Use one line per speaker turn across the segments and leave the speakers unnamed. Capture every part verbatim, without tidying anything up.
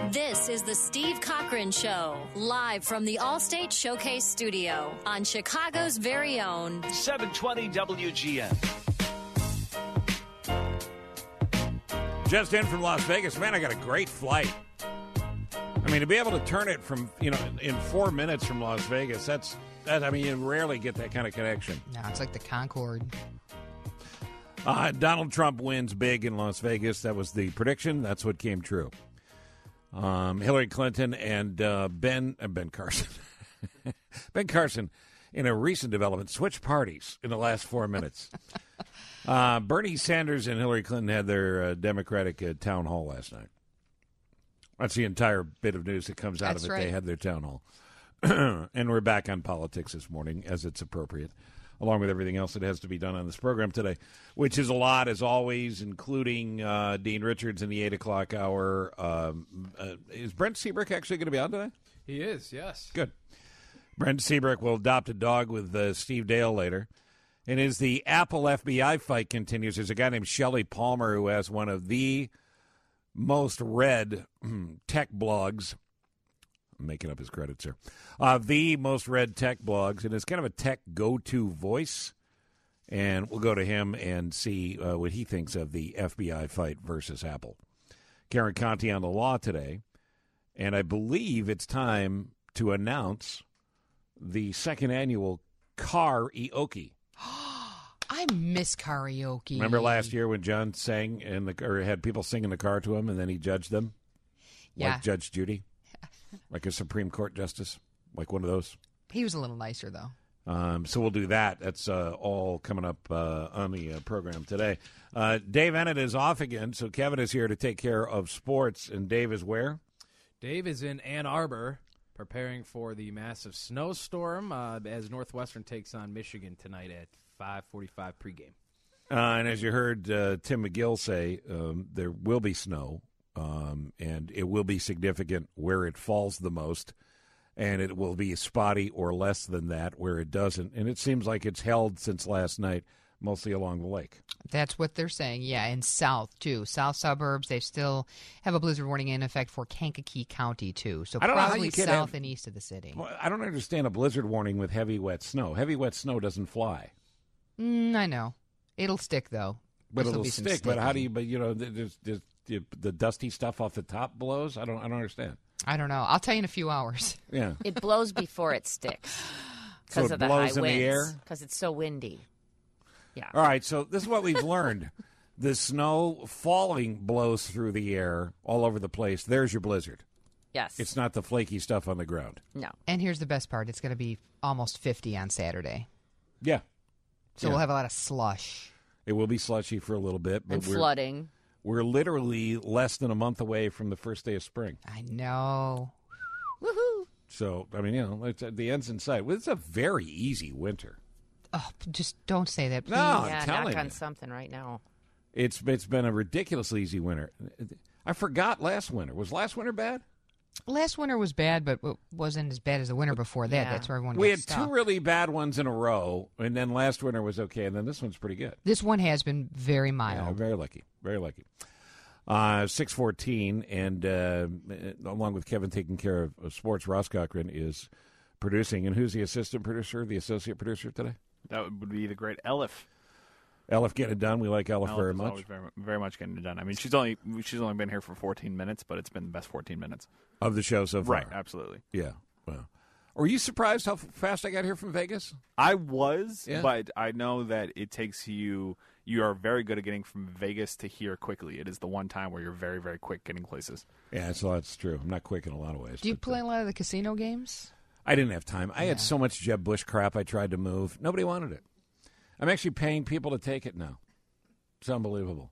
This is the Steve Cochran Show, live from the Allstate Showcase Studio on Chicago's very own
seven twenty W G N.
Just in from Las Vegas. Man, I got a great flight. I mean, to be able to turn it from, you know, in four minutes from Las Vegas, that's, that, I mean, you rarely get that kind of connection.
No, it's like the Concorde.
Uh, Donald Trump wins big in Las Vegas. That was the prediction. That's what came true. Um, Hillary Clinton and uh, Ben uh, Ben Carson. Ben Carson, in a recent development, switched parties in the last four minutes. uh, Bernie Sanders and Hillary Clinton had their uh, Democratic uh, town hall last night. That's the entire bit of news that comes out
That's
of it.
right.
They had their town hall. And we're back on politics this morning, as it's appropriate, along with everything else that has to be done on this program today, which is a lot, as always, including uh, Dean Richards in the eight o'clock hour. Um, uh, is Brent Seabrook actually going to be on today?
He is, yes.
Good. Brent Seabrook will adopt a dog with uh, Steve Dale later. And as the Apple F B I fight continues, there's a guy named Shelley Palmer who has one of the most read tech blogs. I'm making up his credits here. Uh, the most read tech blogs, and it's kind of a tech go-to voice. And we'll go to him and see uh, what he thinks of the F B I fight versus Apple. Karen Conti on the law today, and I believe it's time to announce the second annual karaoke.
I miss karaoke.
Remember last year when John sang in the or had people sing in the car to him, and then he judged them,
Yeah.
like Judge Judy, like a Supreme Court justice, like one of those.
He was a little nicer, though.
Um, so we'll do that. That's uh, all coming up uh, on the uh, program today. Uh, Dave Ennett is off again, so Kevin is here to take care of sports. And Dave is where?
Dave is in Ann Arbor preparing for the massive snowstorm uh, as Northwestern takes on Michigan tonight at five forty-five pregame.
Uh, and as you heard uh, Tim McGill say, um, there will be snow, um, and it will be significant where it falls the most, and it will be spotty or less than that where it doesn't. And it seems like it's held since last night, mostly along the lake.
That's what they're saying, yeah, and south, too. South suburbs, they still have a blizzard warning in effect for Kankakee County, too. So
I don't know how
probably
you can
south
have-
and east of the city.
Well, I don't understand a blizzard warning with heavy, wet snow. Heavy, wet snow doesn't fly.
Mm, I know. It'll stick, though.
But
There'll
it'll
be some
stick. But how do
sticking.
you? But you know, there's, there's, the, the dusty stuff off the top blows. I don't. I don't understand.
I don't know. I'll tell you in a few hours.
Yeah.
It blows before it sticks
So
because
it
of the
blows
high
in the
winds.
air?
Because it's so windy. Yeah.
All right. So this is what we've learned: the snow falling blows through the air all over the place. There's your blizzard.
Yes.
It's not the flaky stuff on the ground.
No.
And here's the best part. It's going to be almost fifty on Saturday.
Yeah.
So
Yeah.
we'll have a lot of slush.
It will be slushy for a little bit, but
And
we're
flooding.
we're literally less than a month away from the first day of spring.
I know.
Woohoo.
So I mean, you know, it's, the end's in sight. Well, it's a very easy winter.
Oh, just don't say that, please.
No. I'm
yeah,
telling
knock on
you.
something right now.
It's it's been a ridiculously easy winter. I forgot last winter. Was last winter bad?
Last winter was bad, but it wasn't as bad as the winter before that.
Yeah.
That's where everyone
We
got
had
stuck.
two really bad ones in a row, and then last winter was okay, and then this one's pretty good.
This one has been very
Yeah,
mild.
very lucky. Very lucky. Uh, six fourteen, and uh, along with Kevin taking care of, of sports, Ross Cochran is producing. And who's the assistant producer, the associate producer today?
That would be the great Elif.
Elif getting it done. We like Elif
Elif
very
is
much.
always very, very much getting it done. I mean, she's only she's only been here for fourteen minutes, but it's been the best fourteen minutes.
Of the show so far.
Right, absolutely.
Yeah. Well, were you surprised how fast I got here from Vegas?
I was,
Yeah.
but I know that it takes you. You are very good at getting from Vegas to here quickly. It is the one time where you're very, very quick getting places.
Yeah, so that's true. I'm not quick in a lot of ways.
Do you
but,
play
uh,
a lot of the casino games?
I didn't have time. I
Yeah.
had so much Jeb Bush crap I tried to move. Nobody wanted it. I'm actually paying people to take it now. It's unbelievable.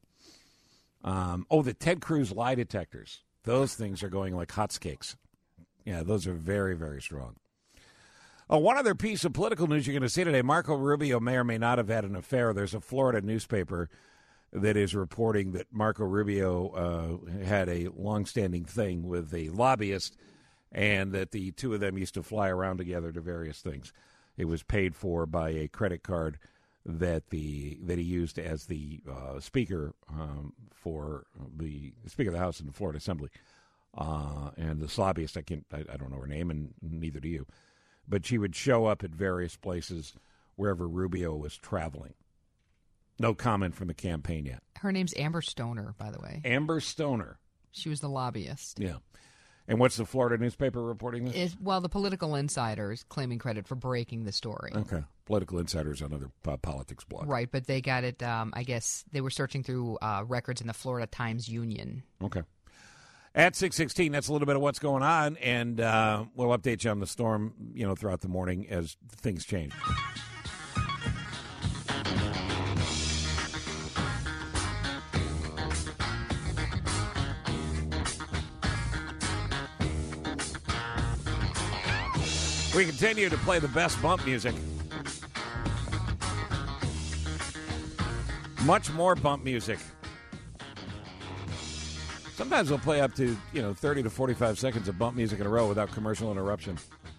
Um, oh, the Ted Cruz lie detectors. Those things are going like hotcakes. Yeah, those are very, very strong. Oh, one other piece of political news you're going to see today. Marco Rubio may or may not have had an affair. There's a Florida newspaper that is reporting that Marco Rubio uh, had a longstanding thing with a lobbyist and that the two of them used to fly around together to various things. It was paid for by a credit card that the that he used as the uh, speaker um, for the Speaker of the House in the Florida Assembly. uh, and the lobbyist, I can't, I, I don't know her name, and neither do you, but she would show up at various places wherever Rubio was traveling. No comment from the campaign yet.
Her name's Amber Stoner, by the way.
Amber Stoner.
She was the lobbyist.
Yeah. And what's the Florida newspaper reporting this?
Is, well, the Political Insider is claiming credit for breaking the story.
Okay. Political Insider's another uh, politics blog.
Right, but they got it, um, I guess, they were searching through uh, records in the Florida Times-Union.
Okay. At six sixteen, that's a little bit of what's going on, and uh, we'll update you on the storm, you know, throughout the morning as things change. We continue to play the best bump music. Much more bump music. Sometimes we'll play up to, you know, thirty to forty-five seconds of bump music in a row without commercial interruption.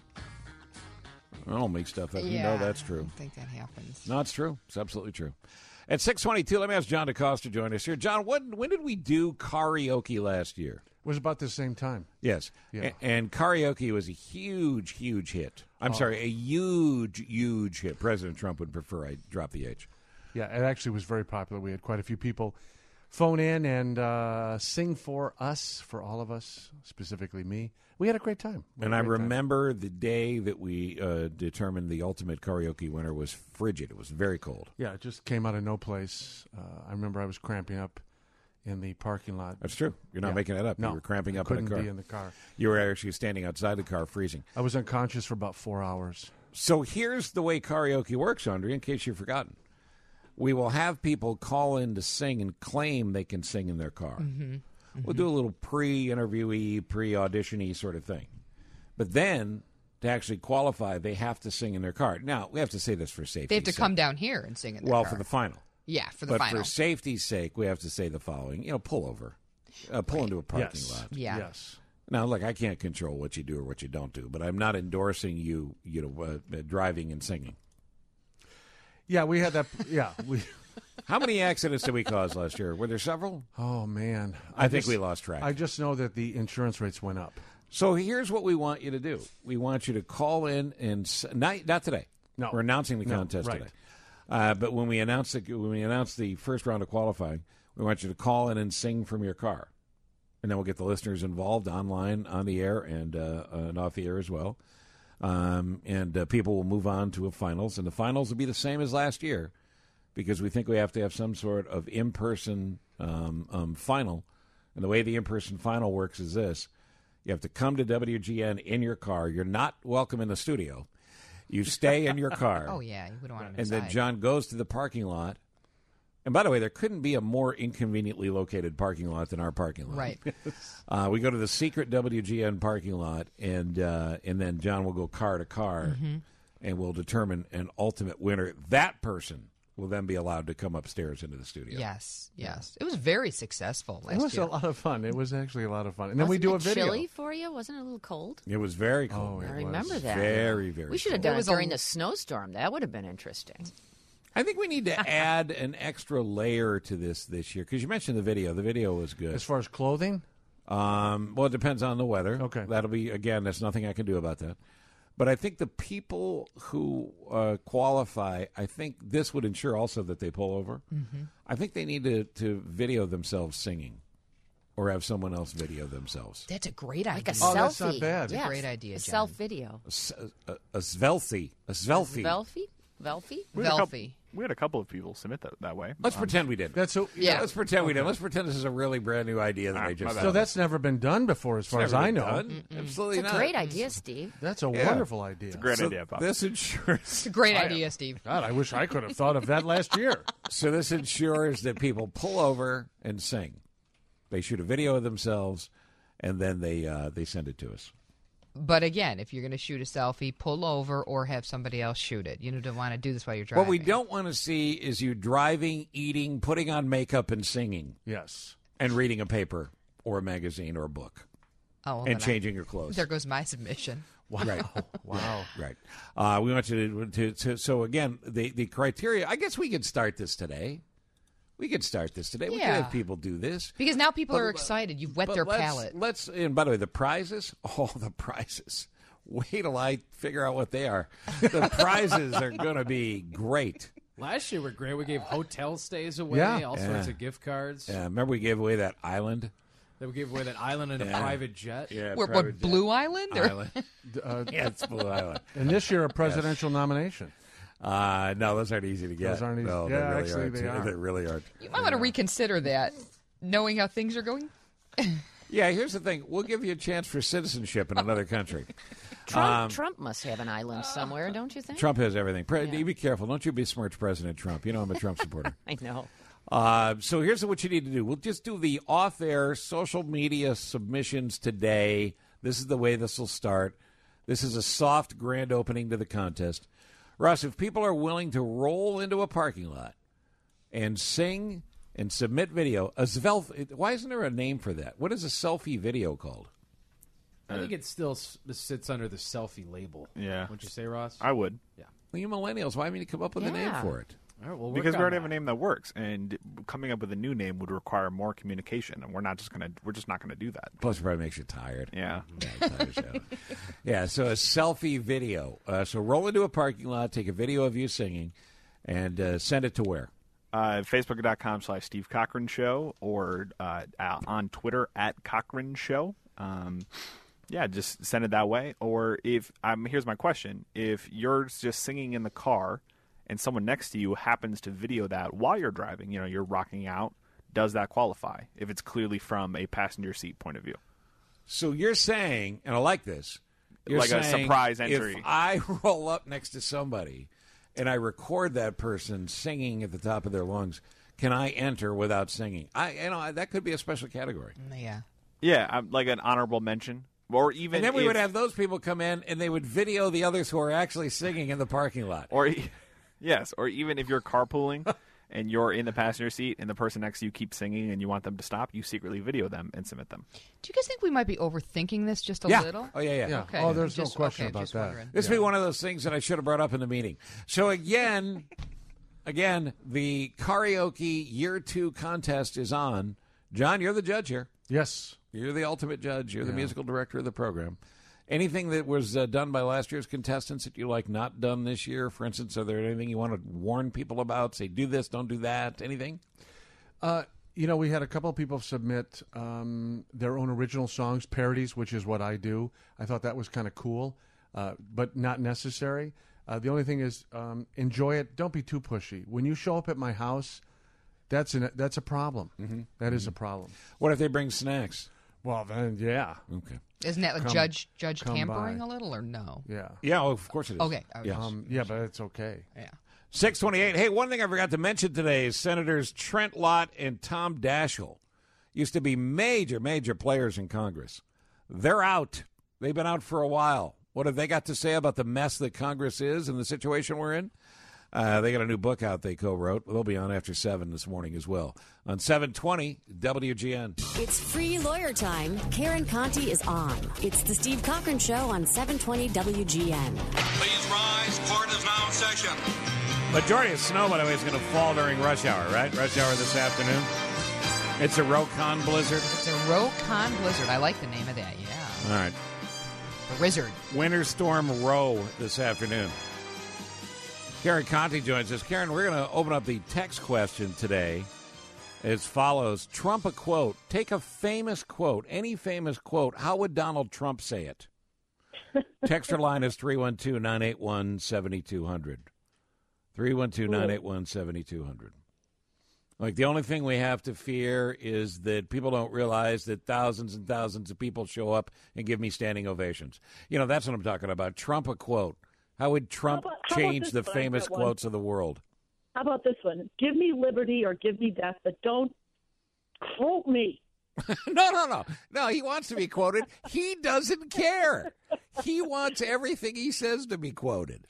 I don't make stuff up.
Yeah,
You know that's true.
I don't think that happens.
No, it's true. It's absolutely true. At six twenty-two, let me ask John DeCosta to join us here. John, when, when did we do karaoke last year?
It was about the same time.
Yes.
Yeah.
A- and karaoke was a huge, huge hit. I'm sorry, a huge, huge hit. President Trump would prefer I drop the H.
Yeah, it actually was very popular. We had quite a few people phone in and uh, sing for us, for all of us, specifically me. We had a great time. We had
And
a
I
great time.
remember the day that we uh, determined the ultimate karaoke winner was frigid. It was very cold.
Yeah, it just came out of no place. Uh, I remember I was cramping up in the parking lot.
That's true. You're not
Yeah.
making that up.
No,
You were cramping
I
up in
couldn't
the car.
be in the car.
You were actually standing outside the car freezing.
I was unconscious for about four hours.
So here's the way karaoke works, Andre, in case you've forgotten. We will have people call in to sing and claim they can sing in their car.
Mm-hmm. Mm-hmm.
We'll do a little pre-interviewee, pre-audition-y sort of thing. But then, to actually qualify, they have to sing in their car. Now, we have to say this for safety.
They have to come down here and sing in their
Well,
car.
for the final.
Yeah, for the
but
final.
for safety's sake, we have to say the following. You know, pull over. Uh, pull into a parking
Yes.
lot.
Yeah.
Yes.
Now, look, I can't control what you do or what you don't do, but I'm not endorsing you, you know, uh, uh, driving and singing.
Yeah, we had that. Yeah. we.
How many accidents did we cause last year? Were there several?
Oh, man.
I, think
just-
we lost track.
I just know that the insurance rates went up.
So here's what we want you to do. We want you to call in and s- not, not today.
No.
We're announcing the
No,
contest
right.
today. Uh, but when we announce the when we announce the first round of qualifying, we want you to call in and sing from your car, and then we'll get the listeners involved online, on the air, and uh, and off the air as well. Um, and uh, people will move on to a finals, and the finals will be the same as last year, because we think we have to have some sort of in-person um, um, final. And the way the in-person final works is this. You have to come to W G N in your car. You're not welcome in the studio. You stay in your car.
Oh, yeah. You wouldn't want him
And then
inside.
John goes to the parking lot. And by the way, there couldn't be a more inconveniently located parking lot than our parking lot.
Right.
Uh, we go to the secret W G N parking lot, and uh, and then John will go car to car,
Mm-hmm.
and we'll determine an ultimate winner. That person will then be allowed to come upstairs into the studio.
Yes, yes. It was very successful last
It was
year.
a lot of fun. It was actually a lot of fun. And then we
Wasn't
do
it
a video.
chilly for you? Wasn't it a little cold?
It was very cold.
Oh, it
I
was.
remember that.
Very, very
We should have
cold.
done
It
it
was a-
during the snowstorm. That would have been interesting.
I think we need to add an extra layer to this this year, because you mentioned the video. The video was good.
As far as clothing,
Um, well, it depends on the weather.
Okay.
That'll be, again, there's nothing I can do about that. But I think the people who uh, qualify, I think this would ensure also that they pull over. Mm-hmm. I think they need to, to video themselves singing or have someone else video themselves.
That's a great
Like
idea.
a
Oh,
selfie.
that's not bad.
Yes,
Great idea,
A
John.
self video.
A, s- a, a svelfie. A svelfie.
Velfie? Velfie?
We had, a couple,
Velfie.
we had a couple of people submit that that way.
Let's
Um,
pretend we did.
that's so.
Yeah.
Let's pretend we did. Let's pretend this is a really brand new idea that
Ah,
I
my
just
bad.
So that's never been done before, as far as I know.
Absolutely
It's a
not.
great idea, Steve.
That's a
Yeah.
wonderful idea.
Great
So
idea, Bob.
this ensures
It's a great idea, Steve.
God, I wish I could have thought of that last year.
So this ensures that people pull over and sing. They shoot a video of themselves, and then they uh, they send it to us.
But again, if you're going to shoot a selfie, pull over or have somebody else shoot it. You don't want to do this while you're driving.
What we don't want to see is you driving, eating, putting on makeup, and singing,
Yes.
and reading a paper or a magazine or a book,
Oh, well,
and
then I-
changing your clothes.
There goes my submission.
Right.
Wow.
Right. Uh, we want you to, to, to. So again, the the criteria. I guess we could start this today. We We could start this today. We
Yeah.
could have people do this.
Because now people
But-
are excited. You've wet
But
their
let's,
palate.
Let's, and by the way, the prizes, oh, the prizes. Wait till I figure out what they are. The prizes are going to be great.
Last year were great. We gave hotel stays away,
Yeah.
all
Yeah.
sorts of gift cards.
Yeah, remember we gave away that island?
Then we gave away that island and a
Yeah.
private jet.
Yeah,
What, what, Blue Island? Or?
Island.
Uh,
Yeah, it's Blue Island.
and this year, a presidential nomination.
Uh, no, those aren't easy to get.
Those aren't easy-
No,
yeah,
they really
actually,
aren't.
they are.
They really aren't.
You might want to reconsider that, knowing how things are going.
Yeah, here's the thing. We'll give you a chance for citizenship in another country.
Trump,
Um,
Trump must have an island somewhere, don't you think?
Trump has everything. Pre-
Yeah.
Be careful. Don't you besmirch President Trump. You know I'm a Trump supporter.
I know.
Uh, so here's what you need to do. We'll just do the off-air social media submissions today. This is the way this will start. This is a soft grand opening to the contest. Russ, if people are willing to roll into a parking lot and sing and submit video, a Svel- why isn't there a name for that? What is a selfie video called?
I think it still s- sits under the selfie label.
Yeah.
Wouldn't you say, Ross?
I would.
Well, you millennials, why haven't you come up with a name
Yeah.
for it?
All right, we'll work
Because we
on
already
that.
have a name that works, and coming up with a new name would require more communication, and we're not just gonna we're just not gonna do that.
Plus, it probably makes you tired.
Yeah.
Yeah, it tires you out. Yeah, so a selfie video. Uh, so roll into a parking lot, take a video of you singing, and uh, send it to where?
Uh, Facebook.com slash Steve Cochran Show, or uh, uh, on Twitter at Cochran Show. Um, yeah, just send it that way. Or if um, here's my question: if you're just singing in the car and someone next to you happens to video that while you're driving, you know, you're rocking out, does that qualify if it's clearly from a passenger seat point of view?
So you're saying, and I like this, you're
Like a
saying
surprise entry.
If I roll up next to somebody and I record that person singing at the top of their lungs, can I enter without singing? I, you know, that could be a special category.
Yeah.
Yeah, um, like an honorable mention, or even
And then we
if-
would have those people come in and they would video the others who are actually singing in the parking lot.
or e- yes, or even if you're carpooling and you're in the passenger seat and the person next to you keeps singing and you want them to stop, you secretly video them and submit them.
Do you guys think we might be overthinking this just a
Yeah.
little?
Oh, yeah, yeah.
Yeah.
Okay.
Oh, there's
Just-
no question
okay,
about
just
that.
wondering.
This would be one of those things that I should have brought up in the meeting. So again, again, the karaoke year two contest is on. John, you're the judge here.
Yes.
You're the ultimate judge. You're the musical director of the program. Anything that was uh, done by last year's contestants that you like not done this year? For instance, are there anything you want to warn people about? Say, do this, don't do that. Anything?
Uh, you know, we had a couple of people submit um, their own original songs, parodies, which is what I do. I thought that was kind of cool, uh, but not necessary. Uh, the only thing is, um, enjoy it. Don't be too pushy. When you show up at my house, that's an, that's a problem. Mm-hmm. That is a problem.
What if they bring snacks?
Well, then, yeah,
Okay.
Isn't that like
Come-
judge judge
come
tampering
by.
a little or no?
yeah,
Yeah, oh, of course it is.
Okay, I was-
Yes.
um, yeah, but it's okay.
Yeah.
six twenty-eight. Hey, one thing I forgot to mention today is Senators Trent Lott and Tom Daschle used to be major, major players in Congress. They're out. They've been out for a while. What have they got to say about the mess that Congress is and the situation we're in? Uh, they got a new book out they co-wrote. They'll be on after seven this morning as well. On seven twenty W G N.
It's free lawyer time. Karen Conti is on. It's the Steve Cochran Show on seven twenty W G N.
Please rise. Court is now in session.
Majority of snow, by the way, is going to fall during rush hour, right? Rush hour this afternoon. It's a Rokon blizzard.
It's a Rokon blizzard. I like the name of that. Yeah.
All right.
The Wizard.
Winter Storm Row this afternoon. Karen Conti joins us. Karen, we're going to open up the text question today as follows. Trump a quote. Take a famous quote, any famous quote. How would Donald Trump say it? Texter line is three one two, nine eight one, seven two zero zero. three one two, nine eight one, seven two zero zero. Like, the only thing we have to fear is that people don't realize that thousands and thousands of people show up and give me standing ovations. You know, that's what I'm talking about. Trump a quote. How would Trump
How about- how about
change
this
the
one? I've
famous
got one.
quotes of the world?
How about this one? Give me liberty or give me death, but don't quote me.
no, no, no. No, he wants to be quoted. He doesn't care. He wants everything he says to be quoted.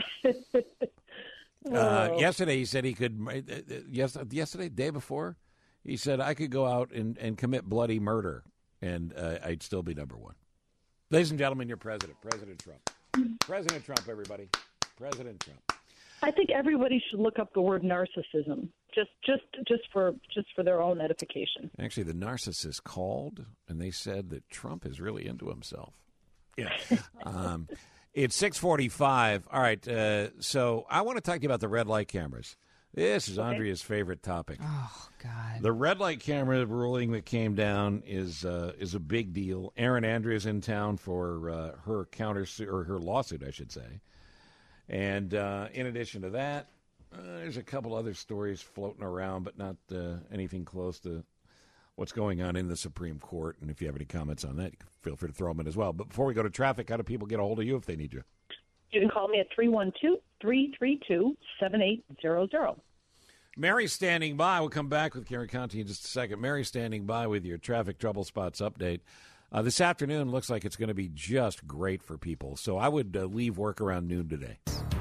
Uh, yesterday, he said he could. Uh, yes, yesterday, day before, he said I could go out and, and commit bloody murder, and uh, I'd still be number one. Ladies and gentlemen, your president, President Trump. President Trump, everybody. President Trump.
I think everybody should look up the word narcissism, just just just for just for their own edification.
Actually, the narcissist called, and they said that Trump is really into himself. Yeah. um, it's six forty-five. All right, uh, so I want to talk to you about the red light cameras. This is Andrea's favorite topic.
Oh, God.
The red light camera ruling that came down is uh, is a big deal. Erin Andrea's in town for uh, her counter or her lawsuit, I should say. And uh, in addition to that, uh, there's a couple other stories floating around, but not uh, anything close to what's going on in the Supreme Court. And if you have any comments on that, feel free to throw them in as well. But before we go to traffic, how do people get a hold of you if they need you?
You can call me at three one two, three three two, seven eight zero zero.
Mary's standing by. We'll come back with Karen Conti in just a second. Mary's standing by with your traffic trouble spots update. Uh, this afternoon looks like it's going to be just great for people. So I would uh, leave work around noon today.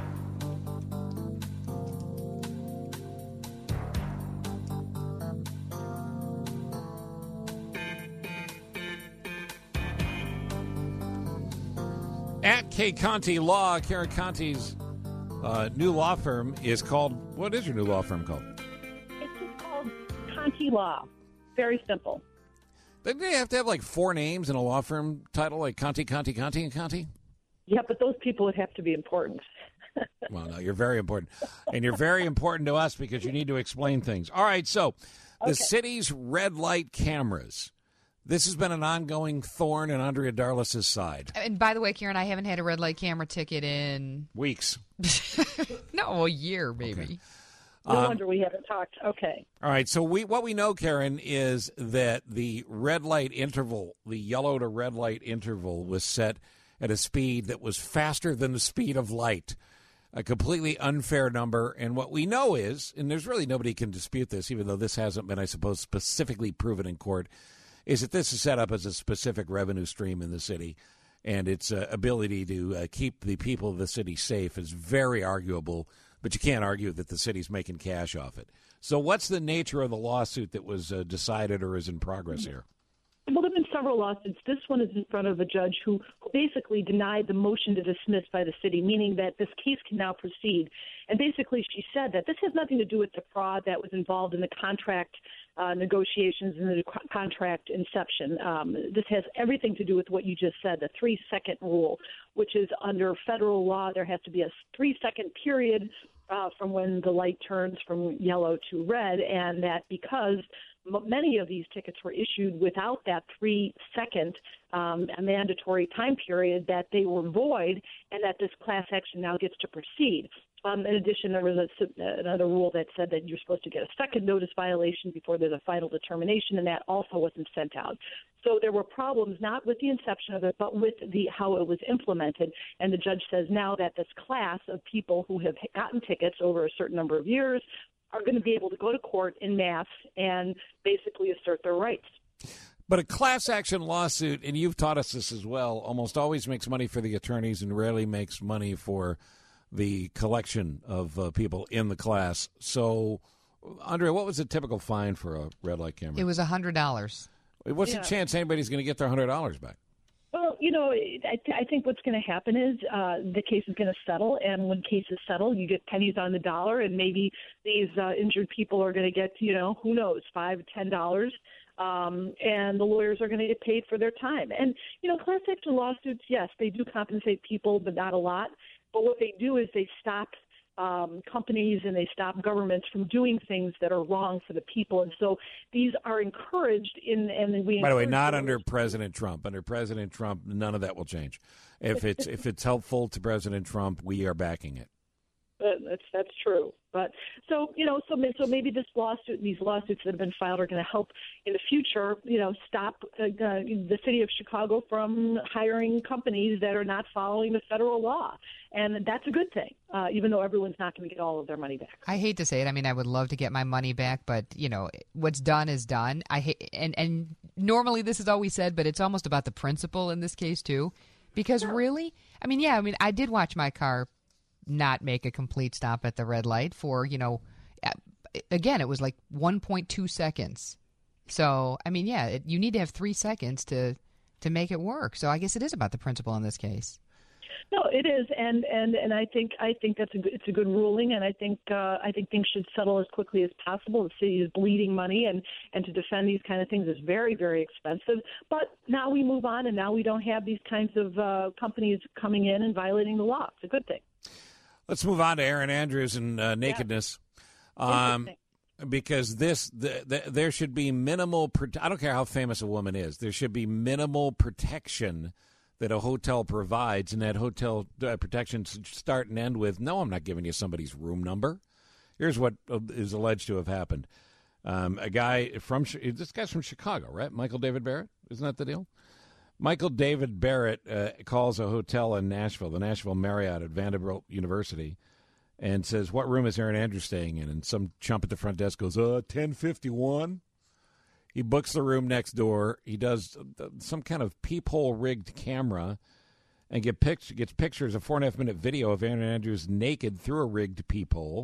At K. Conti Law, Karen Conti's uh, new law firm is called, what is your new law firm called?
It's just called Conti Law. Very simple.
Didn't they have to have like four names in a law firm title, like Conti, Conti, Conti, and Conti?
Yeah, but those people would have to be important.
Well, no, you're very important. And you're very important to us because you need to explain things. All right, so the
Okay.
city's red light cameras. This has been an ongoing thorn in Andrea Darles's side.
And by the way, Karen, I haven't had a red light camera ticket in
Weeks.
no, a year maybe.
Okay.
No
Um,
wonder we haven't talked. Okay.
All right, so we what we know, Karen, is that the red light interval, the yellow to red light interval, was set at a speed that was faster than the speed of light, a completely unfair number. And what we know is, and there's really nobody can dispute this, even though this hasn't been, I suppose, specifically proven in court, is that this is set up as a specific revenue stream in the city, and its uh, ability to uh, keep the people of the city safe is very arguable. But you can't argue that the city's making cash off it. So what's the nature of the lawsuit that was uh, decided or is in progress here?
Well, there have been several lawsuits. This one is in front of a judge who basically denied the motion to dismiss by the city, meaning that this case can now proceed. And basically she said that this has nothing to do with the fraud that was involved in the contract uh, negotiations and the co- contract inception. Um, this has everything to do with what you just said, the three-second rule, which is under federal law there has to be a three-second period uh, from when the light turns from yellow to red, and that because many of these tickets were issued without that three-second um, mandatory time period, that they were void, and that this class action now gets to proceed. Um, in addition, there was a, another rule that said that you're supposed to get a second notice violation before there's a final determination, and that also wasn't sent out. So there were problems not with the inception of it, but with the how it was implemented. And the judge says now that this class of people who have gotten tickets over a certain number of years are going to be able to go to court en masse and basically assert their rights.
But a class action lawsuit, and you've taught us this as well, almost always makes money for the attorneys and rarely makes money for the collection of uh, people in the class. So, Andrea, what was the typical fine for a red light camera?
It was one hundred dollars.
What's
Yeah.
the chance anybody's going to get their one hundred dollars back?
Well, you know, I, th- I think what's going to happen is uh, the case is going to settle, and when cases settle, you get pennies on the dollar, and maybe these uh, injured people are going to get, you know, who knows, five, ten dollars, um, and the lawyers are going to get paid for their time. And you know, class action lawsuits, yes, they do compensate people, but not a lot. But what they do is they stop um, companies and they stop governments from doing things that are wrong for the people. And so these are encouraged in, and we.
By the way,
encourage
not
lawyers-
under President Trump. Under President Trump, none of that will change. If it's if it's helpful to President Trump, we are backing it.
Uh, that's that's true. But so you know, so ma- so maybe this lawsuit, these lawsuits that have been filed, are going to help in the future. You know, stop uh, uh, the city of Chicago from hiring companies that are not following the federal law, and that's a good thing. Uh, even though everyone's not going to get all of their money back.
I hate to say it. I mean, I would love to get my money back, but you know, what's done is done. I hate, and and normally this is always said, but it's almost about the principle in this case too, because really, I mean, yeah, I mean, I did watch my car not make a complete stop at the red light for, you know, again, it was like one point two seconds. So, I mean, yeah, it, you need to have three seconds to to make it work. So I guess it is about the principle in this case.
No, it is, and, and, and I think I think that's a good, it's a good ruling, and I think uh, I think things should settle as quickly as possible. The city is bleeding money, and, and to defend these kind of things is very, very expensive. But now we move on, and now we don't have these kinds of uh, companies coming in and violating the law. It's a good thing.
Let's move on to Erin Andrews and uh, nakedness,
Yeah.
um, because this the, the, there should be minimal. I don't care how famous a woman is. There should be minimal protection that a hotel provides, and that hotel uh, protection should start and end with, no, I'm not giving you somebody's room number. Here's what uh, is alleged to have happened. Um, a guy from, this guy's from Chicago, right? Michael David Barrett? Isn't that the deal? Michael David Barrett uh, calls a hotel in Nashville, the Nashville Marriott at Vanderbilt University, and says, what room is Erin Andrews staying in? And some chump at the front desk goes, uh, ten fifty-one. He books the room next door. He does some kind of peephole-rigged camera and get pic- gets pictures, a four-and-a-half-minute video of Erin Andrews naked through a rigged peephole.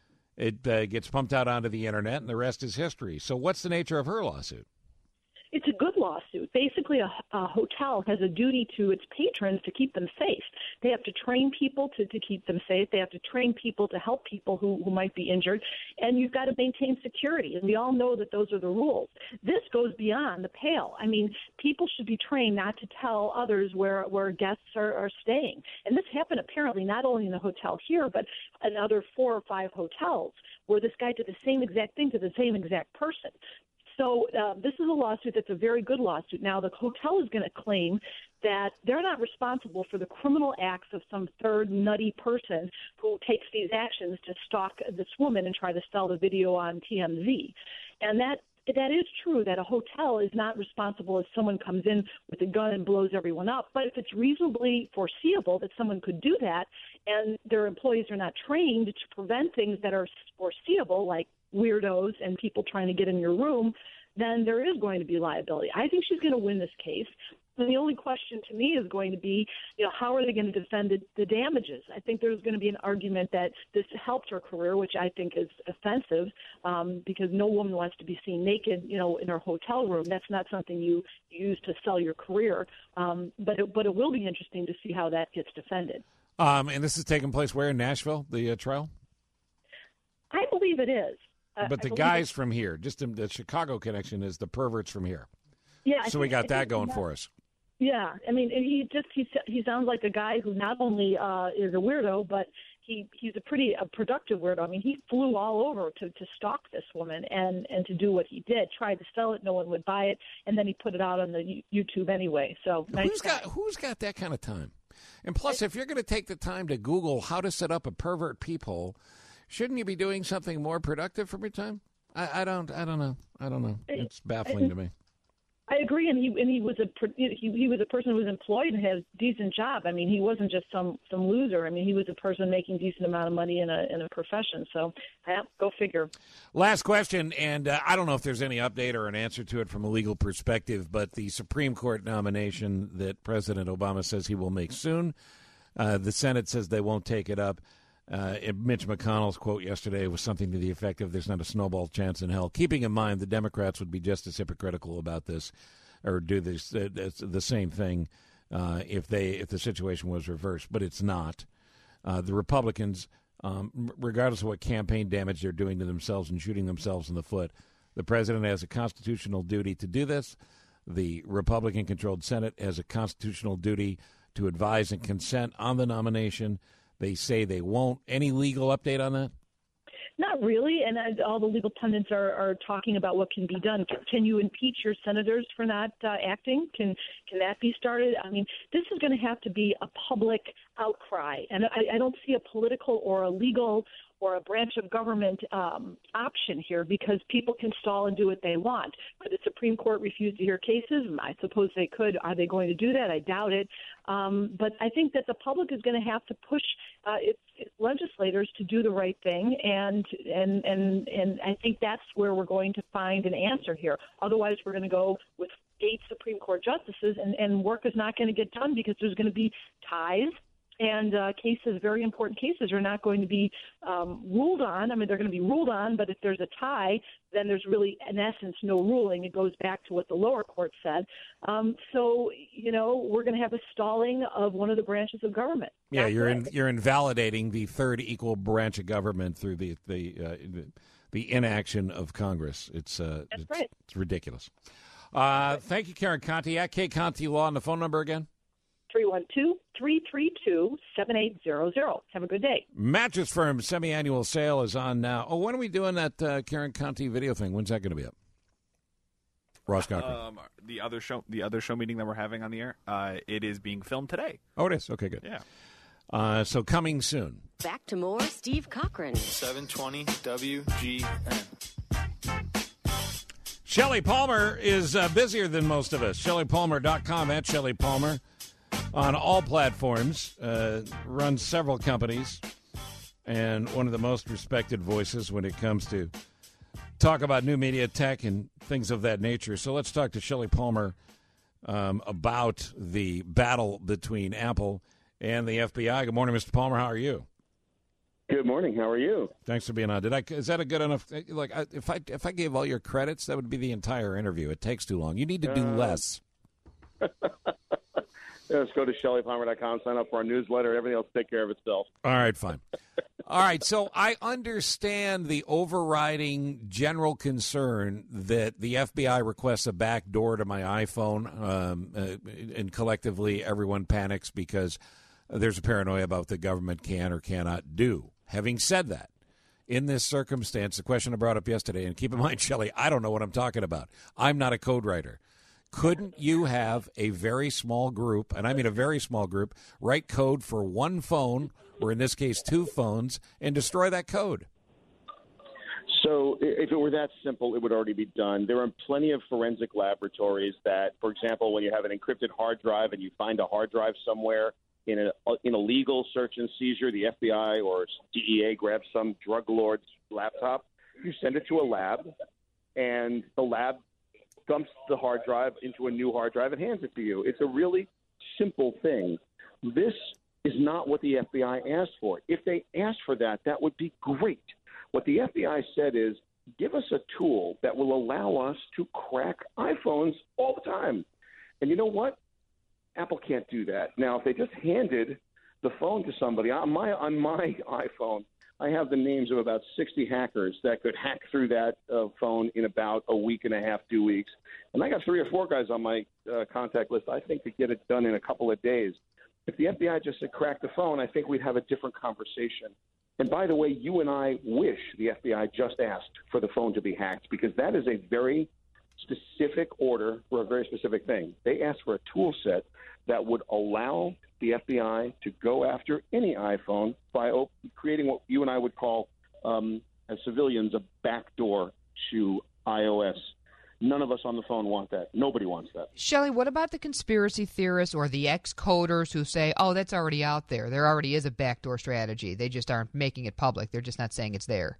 It uh, gets pumped out onto the Internet, and the rest is history. So what's the nature of her lawsuit?
It's a good lawsuit. Basically, a, a hotel has a duty to its patrons to keep them safe. They have to train people to, to keep them safe. They have to train people to help people who, who might be injured. And you've got to maintain security. And we all know that those are the rules. This goes beyond the pale. I mean, people should be trained not to tell others where, where guests are, are staying. And this happened apparently not only in the hotel here, but in other four or five hotels where this guy did the same exact thing to the same exact person. So uh, this is a lawsuit that's a very good lawsuit. Now, the hotel is going to claim that they're not responsible for the criminal acts of some third nutty person who takes these actions to stalk this woman and try to sell the video on T M Z. And that that is true, that a hotel is not responsible if someone comes in with a gun and blows everyone up. But if it's reasonably foreseeable that someone could do that and their employees are not trained to prevent things that are foreseeable, like weirdos and people trying to get in your room, then there is going to be liability. I think she's going to win this case. And the only question to me is going to be, you know, how are they going to defend the, the damages? I think there's going to be an argument that this helped her career, which I think is offensive, um, because no woman wants to be seen naked, you know, in her hotel room. That's not something you use to sell your career. Um, but it, but it will be interesting to see how that gets defended.
Um, and this is taking place where in Nashville, the uh, trial?
I believe it is. Uh,
but the guys from here, just the, the Chicago connection is the perverts from here.
Yeah.
So
I
we
think,
got
I
that
think
going
that,
for us.
Yeah. I mean, he just he he sounds like a guy who not only uh, is a weirdo, but he he's a pretty a productive weirdo. I mean, he flew all over to, to stalk this woman and, and to do what he did. Tried to sell it, no one would buy it, and then he put it out on the YouTube anyway. So nice
who's
guy.
got who's got that kind of time? And plus, if you're going to take the time to Google how to set up a pervert peephole, shouldn't you be doing something more productive from your time? I, I don't. I don't know. I don't know. It's baffling to me.
I agree, and he and he was a he he was a person who was employed and had a decent job. I mean, he wasn't just some some loser. I mean, he was a person making decent amount of money in a in a profession. So, yeah, go figure.
Last question, and uh, I don't know if there's any update or an answer to it from a legal perspective, but the Supreme Court nomination that President Obama says he will make soon, uh, the Senate says they won't take it up. Uh, Mitch McConnell's quote yesterday was something to the effect of, there's not a snowball chance in hell. Keeping in mind the Democrats would be just as hypocritical about this or do this uh, the same thing uh, if they if the situation was reversed, but it's not. Uh, the Republicans, um, regardless of what campaign damage they're doing to themselves and shooting themselves in the foot, the president has a constitutional duty to do this. The Republican-controlled Senate has a constitutional duty to advise and consent on the nomination. They say they won't. Any legal update on that?
Not really, and uh, all the legal pundits are, are talking about what can be done. Can, can you impeach your senators for not uh, acting? Can can that be started? I mean, this is going to have to be a public outcry, and I, I don't see a political or a legal or a branch of government um, option here, because people can stall and do what they want. Could the Supreme Court refuse to hear cases? I suppose they could. Are they going to do that? I doubt it. Um, but I think that the public is going to have to push uh, its, its legislators to do the right thing, and and and and I think that's where we're going to find an answer here. Otherwise, we're going to go with eight Supreme Court justices, and, and work is not going to get done because there's going to be ties and uh, cases, very important cases, are not going to be um, ruled on. I mean, they're going to be ruled on, but if there's a tie, then there's really, in essence, no ruling. It goes back to what the lower court said. Um, so, you know, we're going to have a stalling of one of the branches of government.
Yeah,
That's
you're
it.
in, you're invalidating the third equal branch of government through the the uh, the inaction of Congress. It's uh,
That's
it's,
right.
it's ridiculous. Uh, thank you, Karen Conti. At K Conti Law, and the phone number again?
three one two, three three two, seven eight zero zero. Have a good day.
Mattress Firm semi-annual sale is on now. Oh, when are we doing that uh, Karen Conti video thing? When's that going to be up? Ross Cochran.
Um, the other show, the other show meeting that we're having on the air, uh, it is being filmed today.
Oh, it is? Okay, good.
Yeah.
Uh, so coming soon.
Back to more Steve Cochran.
seven twenty W G N.
Shelley Palmer is uh, busier than most of us. Shelley Palmer dot com, at Shelley Palmer, on all platforms. Uh, runs several companies, and one of the most respected voices when it comes to talk about new media, tech, and things of that nature. So let's talk to Shelley Palmer um, about the battle between Apple and the F B I. Good morning, Mister Palmer. How are you?
Good morning. How are you?
Thanks for being on. Did I? Is that a good enough? Like, I, if I if I gave all your credits, that would be the entire interview. It takes too long. You need to do
Uh,
less.
Let's go to Shelley Palmer dot com, sign up for our newsletter. Everything else will take care of itself.
All right, fine. All right, so I understand the overriding general concern that the F B I requests a back door to my iPhone, um, uh, and collectively everyone panics because there's a paranoia about what the government can or cannot do. Having said that, in this circumstance, the question I brought up yesterday, and keep in mind, Shelley, I don't know what I'm talking about. I'm not a code writer. Couldn't you have a very small group, and I mean a very small group, write code for one phone, or in this case two phones, and destroy that code?
So if it were that simple, it would already be done. There are plenty of forensic laboratories that, for example, when you have an encrypted hard drive and you find a hard drive somewhere in a in a legal search and seizure, the F B I or D E A grabs some drug lord's laptop, you send it to a lab, and the lab dumps the hard drive into a new hard drive and hands it to you. It's a really simple thing. This is not what the F B I asked for. If they asked for that, that would be great. What the F B I said is, give us a tool that will allow us to crack iPhones all the time. And you know what? Apple can't do that. Now, if they just handed the phone to somebody, on my on my iPhone, I have the names of about sixty hackers that could hack through that uh, phone in about a week and a half, two weeks. And I got three or four guys on my uh, contact list I think could get it done in a couple of days. If the F B I just had cracked the phone, I think we'd have a different conversation. And by the way, you and I wish the F B I just asked for the phone to be hacked, because that is a very specific order for a very specific thing. They asked for a tool set that would allow the F B I to go after any iPhone by op- creating what you and I would call, um, as civilians, a backdoor to iOS. None of us on the phone want that. Nobody wants that.
Shelley, what about the conspiracy theorists or the ex-coders who say, oh, that's already out there. There already is a backdoor strategy. They just aren't making it public. They're just not saying it's there.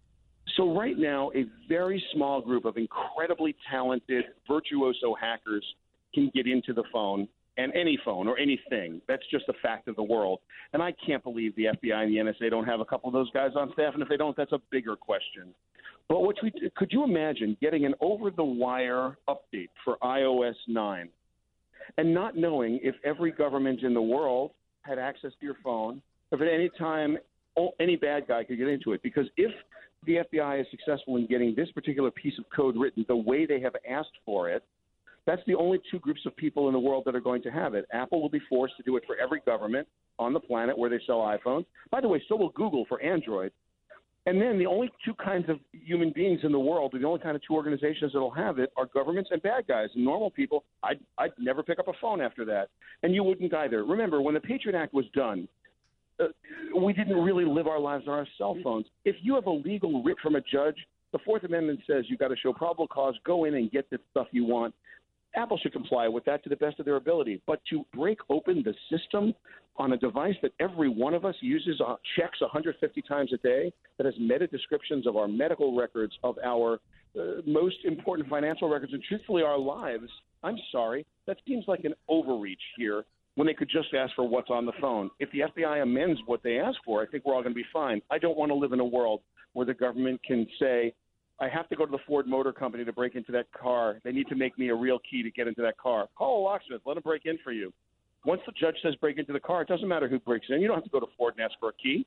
So right now, a very small group of incredibly talented, virtuoso hackers can get into the phone, and any phone or anything. That's just a fact of the world. And I can't believe the F B I and the N S A don't have a couple of those guys on staff. And if they don't, that's a bigger question. But what we, could you imagine getting an over-the-wire update for iOS nine and not knowing if every government in the world had access to your phone, if at any time any bad guy could get into it? Because if the F B I is successful in getting this particular piece of code written the way they have asked for it, that's the only two groups of people in the world that are going to have it. Apple will be forced to do it for every government on the planet where they sell iPhones. By the way, so will Google for Android. And then the only two kinds of human beings in the world, the only kind of two organizations that will have it, are governments and bad guys. And normal people, I'd, I'd never pick up a phone after that. And you wouldn't either. Remember, when the Patriot Act was done, uh, we didn't really live our lives on our cell phones. If you have a legal writ from a judge, the Fourth Amendment says you've got to show probable cause, go in and get the stuff you want. Apple should comply with that to the best of their ability. But to break open the system on a device that every one of us uses, uh, checks one hundred fifty times a day, that has meta descriptions of our medical records, of our uh, most important financial records, and truthfully our lives, I'm sorry, that seems like an overreach here when they could just ask for what's on the phone. If the F B I amends what they ask for, I think we're all going to be fine. I don't want to live in a world where the government can say, I have to go to the Ford Motor Company to break into that car. They need to make me a real key to get into that car. Call a locksmith. Let them break in for you. Once the judge says break into the car, it doesn't matter who breaks in. You don't have to go to Ford and ask for a key.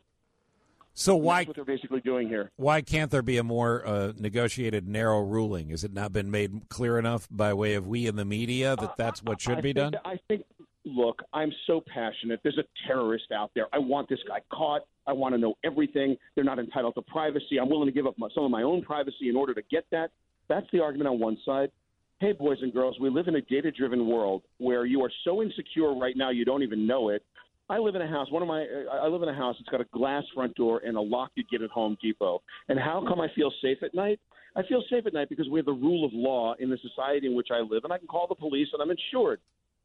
So
And
why
that's what they're basically doing here.
Why can't there be a more uh, negotiated, narrow ruling? Has it not been made clear enough by way of we in the media that that's what should
I
be
think,
done?
I think, look, I'm so passionate. There's a terrorist out there. I want this guy caught. I want to know everything. They're not entitled to privacy. I'm willing to give up my, some of my own privacy in order to get that. That's the argument on one side. Hey, boys and girls, we live in a data-driven world where you are so insecure right now you don't even know it. I live in a house. One of my, I live in a house. It's got a glass front door and a lock you get at Home Depot. And how come I feel safe at night? I feel safe at night because we have the rule of law in the society in which I live, and I can call the police and I'm insured.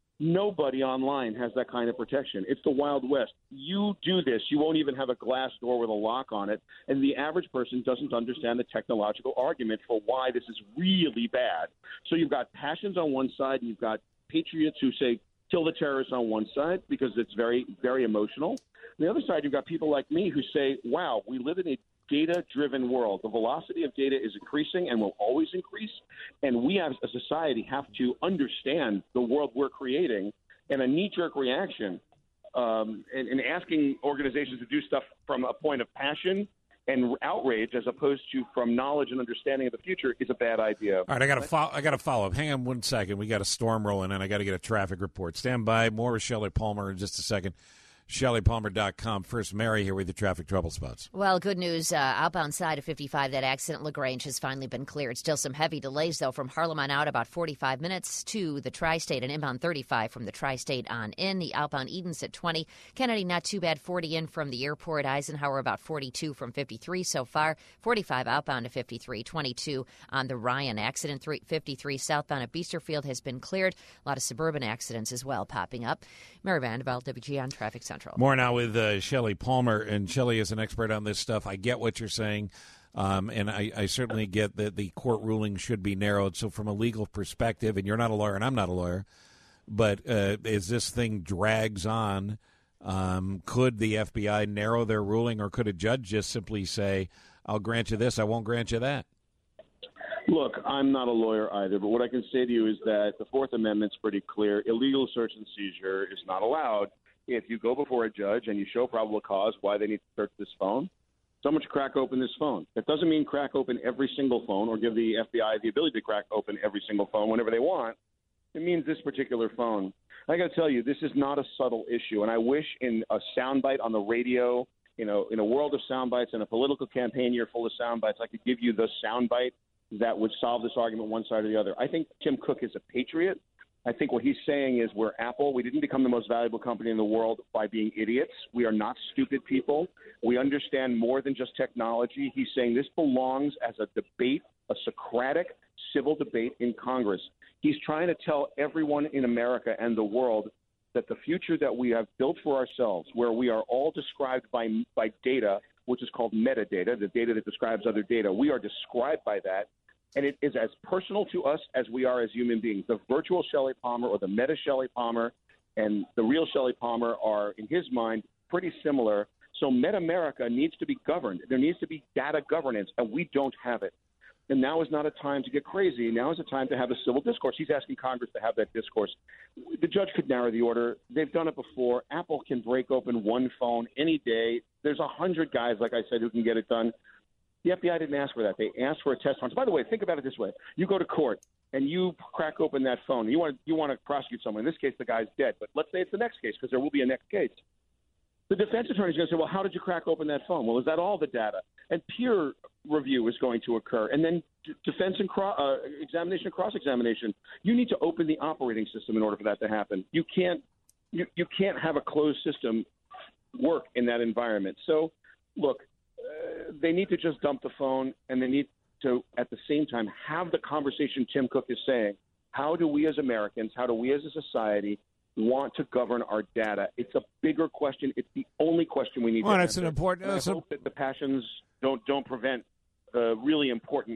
Nobody online has that kind of protection. It's the Wild West. You do this, you won't even have a glass door with a lock on it, and the average person doesn't understand the technological argument for why this is really bad. So you've got passions on one side, and you've got patriots who say, kill the terrorists on one side because it's very, very emotional. On the other side, you've got people like me who say, wow, we live in a data-driven world. The velocity of data is increasing and will always increase, and we as a society have to understand the world we're creating, and a knee-jerk reaction um, and, and asking organizations to do stuff from a point of passion and outrage as opposed to from knowledge and understanding of the future is a bad idea.
All right, I got to follow. I got to follow up. Hang on one second. We got a storm rolling in. I got to get a traffic report. Stand by. More with Shelley Palmer in just a second. Shelley Palmer dot com. First, Mary here with the traffic trouble spots.
Well, good news. Uh, outbound side of fifty-five, that accident LaGrange has finally been cleared. Still some heavy delays, though, from Harlem on out, about forty-five minutes to the Tri-State, and inbound thirty-five from the Tri-State on in. The outbound Edens at twenty. Kennedy, not too bad, forty in from the airport. Eisenhower, about forty-two from fifty-three so far. forty-five outbound to fifty-three. twenty-two on the Ryan. Accident fifty-three southbound at Biesterfield has been cleared. A lot of suburban accidents as well popping up. Mary Vanderbilt, W G on Traffic Central.
More now with uh, Shelley Palmer, and Shelley is an expert on this stuff. I get what you're saying, um, and I, I certainly get that the court ruling should be narrowed. So from a legal perspective, and you're not a lawyer and I'm not a lawyer, but uh, as this thing drags on, um, could the F B I narrow their ruling, or could a judge just simply say, I'll grant you this, I won't grant you that?
Look, I'm not a lawyer either, but what I can say to you is that the Fourth Amendment's pretty clear. Illegal search and seizure is not allowed if you go before a judge and you show probable cause why they need to search this phone. Someone should crack open this phone. That doesn't mean crack open every single phone or give the F B I the ability to crack open every single phone whenever they want. It means this particular phone. I got to tell you, this is not a subtle issue, and I wish in a soundbite on the radio, you know, in a world of soundbites and a political campaign year full of soundbites, I could give you the soundbite that would solve this argument one side or the other. I think Tim Cook is a patriot. I think what he's saying is we're Apple. We didn't become the most valuable company in the world by being idiots. We are not stupid people. We understand more than just technology. He's saying this belongs as a debate, a Socratic civil debate in Congress. He's trying to tell everyone in America and the world that the future that we have built for ourselves, where we are all described by by data, which is called metadata, the data that describes other data, we are described by that. And it is as personal to us as we are as human beings. The virtual Shelley Palmer or the meta Shelley Palmer and the real Shelley Palmer are, in his mind, pretty similar. So Meta-America needs to be governed. There needs to be data governance, and we don't have it. And now is not a time to get crazy. Now is a time to have a civil discourse. He's asking Congress to have that discourse. The judge could narrow the order. They've done it before. Apple can break open one phone any day. There's a hundred guys, like I said, who can get it done. The F B I didn't ask for that. They asked for a test run. So by the way, think about it this way. You go to court and you crack open that phone. You want, you want to prosecute someone. In this case, the guy's dead. But let's say it's the next case, because there will be a next case. The defense attorney is going to say, well, how did you crack open that phone? Well, is that all the data? And peer review is going to occur. And then d- defense and cro- uh, examination and cross-examination. You need to open the operating system in order for that to happen. You can't, you, you can't have a closed system work in that environment. So, look, uh, they need to just dump the phone, and they need to, at the same time, have the conversation Tim Cook is saying. How do we as Americans, how do we as a society want to govern our data? It's a bigger question. It's the only question we need
well,
to
answer. Well, it's an important...
I
uh,
hope that the passions don't don't prevent the really important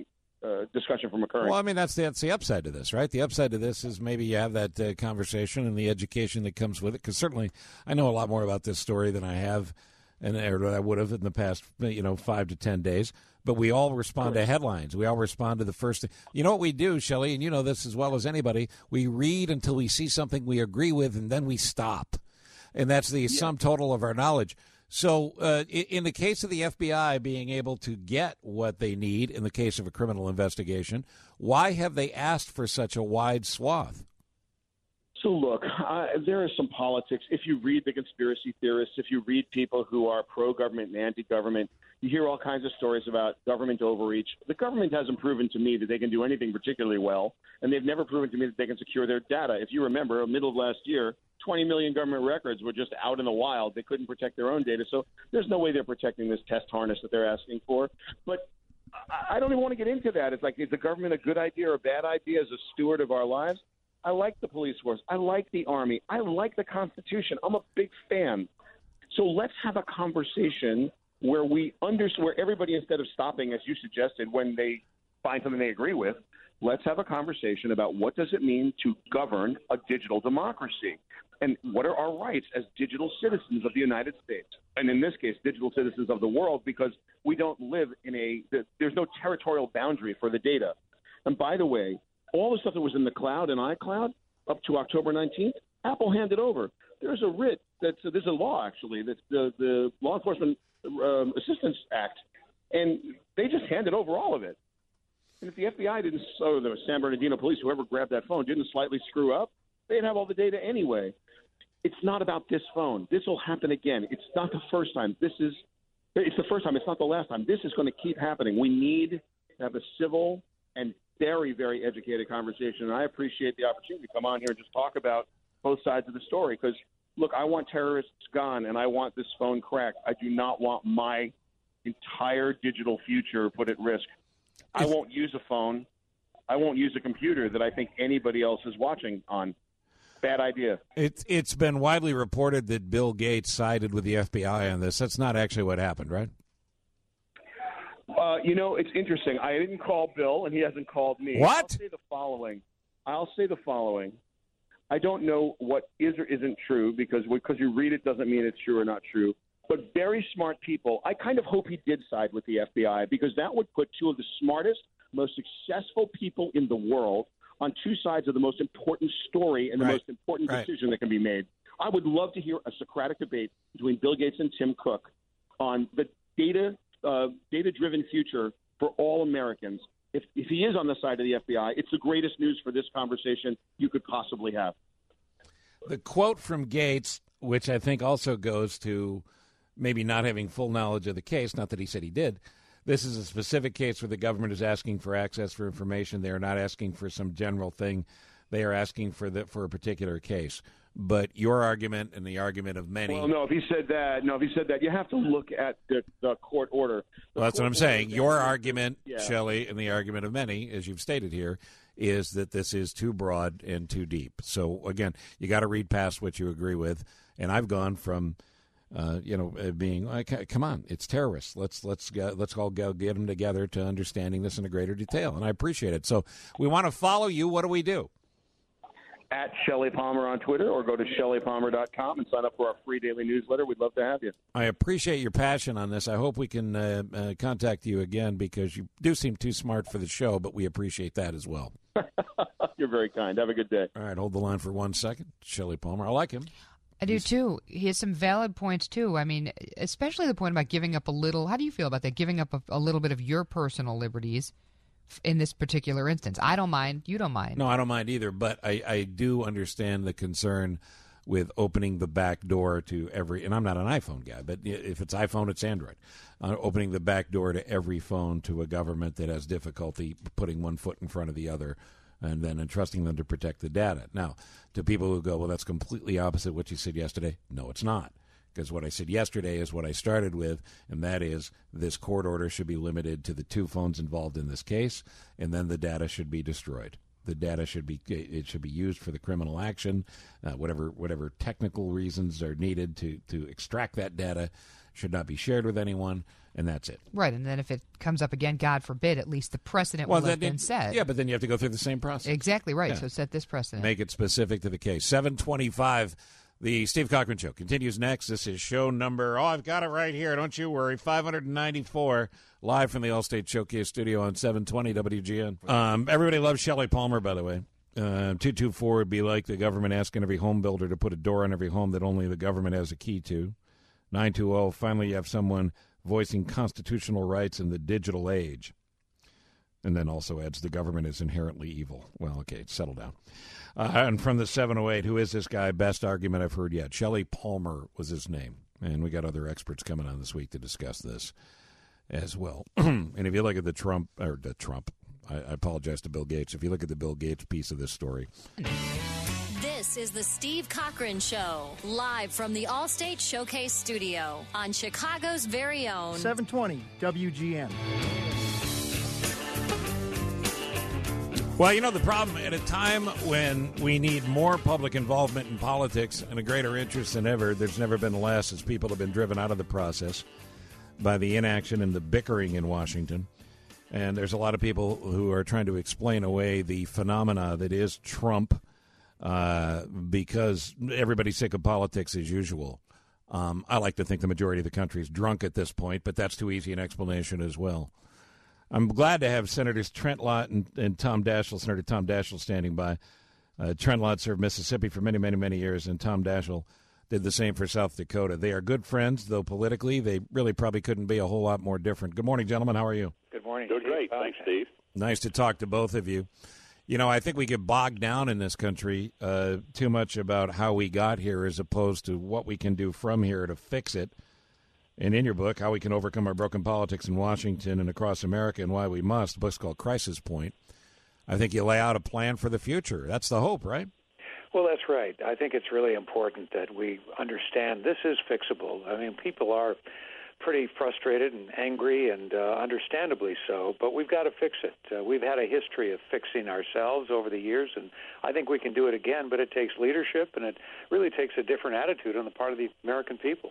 uh, discussion from occurring.
Well, I mean, that's the, that's the upside to this, right? The upside to this is maybe you have that uh, conversation and the education that comes with it. Because certainly I know a lot more about this story than I have and or I would have in the past, you know, five to ten days. But we all respond to headlines. We all respond to the first thing. You know what we do, Shelley, and you know this as well as anybody. We read until we see something we agree with, and then we stop. And that's the yeah. sum total of our knowledge. So uh, in the case of the F B I being able to get what they need in the case of a criminal investigation, why have they asked for such a wide swath?
So, look, uh, there is some politics. If you read the conspiracy theorists, if you read people who are pro-government and anti-government, you hear all kinds of stories about government overreach. The government hasn't proven to me that they can do anything particularly well, and they've never proven to me that they can secure their data. If you remember, in the middle of last year, twenty million government records were just out in the wild. They couldn't protect their own data, so there's no way they're protecting this test harness that they're asking for. But I don't even want to get into that. It's like, is the government a good idea or a bad idea as a steward of our lives? I like the police force. I like the Army. I like the Constitution. I'm a big fan. So let's have a conversation where we understand, where everybody, instead of stopping, as you suggested, when they find something they agree with, let's have a conversation about what does it mean to govern a digital democracy, and what are our rights as digital citizens of the United States, and in this case, digital citizens of the world, because we don't live in a – there's no territorial boundary for the data. And by the way, all the stuff that was in the cloud and iCloud up to October nineteenth, Apple handed over. There's a writ that's – there's a law, actually, that's the, the Law Enforcement um, Assistance Act, and they just handed over all of it. And if the F B I didn't – or the San Bernardino police, whoever grabbed that phone, didn't slightly screw up, they'd have all the data anyway. It's not about this phone. This will happen again. It's not the first time. This is – it's the first time. It's not the last time. This is going to keep happening. We need to have a civil and very, very educated conversation. And I appreciate the opportunity to come on here and just talk about both sides of the story because, look, I want terrorists gone and I want this phone cracked. I do not want my entire digital future put at risk. I won't use a phone. I won't use a computer that I think anybody else is watching on. Bad idea.
It's it's been widely reported that Bill Gates sided with the F B I on this. That's not actually what happened, right?
Uh, you know, it's interesting. I didn't call Bill, and he hasn't called me.
What?
I'll say the following. I'll say the following. I don't know what is or isn't true because because you read it doesn't mean it's true or not true. But very smart people. I kind of hope he did side with the F B I because that would put two of the smartest, most successful people in the world on two sides of the most important story and the
right.
most important
right.
decision that can be made. I would love to hear a Socratic debate between Bill Gates and Tim Cook on the data uh, data-driven future for all Americans. If, if he is on the side of the F B I, it's the greatest news for this conversation you could possibly have.
The quote from Gates, which I think also goes to maybe not having full knowledge of the case, not that he said he did. This is a specific case where the government is asking for access for information. They are not asking for some general thing. They are asking for the, for a particular case. But your argument and the argument of many.
Well, no, if he said that, no, if he said that, you have to look at the, the court order. The
well, that's
court
what I'm saying.
order,
Your argument,
yeah.
Shelley, and the argument of many, as you've stated here, is that this is too broad and too deep. So, again, you got to read past what you agree with. And I've gone from. Uh, you know, uh, being like, come on, it's terrorists. Let's let's go, let's all go get them together to understanding this in a greater detail, and I appreciate it. So we want to follow you. What do we do?
At Shelley Palmer on Twitter, or go to shelley palmer dot com and sign up for our free daily newsletter. We'd love to have you.
I appreciate your passion on this. I hope we can uh, uh, contact you again because you do seem too smart for the show, but we appreciate that as well.
You're very kind. Have a good day.
All right, hold the line for one second. Shelley Palmer, I like him.
I do, too. He has some valid points, too. I mean, especially the point about giving up a little. How do you feel about that, giving up a, a little bit of your personal liberties in this particular instance? I don't mind. You don't mind.
No, I don't mind either, but I, I do understand the concern with opening the back door to every, and I'm not an iPhone guy, but if it's iPhone, it's Android, uh, opening the back door to every phone to a government that has difficulty putting one foot in front of the other and then entrusting them to protect the data. Now, to people who go, well, that's completely opposite what you said yesterday. No, it's not. Because what I said yesterday is what I started with, and that is this court order should be limited to the two phones involved in this case, and then the data should be destroyed. The data should be it should be used for the criminal action, uh, whatever whatever technical reasons are needed to, to extract that data should not be shared with anyone, and that's it.
Right, and then if it comes up again, God forbid, at least the precedent
Well,
will have
then
been
it-
set.
Yeah, but then you have to go through the same process.
Exactly right.
Yeah.
So set this precedent.
Make it specific to the case. seven twenty-five, the Steve Cochran Show continues next. This is show number, oh, I've got it right here. Don't you worry. five ninety-four, live from the Allstate Showcase studio on seven twenty W G N. Um, everybody loves Shelley Palmer, by the way. Uh, two two four would be like the government asking every home builder to put a door on every home that only the government has a key to. nine two zero, finally you have someone voicing constitutional rights in the digital age. And then also adds the government is inherently evil. Well, okay, settle down. Uh, and from the seven oh eight, who is this guy? Best argument I've heard yet. Shelley Palmer was his name. And we got other experts coming on this week to discuss this as well. And if you look at the Trump, or the Trump, I, I apologize to Bill Gates. If you look at the Bill Gates piece of this story.
This is the Steve Cochran Show, live from the Allstate Showcase studio on Chicago's very own
seven twenty W G N.
Well, you know, the problem at a time when we need more public involvement in politics and a greater interest than ever, there's never been less as people have been driven out of the process by the inaction and the bickering in Washington. And there's a lot of people who are trying to explain away the phenomena that is Trump uh, because everybody's sick of politics as usual. Um, I like to think the majority of the country is drunk at this point, but that's too easy an explanation as well. I'm glad to have Senators Trent Lott and, and Tom Daschle, Senator Tom Daschle, standing by. Uh, Trent Lott served Mississippi for many, many, many years, and Tom Daschle did the same for South Dakota. They are good friends, though politically they really probably couldn't be a whole lot more different. Good morning, gentlemen. How are you?
Good morning.
Doing great. Thanks, Steve.
Nice to talk to both of you. You know, I think we get bogged down in this country uh, too much about how we got here as opposed to what we can do from here to fix it. And in your book, How We Can Overcome Our Broken Politics in Washington and Across America and Why We Must, the book's called Crisis Point. I think you lay out a plan for the future. That's the hope, right?
Well, that's right. I think it's really important that we understand this is fixable. I mean, people are pretty frustrated and angry, and uh, understandably so, but we've got to fix it. Uh, we've had a history of fixing ourselves over the years, and I think we can do it again, but it takes leadership, and it really takes a different attitude on the part of the American people.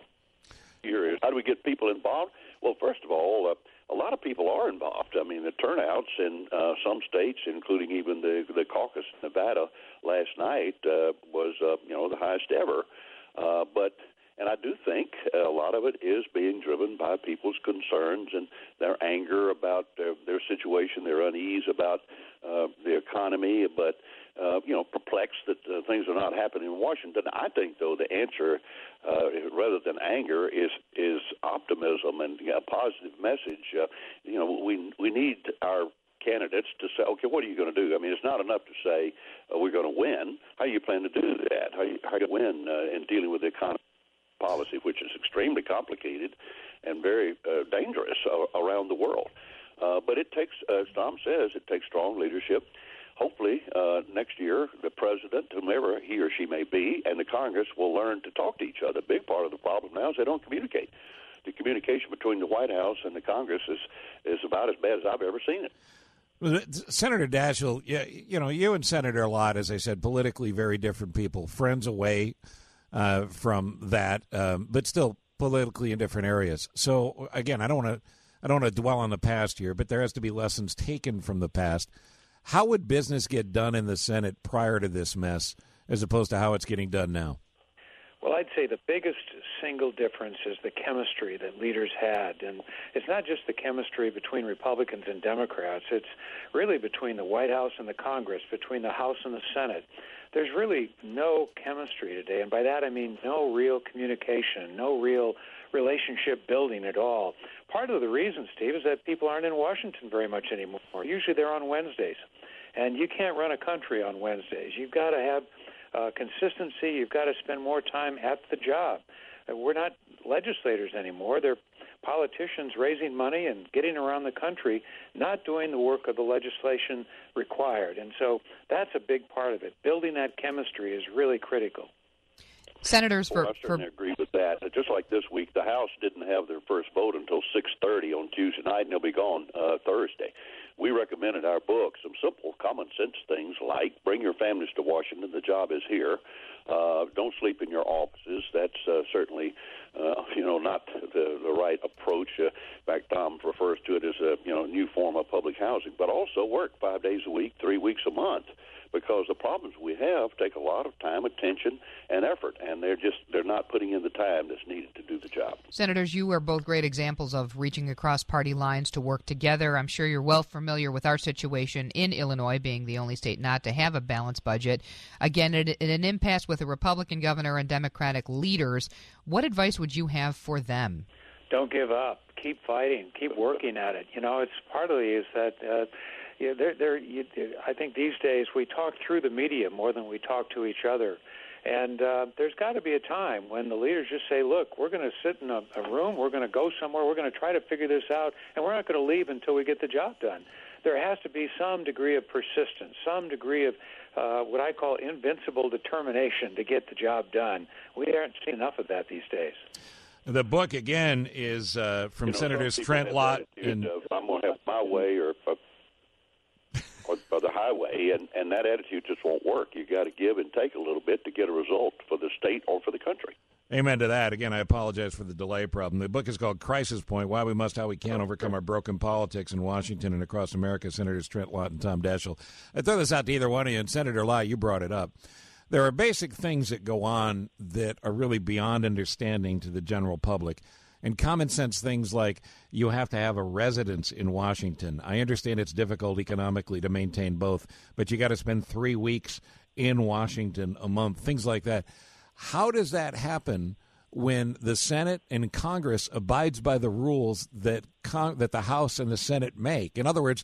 Here, how do we get people involved? Well, first of all, uh, a lot of people are involved. I mean, the turnouts in uh, some states, including even the the caucus in Nevada last night, uh, was uh, you know the highest ever. Uh, but and I do think a lot of it is being driven by people's concerns and their anger about their, their situation, their unease about uh, the economy, but uh, you know, perplexed that uh, things are not happening in Washington. I think, though, the answer, uh, rather than anger, is is optimism and you know, a positive message. Uh, you know, we we need our candidates to say, okay, what are you going to do? I mean, it's not enough to say uh, we're going to win. How do you plan to do that? How do you, how do you win uh, in dealing with the economy policy, which is extremely complicated and very uh, dangerous uh, around the world? Uh, but it takes, as Tom says, it takes strong leadership. Hopefully, uh, next year, the president, whomever he or she may be, and the Congress will learn to talk to each other. A big part of the problem now is they don't communicate. The communication between the White House and the Congress is, is about as bad as I've ever seen it.
Senator Daschle, you know, you and Senator Lott, as I said, politically very different people, friends away uh, from that, um, but still politically in different areas. So, again, I don't want to I don't want to dwell on the past here, but there has to be lessons taken from the past. How would business get done in the Senate prior to this mess as opposed to how it's getting done now?
Well, I'd say the biggest single difference is the chemistry that leaders had. And it's not just the chemistry between Republicans and Democrats. It's really between the White House and the Congress, between the House and the Senate. There's really no chemistry today. And by that I mean no real communication, no real relationship building at all. Part of the reason, Steve, is that people aren't in Washington very much anymore. Usually they're on Wednesdays. And you can't run a country on Wednesdays. You've got to have uh, consistency. You've got to spend more time at the job. Uh, we're not legislators anymore. They're politicians raising money and getting around the country, not doing the work of the legislation required. And so that's a big part of it. Building that chemistry is really critical.
Senators, for,
well, I certainly
for...
agree with that. Just like this week, the House didn't have their first vote until six thirty on Tuesday night, and they'll be gone uh, Thursday. we recommend in our book some simple common sense things like bring your families to Washington. The job is here. Uh, don't sleep in your offices. That's uh, certainly, uh, you know, not the, the right approach. Uh, in fact, Tom refers to it as a, you know, new form of public housing. But also work five days a week, three weeks a month, because the problems we have take a lot of time, attention, and effort, and they're just they're not putting in the time that's needed to do the job.
Senators, you are both great examples of reaching across party lines to work together. I'm sure you're well familiar with our situation in Illinois, being the only state not to have a balanced budget. Again, at, at an impasse with a Republican governor and Democratic leaders, what advice would you have for them?
Don't give up. Keep fighting. Keep working at it. You know, it's partly is that uh, you know, they're, they're, you, I think these days we talk through the media more than we talk to each other. And uh, there's got to be a time when the leaders just say, look, we're going to sit in a, a room, we're going to go somewhere, we're going to try to figure this out, and we're not going to leave until we get the job done. There has to be some degree of persistence, some degree of uh, what I call invincible determination to get the job done. We aren't seeing enough of that these days.
The book, again, is uh, from
you know,
Senators Trent Lott.
And if I'm going to have my way or if I, or, or the highway, and, and that attitude just won't work. You got to give and take a little bit to get a result for the state or for the country.
Amen to that. Again, I apologize for the delay problem. The book is called Crisis Point, Why We Must, How We Can Overcome Our Broken Politics in Washington and Across America, Senators Trent Lott and Tom Daschle. I throw this out to either one of you, and Senator Lott, you brought it up. There are basic things that go on that are really beyond understanding to the general public. And common sense things like you have to have a residence in Washington. I understand it's difficult economically to maintain both, but you got to spend three weeks in Washington a month, things like that. How does that happen when the Senate and Congress abides by the rules that con- that the House and the Senate make? In other words,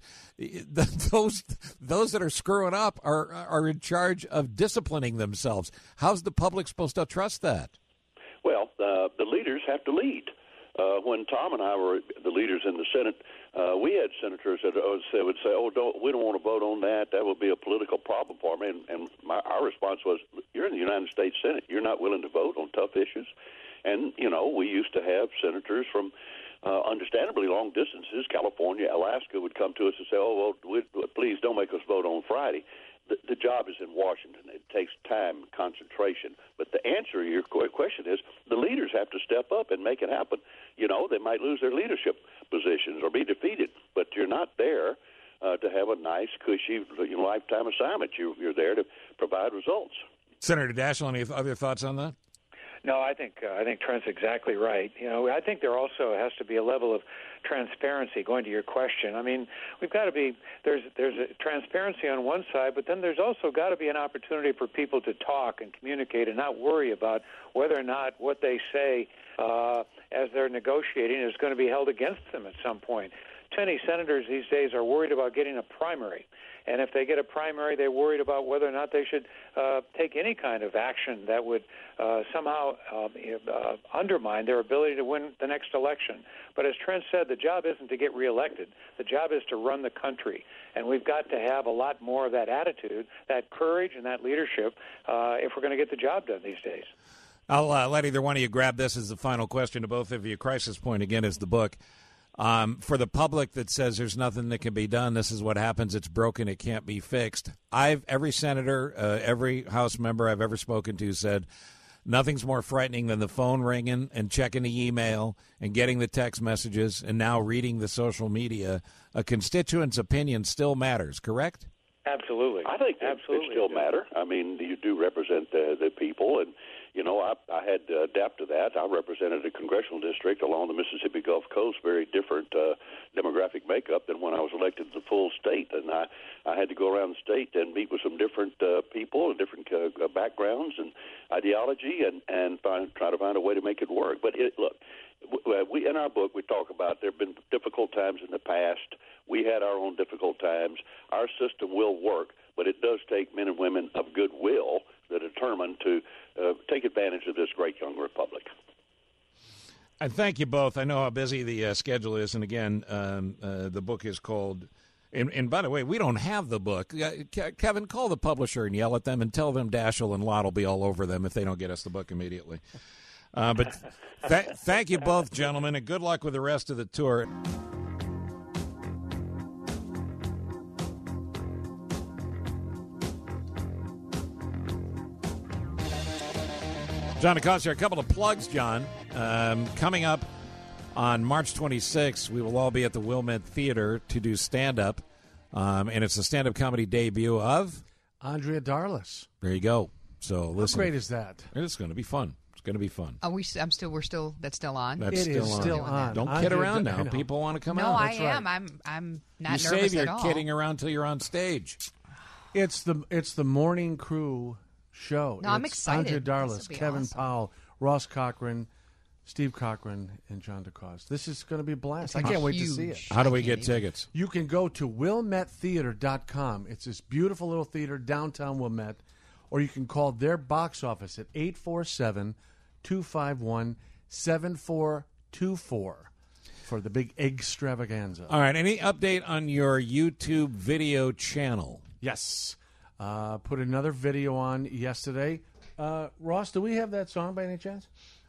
those those that are screwing up are are in charge of disciplining themselves. How's the public supposed to trust that?
Well, uh, the leaders have to lead. Uh, when Tom and I were the leaders in the Senate, uh, we had senators that would say, "Oh, don't we don't want to vote on that. That would be a political problem for me." And, and my, our response was, "You're in the United States Senate. You're not willing to vote on tough issues." And you know, we used to have senators from uh, understandably long distances. California, Alaska would come to us and say, "Oh, well, we, please don't make us vote on Friday." The, the job is in Washington. It takes time, concentration. But the answer to your question is the leaders have to step up and make it happen. You know, they might lose their leadership positions or be defeated, but you're not there uh, to have a nice, cushy, you know, lifetime assignment. You, you're there to provide results.
Senator Daschle, any other thoughts on that?
No, I think uh, I think Trent's exactly right. You know, I think there also has to be a level of transparency. Going to your question, I mean, we've got to be there's there's a transparency on one side, but then there's also got to be an opportunity for people to talk and communicate and not worry about whether or not what they say uh, as they're negotiating is going to be held against them at some point. Too many senators these days are worried about getting a primary. And if they get a primary, they're worried about whether or not they should uh, take any kind of action that would uh, somehow uh, uh, undermine their ability to win the next election. But as Trent said, the job isn't to get reelected. The job is to run the country. And we've got to have a lot more of that attitude, that courage, and that leadership uh, if we're going to get the job done these days.
I'll uh, let either one of you grab this as the final question to both of you. Crisis Point, again, is the book. Um, for the public that says there's nothing that can be done, this is what happens, it's broken, it can't be fixed. I've every senator, uh, every House member I've ever spoken to said nothing's more frightening than the phone ringing and checking the email and getting the text messages and now reading the social media. A constituent's opinion still matters, correct?
Absolutely.
I think
Absolutely
it still matter. I mean, you do represent the, the people, and you know, I, I had to adapt to that. I represented a congressional district along the Mississippi Gulf Coast, very different uh, demographic makeup than when I was elected to the full state. And I, I had to go around the state and meet with some different uh, people and different uh, backgrounds and ideology and, and find, try to find a way to make it work. But it, look, we in our book, we talk about there have been difficult times in the past. We had our own difficult times. Our system will work, but it does take men and women of goodwill that are determined to uh, take advantage of this great young republic.
I thank you both. I know how busy the uh, schedule is, and again, um, uh, the book is called. And, and by the way, we don't have the book. Uh, Ke- Kevin, call the publisher and yell at them and tell them Daschle and Lott will be all over them if they don't get us the book immediately. Uh, but th- thank you both, gentlemen, and good luck with the rest of the tour. John DeCosta, a couple of plugs, John. Um, coming up on March twenty-sixth, we will all be at the Wilmette Theater to do stand-up, um, and it's the stand-up comedy debut of
Andrea Darlis.
There you go. So listen,
how great is that?
It's going to be fun. It's going to be fun.
Are we? I'm still. We're still. That's still on.
That's
It
still
is
on.
still on.
Don't
Andrea
kid around
Da-
now. People want to come
no,
out.
I
That's
am.
right.
I'm. I'm not
You
nervous
save your
at all.
kidding around till you're on stage.
It's the it's the morning crew show.
No, I'm
It's
excited.
Andrea
This
Darlis,
will be
Kevin
awesome.
Powell, Ross Cochran, Steve Cochran, and John DeCoste. This is going to be a blast. I
It's
can't wait to see it.
huge.
How do we
I
get
can't even-
tickets?
You can go to wilmette theater dot com. It's this beautiful little theater downtown Wilmette. Or you can call their box office at eight four seven, two five one, seven four two four for the big extravaganza.
All right. Any update on your YouTube video channel?
Yes. Uh, put another video on yesterday. Uh, Ross, do we have that song by any chance?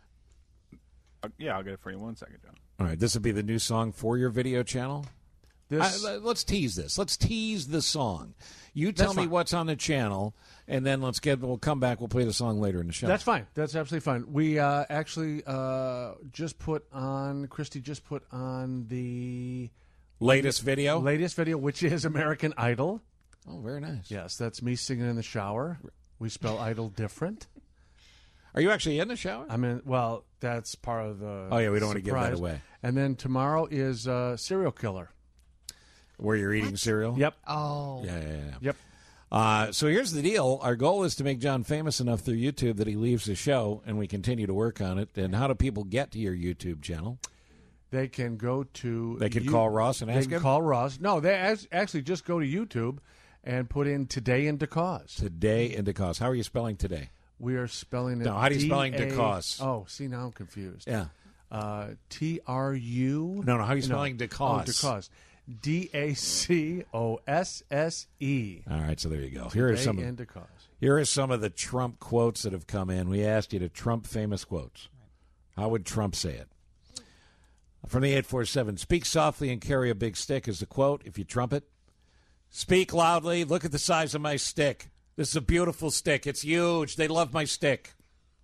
Uh, yeah, I'll get it for you in one second, John.
All right. This will be the new song for your video channel.
This,
I, let's tease this. Let's tease the song. You tell
That's
me
fine.
what's on the channel, and then let's get. We'll come back. We'll play the song later in the show.
That's fine. That's absolutely fine. We uh, actually uh, just put on, Christy just put on the
latest video.
latest video, which is American Idol.
Oh, very nice.
Yes, that's me singing in the shower. We spell idol different.
Are you actually in the shower?
I mean, well, that's part of the.
Oh, yeah, we don't want to give that
surprise.
away.
And then tomorrow is uh, Serial Killer.
Where you're eating cereal?
Yep.
Oh.
Yeah, yeah, yeah.
Yep.
Uh, so here's the deal. Our goal is to make John famous enough through YouTube that he leaves the show, and we continue to work on it. And how do people get to your YouTube channel?
They can go to.
They can
you-
call Ross and
they
ask
can
him?
call Ross. No, they as- actually just go to YouTube and put in Today in DeCause.
Today in DeCause. How are you spelling today?
We are spelling it.
No, how do you spelling
D A
DeCause?
Oh, see, now I'm confused.
Yeah.
Uh, T R U.
No, no, how are you spelling DeCause?
Oh, DeCause. D A C O S S E.
All right, so there you go. Here are
Today
some.
in DeCause.
Here are some of the Trump quotes that have come in. We asked you to Trump famous quotes. How would Trump say it? From the eight four seven, speak softly and carry a big stick is the quote. If you trumpet, speak loudly. Look at the size of my stick. This is a beautiful stick. It's huge. They love my stick.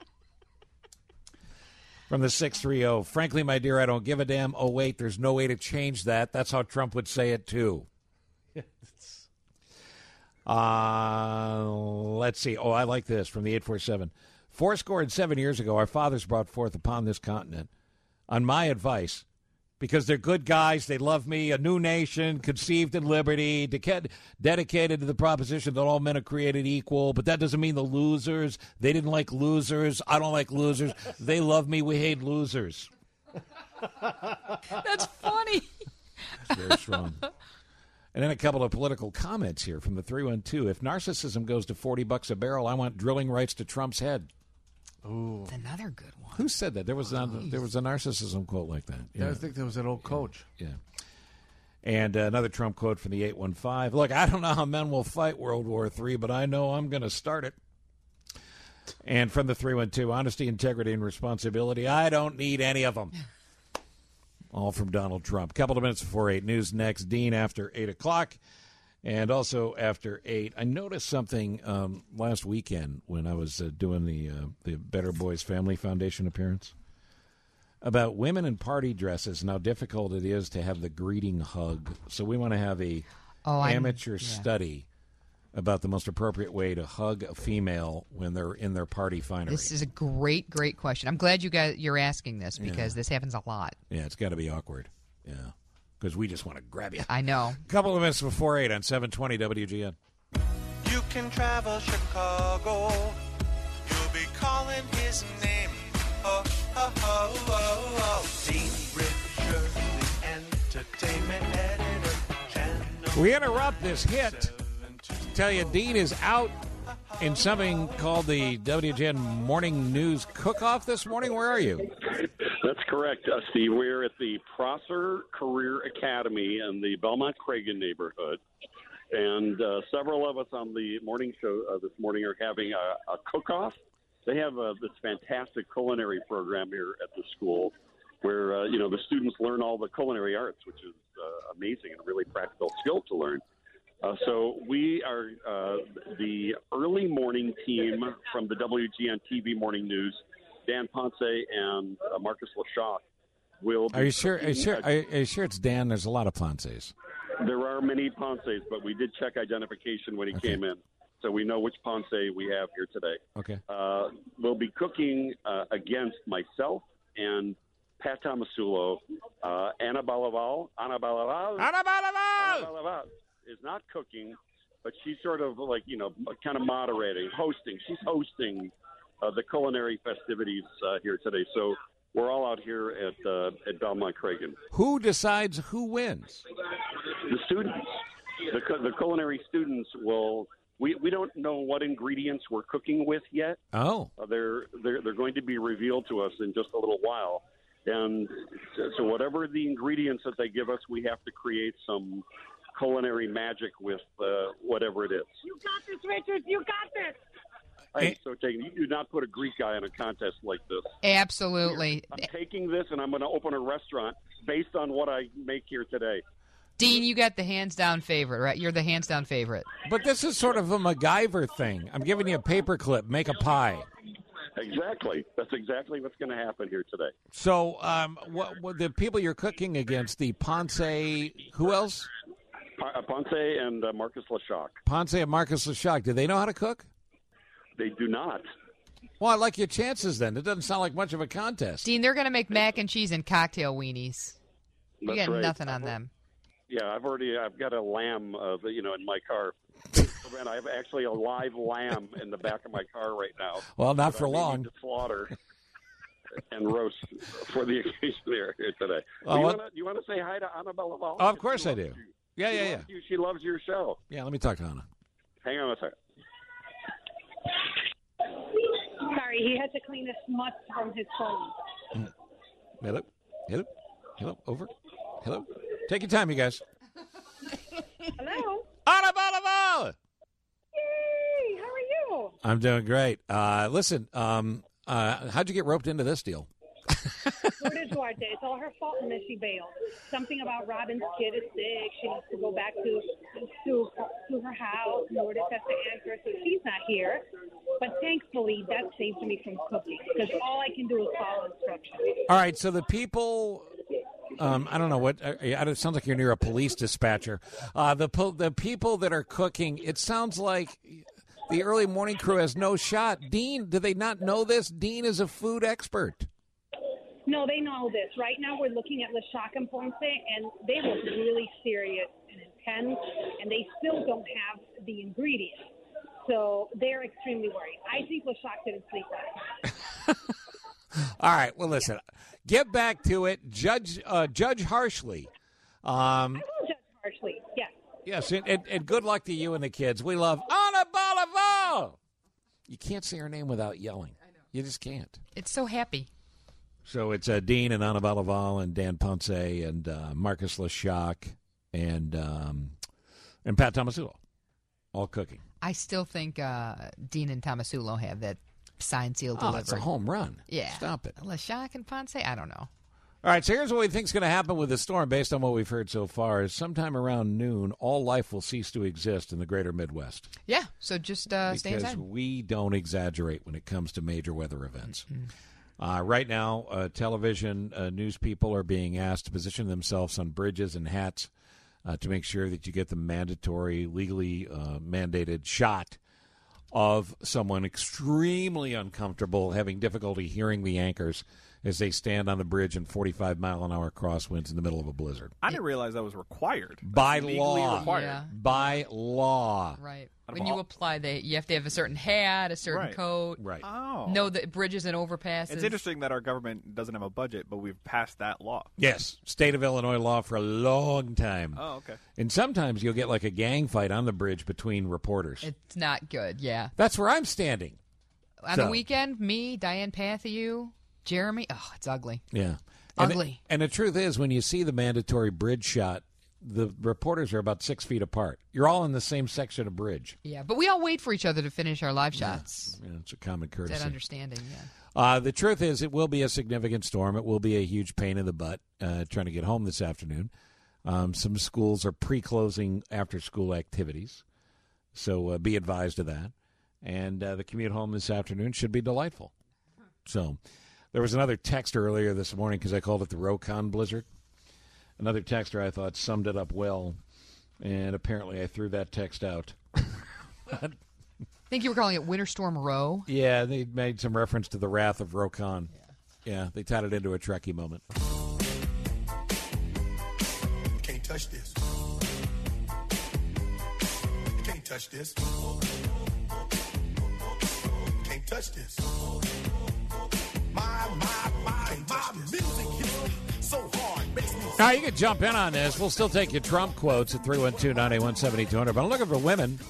From the six three zero, frankly, my dear, I don't give a damn. Oh, wait, there's no way to change that. That's how Trump would say it, too. Uh, let's see. Oh, I like this from the eight four seven. Fourscore and seven years ago, our fathers brought forth upon this continent, on my advice, because they're good guys, they love me, a new nation, conceived in liberty, deca- dedicated to the proposition that all men are created equal, but that doesn't mean the losers. They didn't like losers. I don't like losers. They love me. We hate losers.
That's funny.
It's very strong. And then a couple of political comments here from the three one two. If narcissism goes to forty bucks a barrel, I want drilling rights to Trump's head.
Ooh.
That's another good one.
Who said that? There was a, there was a narcissism quote like that.
Yeah, I think there was that old coach.
Yeah. And uh, another Trump quote from the eight one five. Look, I don't know how men will fight World War Three, but I know I'm going to start it. And from the three one two, honesty, integrity, and responsibility. I don't need any of them. All from Donald Trump. Couple of minutes before eight. News next. Dean after eight o'clock. And also after eight, I noticed something um, last weekend when I was uh, doing the uh, the Better Boys Family Foundation appearance about women in party dresses and how difficult it is to have the greeting hug. So we want to have a
Oh, I'm-
amateur
yeah.
study about the most appropriate way to hug a female when they're in their party finery.
This is a great, great question. I'm glad you guys you're asking this because
Yeah.
this happens a lot.
Yeah, it's got to be awkward. Yeah, because we just want to grab you.
I know.
A couple of minutes before eight on seven twenty W G N.
You can travel Chicago. You'll be calling his name. Oh, oh, oh, oh, oh. Dean Richard, the entertainment editor. Channel
We interrupt this hit to tell you Dean is out in something called the W G N Morning News Cook-Off this morning. Where are you?
That's correct, uh, Steve. We're at the Prosser Career Academy in the Belmont-Cragen neighborhood. And uh, several of us on the morning show uh, this morning are having a, a cook-off. They have uh, this fantastic culinary program here at the school where, uh, you know, the students learn all the culinary arts, which is uh, amazing and a really practical skill to learn. Uh, so we are uh, the early morning team from the W G N T V Morning News Dan Ponce and uh, Marcus Leshock will. Be
Are you sure? Are you
cooking
sure?
a-
Are you, are you sure it's Dan? There's a lot of Ponces.
There are many Ponces, but we did check identification when he
Okay.
came in, so we know which Ponce we have here today.
Okay.
Uh, we'll be cooking uh, against myself and Pat Tomasulo. Uh, Anna Balaval. Anna Balaval.
Anna Balaval!
Anna Balaval is not cooking, but she's sort of like, you know, kind of moderating, hosting. She's hosting uh, the culinary festivities uh, here today. So we're all out here at uh, at Belmont Cragen.
Who decides who wins?
The students, the, cu- the culinary students will. We, we don't know what ingredients we're cooking with yet.
Oh.
Uh, they're, they're they're going to be revealed to us in just a little while. And so, so whatever the ingredients that they give us, we have to create some culinary magic with uh, whatever it is.
You got this, Richard. You got this.
I'm so taken. You do not put a Greek guy in a contest like this.
Absolutely.
I'm taking this and I'm going to open a restaurant based on what I make here today.
Dean, you got the hands-down favorite, right? You're the hands-down favorite.
But this is sort of a MacGyver thing. I'm giving you a paperclip. Make a pie.
Exactly. That's exactly what's going to happen here today.
So, um, what, what the people you're cooking against? The Ponce. Who else?
Pa- Ponce and uh, Marcus Leshock.
Ponce and Marcus Leshock. Do they know how to cook?
They do not.
Well, I like your chances then. It doesn't sound like much of a contest.
Dean, they're going to make mac and cheese and cocktail weenies. You
That's
got
right.
nothing on them.
Yeah, I've already I've got a lamb, uh, you know, in my car. And I have actually a live lamb in the back of my car right now.
Well, not
that
for
I may
long.
need to slaughter and roast for the occasion here today.
Well,
Do you
what-
wanna- you want to say hi to Annabella Val?
Oh, of course I do. Yeah,
She
yeah, yeah.
loves you. She loves your show.
Yeah, let me talk to Anna.
Hang on a second.
Sorry, he had to clean the smut from his phone.
Hello? Hello? Hello? Over? Hello? Take your time, you guys.
Hello.
Anna Balaval!
Yay! How are you?
I'm doing great. Uh, listen, um, uh, how'd you get roped into this deal?
Lourdes Duarte. It's all her fault unless she bailed. Something about Robin's kid is sick. She needs to go back to to, to her house. Lourdes has to answer, so she's not here. But thankfully, that saved me from cooking because all I can do is follow instructions.
All right, so the people, um, I don't know what, uh, it sounds like you're near a police dispatcher. Uh, the po- the people that are cooking, it sounds like the early morning crew has no shot. Dean, do they not know this? Dean is a food expert.
No, they know this. Right now, we're looking at Leshock and Ponce, and they were really serious and intense, and they still don't have the ingredients. So they're extremely worried. I think Leshock didn't sleep that night.
All right, well, listen, get back to it. Judge uh, Judge harshly. Um,
I will judge harshly, yes.
yes, and, and, and good luck to you and the kids. We love Anna Balaval. You can't say her name without yelling. I know. You just can't.
It's so happy.
So it's uh, Dean and Anna Balaval and Dan Ponce and uh, Marcus Leshock and um, and Pat Tomasulo, all cooking.
I still think uh, Dean and Tomasulo have that signed, sealed,
Oh,
delivered.
that's a home run.
Yeah.
Stop it.
Leshock and Ponce? I don't know.
All right, so here's what we think is going to happen with the storm based on what we've heard so far. Is sometime around noon, all life will cease to exist in the greater Midwest.
Yeah, so just uh, stay
Because
inside.
we don't exaggerate when it comes to major weather events. Uh, right now, uh, television uh, news people are being asked to position themselves on bridges and hats uh, to make sure that you get the mandatory, legally uh, mandated shot of someone extremely uncomfortable, having difficulty hearing the anchors as they stand on the bridge in forty-five mile an hour crosswinds in the middle of a blizzard.
I didn't realize that was required.
By
That's legally
law.
required.
Yeah.
By law.
Right.
Out of
When you
all-
apply, they you have to have a certain hat, a certain
Right.
coat.
Right.
Oh.
Know the bridges and overpasses.
It's interesting that our government doesn't have a budget, but we've passed that law.
Yes, state of Illinois law for a long time.
Oh, okay.
And sometimes you'll get like a gang fight on the bridge between reporters.
It's not good, yeah.
That's where I'm standing.
On
So-
the weekend, me, Diane Pathieu, Jeremy, oh, it's ugly.
Yeah. And
Ugly.
The, and the truth is, when you see the mandatory bridge shot, the reporters are about six feet apart. You're all in the same section of bridge.
Yeah, but we all wait for each other to finish our live shots.
Yeah, it's a common
It's
courtesy.
that understanding, yeah.
Uh, the truth is, it will be a significant storm. It will be a huge pain in the butt uh, trying to get home this afternoon. Um, some schools are pre-closing after-school activities, so uh, be advised of that. And uh, the commute home this afternoon should be delightful. So there was another text earlier this morning because I called it the Rokon blizzard. Another texter I thought summed it up well, and apparently I threw that text out.
I think you were calling it Winter Storm Ro.
Yeah, they made some reference to the wrath of Rokon. Yeah, yeah they tied it into a Trekkie moment.
You can't touch this. You can't touch this. You can't touch this. My, my, my, my music hits so hard. Makes me
Now, you can jump in on this. We'll still take your Trump quotes at three one two, nine eight one, seven two zero zero. But I'm looking for women.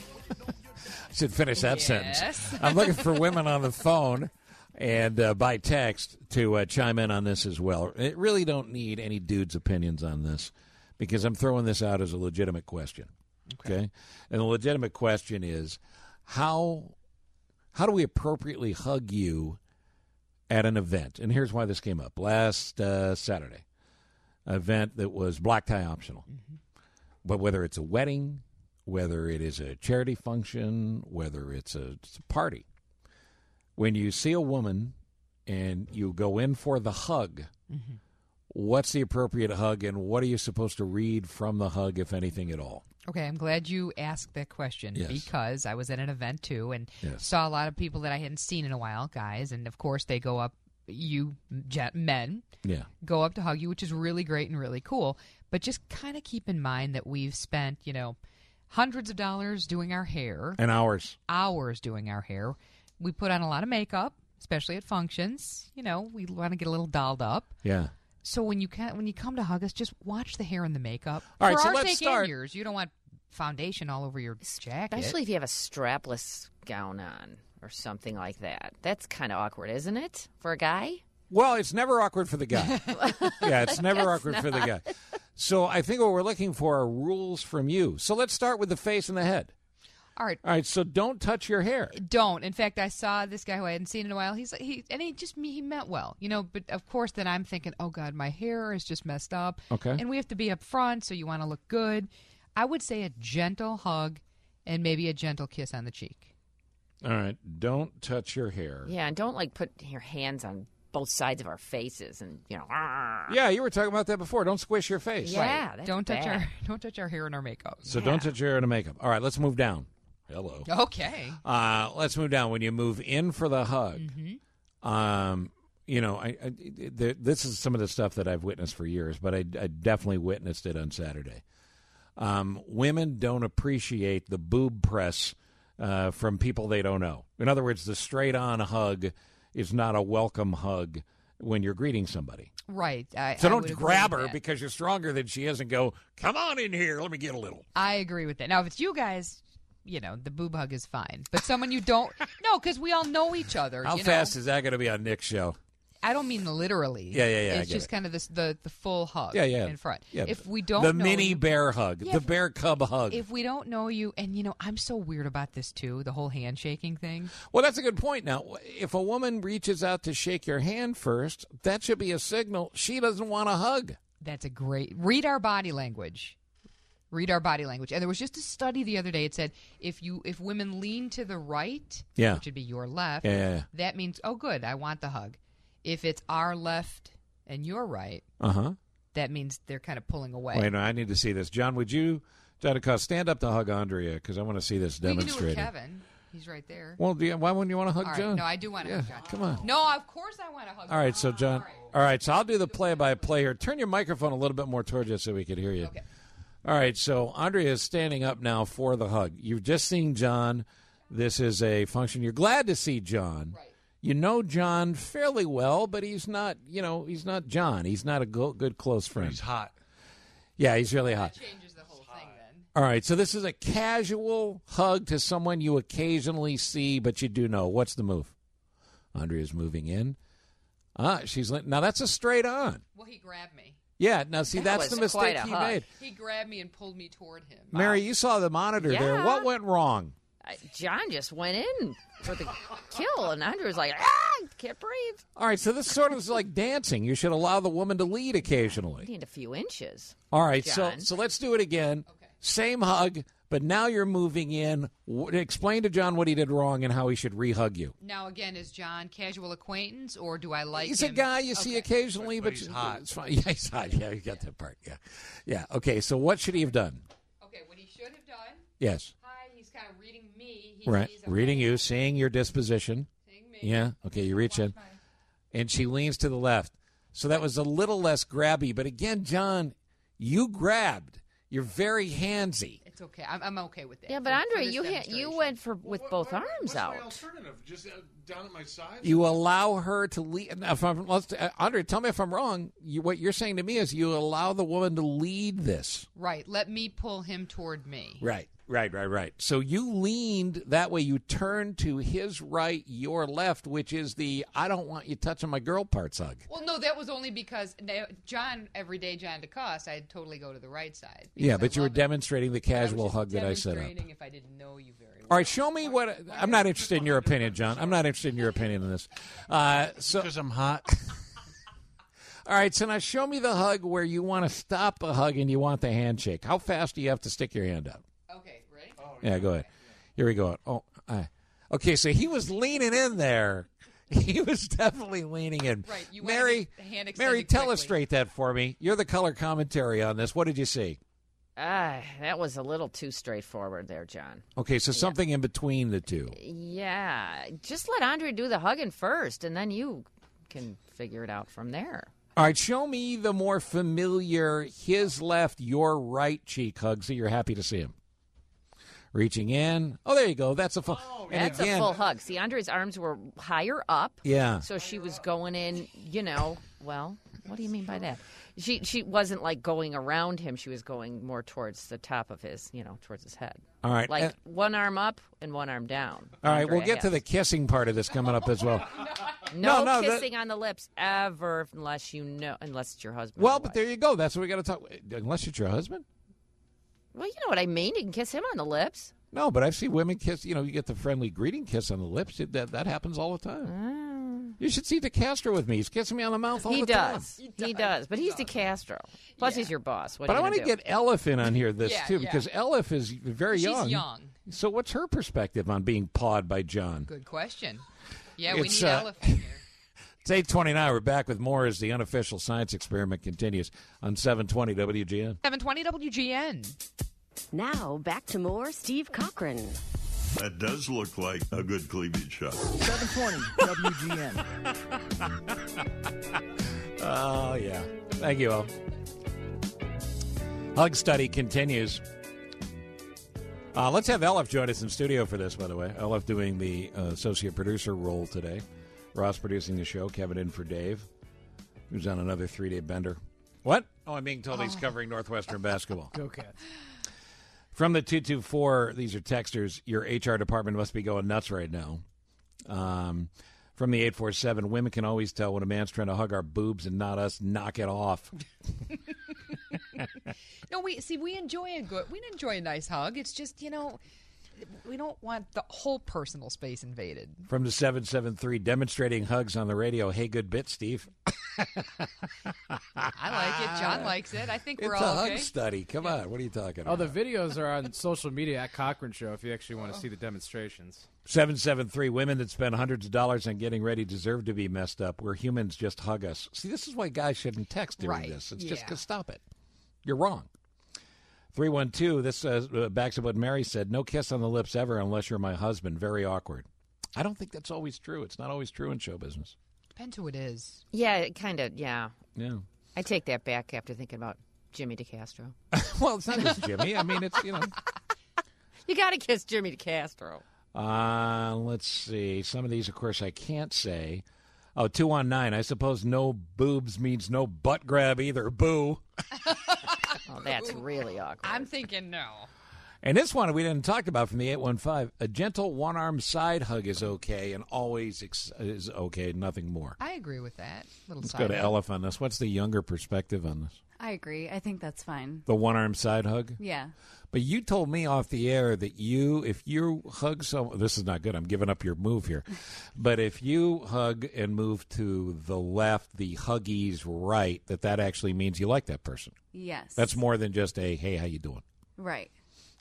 I should finish that
Yes.
sentence. I'm looking for women on the phone and uh, by text to uh, chime in on this as well. It really don't need any dude's opinions on this because I'm throwing this out as a legitimate question. Okay? okay? And the legitimate question is how how do we appropriately hug you at an event? And here's why this came up. Last uh, Saturday, an event that was black tie optional. Mm-hmm. But whether it's a wedding, whether it is a charity function, whether it's a, it's a party, when you see a woman and you go in for the hug, mm-hmm. what's the appropriate hug and what are you supposed to read from the hug, if anything at all?
Okay, I'm glad you asked that question
yes.
because I was at an event, too, and
yes.
saw a lot of people that I hadn't seen in a while, guys, and, of course, they go up, you jet, men,
yeah.
go up to hug you, which is really great and really cool, but just kind of keep in mind that we've spent, you know, hundreds of dollars doing our hair.
And hours.
Hours doing our hair. We put on a lot of makeup, especially at functions. You know, we want to get a little dolled up.
Yeah.
So when you can, when you come to hug us, just watch the hair and the makeup.
All right,
For
so
our
let's
sake
start.
and yours, you don't want foundation all over your jacket.
Especially if you have a strapless gown on or something like that. That's kind of awkward, isn't it, for a guy?
Well, it's never awkward for the guy. yeah, it's never awkward
not.
for the guy. So I think what we're looking for are rules from you. So let's start with the face and the head.
All right.
All right, so don't touch your hair.
Don't. In fact, I saw this guy who I hadn't seen in a while. He's he and he just he meant well, you know. But of course, then I'm thinking, oh God, my hair is just messed up.
Okay.
And we have to be up front, so you want to look good. I would say a gentle hug and maybe a gentle kiss on the cheek.
All right. Don't touch your hair.
Yeah, and don't like put your hands on both sides of our faces and you know.
Yeah, you were talking about that before. Don't squish your face.
Yeah,
right.
that's
don't touch
bad.
our don't touch our hair and our makeup.
So
Yeah.
don't touch your hair and makeup. All right, let's move down. Hello.
Okay.
Uh, let's move down. When you move in for the hug,
Mm-hmm.
um, you know, I, I, the, this is some of the stuff that I've witnessed for years, but I, I definitely witnessed it on Saturday. Um, women don't appreciate the boob press uh, from people they don't know. In other words, the straight-on hug is not a welcome hug when you're greeting somebody.
Right. I,
So
I
don't
would agree
grab
with
her
that.
because you're stronger than she is and go, come on in here, let me get a little.
I agree with that. Now, if it's you guys, you know, the boob hug is fine. But someone you don't, no, because we all know each other.
How
you
fast
know?
is that going to be on Nick's show?
I don't mean literally.
Yeah, yeah, yeah, I
It's
get
just
it.
kind of this the the full hug.
Yeah, yeah.
In front.
Yeah,
If we don't
the
know
mini
you,
bear hug,
Yeah,
the
if-
bear cub hug.
If we don't know you, and you know, I'm so weird about this too, the whole handshaking thing.
Well, that's a good point. Now, if a woman reaches out to shake your hand first, that should be a signal she doesn't want a hug.
That's a great read our body language. Read our body language. And there was just a study the other day. It said if you if women lean to the right,
Yeah.
which would be your left,
Yeah, yeah, yeah.
that means oh good, I want the hug. If it's our left and your right,
Uh huh.
that means they're kind of pulling away.
Wait, no, I need to see this. John, would you, John DeCoste, stand up to hug Andrea because I want to see this
We can do it
demonstrated.
with Kevin. He's right there.
Well, do you, why wouldn't you want to hug
All right.
John?
No, I do want to
Yeah,
hug John.
come on.
No, of course I want to hug
All right, so John. All right, so I'll do the play-by-play here. Turn your microphone a little bit more towards you so we can hear you.
Okay.
All right, so Andrea is standing up now for the hug. You've just seen John. This is a function. You're glad to see John.
Right.
You know John fairly well, but he's not, you know, he's not John. He's not a go- good close friend.
He's hot.
Yeah, he's really hot.
That changes the whole thing then.
All right, so this is a casual hug to someone you occasionally see, but you do know. What's the move? Andrea's moving in. Ah, she's li- now that's a straight on.
Well, he grabbed me.
Yeah, now see,
That
that's the
was quite
mistake
a
he
hug.
made.
He grabbed me and pulled me toward him.
Mary, you saw the monitor there.
Yeah.
What went wrong?
Uh, John just went in for the kill, and Andrew was like, ah, can't breathe.
All right, so this sort of is like dancing. You should allow the woman to lead
I
occasionally.
need a few inches.
All right, so
John.
so let's do it again.
Okay.
Same hug, But now you're moving in. W- Explain to John what he did wrong and how he should re-hug you.
Now, again, is John casual acquaintance, or do I like
He's
him?
a guy you
Okay.
see occasionally, but,
But he's hot.
It's fine. Yeah, he's hot. Yeah, you got that part. Yeah, yeah. Okay, so what should he have done?
Okay, what he should have done.
Yes.
Hi, he's kind of reading me. He
Right,
sees,
reading
okay,
you, seeing your disposition.
seeing me.
Yeah. Okay, you reach in, and she leans to the left. So that was a little less grabby, but again, John, you grabbed. You're very handsy.
It's okay. I'm, I'm okay with that.
Yeah, but
for-
Andre,
for this
you ha- you
demonstration.
went for with both arms
What's
out.
my alternative? Just uh, down at my side?
You allow her to lead. Now, if I'm, let's, uh, Andre, tell me if I'm wrong. You, what you're saying to me is you allow the woman to lead this.
Right. Let me pull him toward me.
Right, right, right, right. So you leaned that way. You turned to his right, your left, which is the I don't want you touching my girl parts hug.
Well, no, that was only because now, John, everyday John DeCoste, I'd totally go to the right side.
Yeah,
because
but
I
you were
love it.
demonstrating the
I was
casual
just
hug that I set up.
demonstrating if I didn't know you very well.
All right, show me what. I'm not interested in your opinion, John. I'm not interested in your opinion on this. Uh, so,
Because I'm hot.
all right, so now show me the hug where you want to stop the hug and you want the handshake. How fast do you have to stick your hand up?
Okay, ready?
Yeah, go ahead. Here we go. Oh, I, okay. So he was leaning in there. He was definitely leaning in.
Right. You wanna
Mary,
get the hand extended
Mary,
quickly.
illustrate that for me. You're the color commentary on this. What did you see?
Ah, that was a little too straightforward there, John.
Okay, so something in between the two.
Yeah, just let Andre do the hugging first, and then you can figure it out from there.
All right, show me the more familiar his left, your right cheek hug so you're happy to see him. Reaching in. Oh, there you go. That's a full. and
That's
again,
a full hug. See, Andre's arms were higher up.
Yeah.
So she was going in, you know, well, what do you mean by that? She she wasn't like going around him. She was going more towards the top of his, you know, towards his head.
All right.
Like
and-
one arm up and one arm down.
all right,
Andrea
we'll get to
has.
the kissing part of this coming up as well.
No,
No, no, that-
kissing on the lips ever, unless you know, unless it's your husband.
Well,
or
but
wife.
there you go. That's what we got to talk. Unless it's your husband.
Well, you know what I mean. You can kiss him on the lips.
No, but I've seen women kiss. You know, you get the friendly greeting kiss on the lips. It- That that happens all the time. You should see DeCastro with me. He's kissing me on the mouth all
He
the
does.
time.
He does. But he's DeCastro. Plus, he's your boss. What
But
are
I
you
want to
gonna do?
get Elif in on here this
Yeah,
too
yeah.
because Elif is very
She's
young.
young.
So what's her perspective on being pawed by John?
Good question. Yeah, we
It's,
need
uh,
elephant here.
It's eight twenty-nine. We're back with more as the unofficial science experiment continues on seven twenty W G N.
seven twenty W G N.
Now, back to more Steve Cochran.
That does look like a good cleavage shot.
seven twenty W G N.
Oh, yeah. Thank you all. Hug study continues. Uh, let's have Elif join us in studio for this, by the way. Elif doing the uh, associate producer role today. Ross producing the show. Kevin in for Dave, who's on another three-day bender. What? Oh, I'm being told he's covering Northwestern basketball.
Go Cats.
From the two two four, these are texters. Your H R department must be going nuts right now. Um, from the eight four seven, women can always tell when a man's trying to hug our boobs and not us. Knock it off.
No, we see. We enjoy a good. We enjoy a nice hug. It's just, you know, we don't want the whole personal space invaded.
From the seven seven three, demonstrating hugs on the radio. Hey, good bit, Steve.
I like it. John likes it. I think we're
It's
all
a
okay.
hug study. Come on. What are you talking
Oh,
about?
the videos are on social media at Cochran Show if you actually want to see the demonstrations.
seven seven three, women that spend hundreds of dollars on getting ready deserve to be messed up. We're humans, just hug us. See, this is why guys shouldn't text during
Right.
this. It's
Yeah.
just 'cause stop it. You're wrong. three one two, this uh, backs up what Mary said. No kiss on the lips ever unless you're my husband. Very awkward. I don't think that's always true. It's not always true in show business.
Depends who it is.
Yeah, it kind of, yeah.
Yeah.
I take that back after thinking about Jimmy DeCastro.
Well, it's not just Jimmy. I mean, it's, you know.
You got to kiss Jimmy DeCastro.
Uh, let's see. Some of these, of course, I can't say. Oh, two one nine. I suppose no boobs means no butt grab either. Boo.
Oh, that's really awkward.
I'm thinking no.
And this one we didn't talk about from the eight one five. A gentle one-arm side hug is okay and always ex- is okay, nothing more.
I agree with that. Little
Let's
side
go to
hug.
Elif on this. What's the younger perspective on this?
I agree. I think that's fine.
The one-arm side hug?
Yeah.
But you told me off the air that you, if you hug someone, this is not good. I'm giving up your move here. But if you hug and move to the left, the huggies right, that that actually means you like that person.
Yes.
That's more than just a, hey, how you doing?
Right.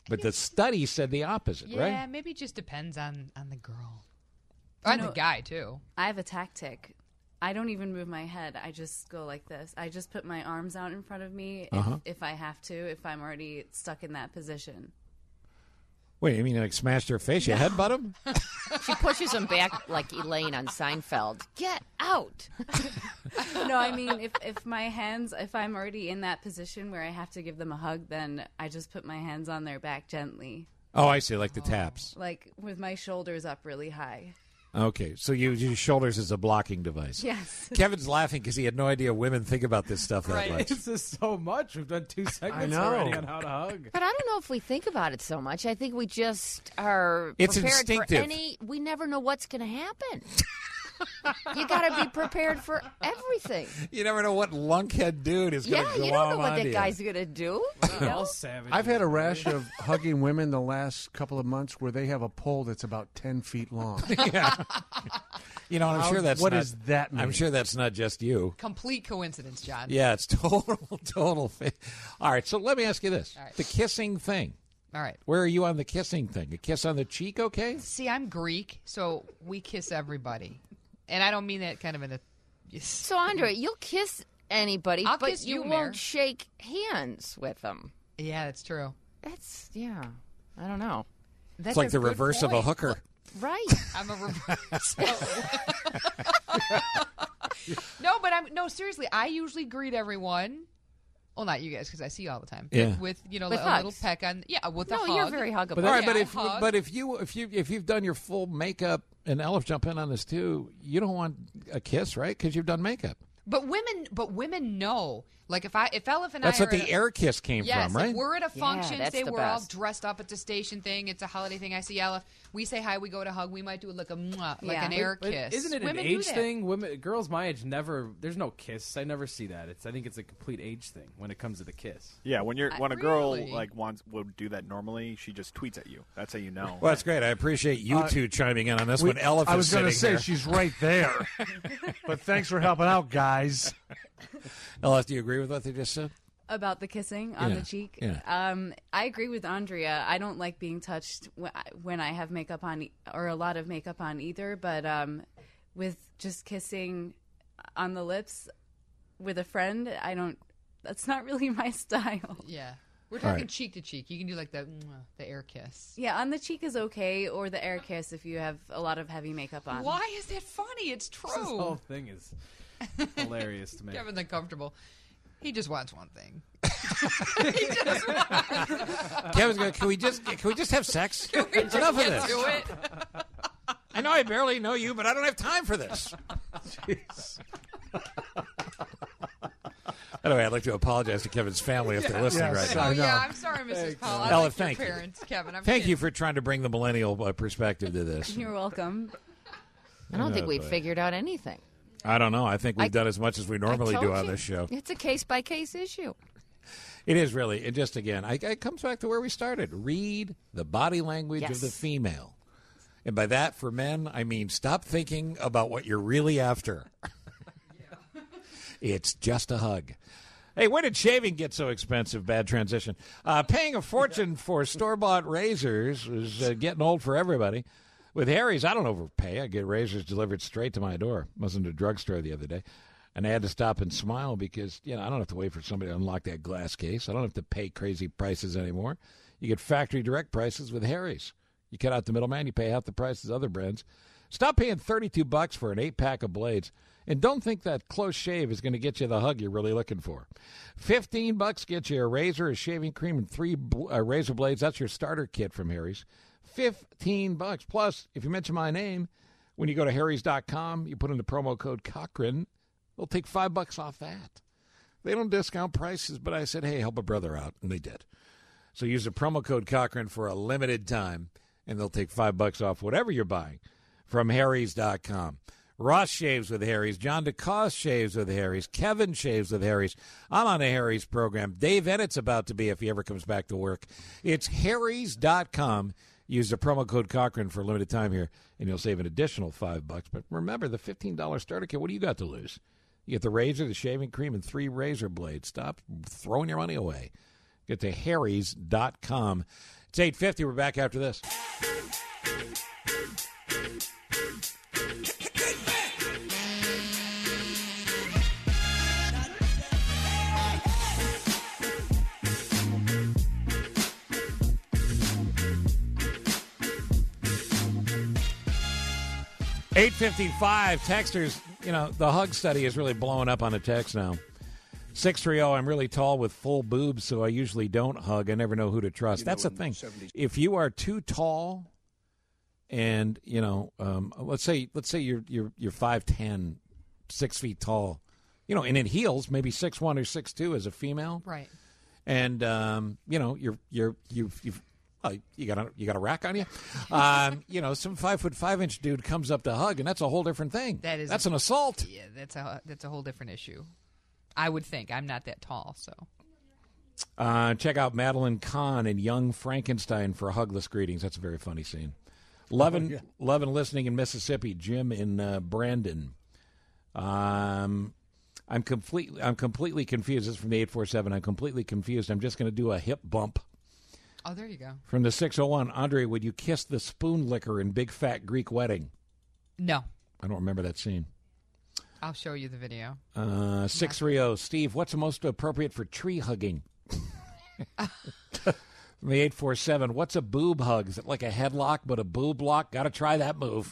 But the study said the opposite,
Yeah,
right?
maybe it just depends on, on the girl. Or
You
the
know,
guy, too.
I have a tactic. I don't even move my head. I just go like this. I just put my arms out in front of me if,
Uh-huh.
if I have to, if I'm already stuck in that position.
Wait, you mean like smashed her face? You headbutt him?
She pushes him back like Elaine on Seinfeld. Get out.
No, I mean, if, if my hands, if I'm already in that position where I have to give them a hug, then I just put my hands on their back gently,
Oh, I see, like the taps.
like with my shoulders up really high.
Okay, so you use shoulders as a blocking device.
Yes.
Kevin's laughing because he had no idea women think about this stuff that
Right.
much.
It's just so much. We've done two segments
know.
already on how to hug.
But I don't know if we think about it so much. I think we just are
It's
prepared
instinctive.
for any. We never know what's going to happen. You got to be prepared for everything.
You never know what lunkhead dude is going
Yeah,
to
you don't know what that guy's going to do. You know?
All savage.
I've had a rash of hugging women the last couple of months where they have a pole that's about ten feet long.
Yeah. You know, I'm
How-
sure that's
what
not,
does that mean?
I'm sure that's not just you.
Complete coincidence, John.
Yeah, it's total, total. Fa- All right, so let me ask you this:
All right.
the kissing thing.
All right.
Where are you on the kissing thing? A kiss on the cheek, okay?
See, I'm Greek, so we kiss everybody. And I don't mean that kind of in a...
So, Andre, you'll kiss anybody,
I'll
but
kiss
you
you,
won't
Mayor.
shake hands with them.
Yeah, that's true.
That's, yeah, I don't know.
That's
It's like
a
the
good
reverse of a
point.
hooker.
Right.
I'm a reverse. No, but I'm no seriously. I usually greet everyone. Well, not you guys because I see you all the time.
Yeah.
With, with you know
With
a
hugs.
little peck on. Yeah, with
No,
a hug.
you're very huggable.
But, all right,
Yeah,
but if
hug.
but if you if you if you've done your full makeup, and Elif jump in on this too, you don't want a kiss, right? Because you've done makeup.
But women, but women know. Like if I, if Elif and
That's
I
what
are
the
at a-
air kiss came
yes,
from, right?
if we're at a
Yeah,
function,
that's
say
the
we're all
best.
dressed up at the station thing, it's a holiday thing. I see Elif. We say hi, we go to hug. We might do like a mwah, like
Yeah.
an air
But
kiss.
Isn't it
Women
an
do
age
that.
thing? Women, girls my age never. There's no kiss. I never see that. It's. I think it's a complete age thing when it comes to the kiss.
Yeah, when you're
I-
when a girl
really?
like wants would do that normally, she just tweets at you. That's how you know.
Well, that's great. I appreciate you
Uh,
two chiming in on this
We-
one. Elif
I
is
was gonna
sitting
say
there.
she's right there. But thanks for helping out, guys.
Elif, do you agree with what they just said?
About the kissing on
Yeah,
the cheek,
yeah.
um, I agree with Andrea. I don't like being touched wh- when I have makeup on e- or a lot of makeup on either. But um, with just kissing on the lips with a friend, I don't. That's not really my style.
Yeah, we're
All
talking
right.
cheek to cheek. You can do like the mwah, the air kiss.
Yeah, on the cheek is okay, or the air kiss if you have a lot of heavy makeup on.
Why is that funny? It's
This whole
true.
thing is hilarious to me.
Kevin's uncomfortable. He just wants one thing.
Kevin's going. Can we just can we just have sex?
Can we just
Enough of
get
this.
to it?
I know I barely know you, but I don't have time for this. Anyway, I'd like to apologize to Kevin's family if they're listening
Yes.
right
Oh
now.
I know.
yeah, I'm sorry, Missus Paul. I
Ella,
like
thank
your
you.
parents, Kevin. I'm
Thank
kidding.
you for trying to bring the millennial uh, perspective to this.
You're welcome.
I don't
Oh,
think we've
boy.
figured out anything.
I don't know. I think we've
I-
done as much as we normally
I
do
told
on
you.
this show.
It's a case by case issue.
It is really. It just again, I, it comes back to where we started. Read the body language of
Yes.
the female, and by that, for men, I mean stop thinking about what you're really after. It's just a hug. Hey, when did shaving get so expensive? Bad transition. Uh, paying a fortune for store-bought razors is uh, getting old for everybody. With Harry's, I don't overpay. I get razors delivered straight to my door. I was in a drugstore the other day, and I had to stop and smile because, you know, I don't have to wait for somebody to unlock that glass case. I don't have to pay crazy prices anymore. You get factory direct prices with Harry's. You cut out the middleman, you pay half the price as other brands. Stop paying thirty-two bucks for an eight-pack of blades. And don't think that close shave is going to get you the hug you're really looking for. fifteen bucks gets you a razor, a shaving cream, and three bl- uh, razor blades. That's your starter kit from Harry's. fifteen bucks. Plus, if you mention my name, when you go to harrys dot com, you put in the promo code Cochran, they'll take five bucks off that. They don't discount prices, but I said, hey, help a brother out, and they did. So use the promo code Cochran for a limited time, and they'll take five bucks off whatever you're buying from harrys dot com. Ross shaves with Harry's. John DeCoste shaves with Harry's. Kevin shaves with Harry's. I'm on a Harry's program. Dave Ennett's about to be if he ever comes back to work. It's harrys dot com. Use the promo code Cochran for a limited time here, and you'll save an additional five bucks. But remember, the fifteen dollars starter kit, what do you got to lose? You get the razor, the shaving cream, and three razor blades. Stop throwing your money away. Get to harrys dot com. It's eight fifty. We're back after this. eight fifty-five, texters, you know, the hug study is really blowing up on the text now. six three zero, I'm really tall with full boobs, so I usually don't hug. I never know who to trust. You That's the thing. seventies If you are too tall and, you know, um, let's say let's say you're you're you're five ten, six feet tall, you know, and in heels, maybe six one or six two as a female.
Right.
And, um, you know, you're, you're, you've, you've, Uh, you got a you got a rack on you, um, you know. Some five foot five inch dude comes up to hug, and that's a whole different thing.
That is
that's an assault.
Yeah, that's a that's a whole different issue. I would think. I'm not that tall, so.
Uh, check out Madeline Kahn and Young Frankenstein for hugless greetings. That's a very funny scene. Loving oh, yeah. loving listening in Mississippi. Jim in uh, Brandon. Um, I'm completely I'm completely confused. This is from the eight four seven. I'm completely confused. I'm just going to do a hip bump.
Oh, there you go.
From the six oh one, Andre, would you kiss the spoon licker in Big Fat Greek Wedding?
No.
I don't remember that scene.
I'll show you the video.
Uh, six three zero, Steve, what's the most appropriate for tree hugging? The eight four seven, what's a boob hug? Is it like a headlock but a boob lock? Got to try that move.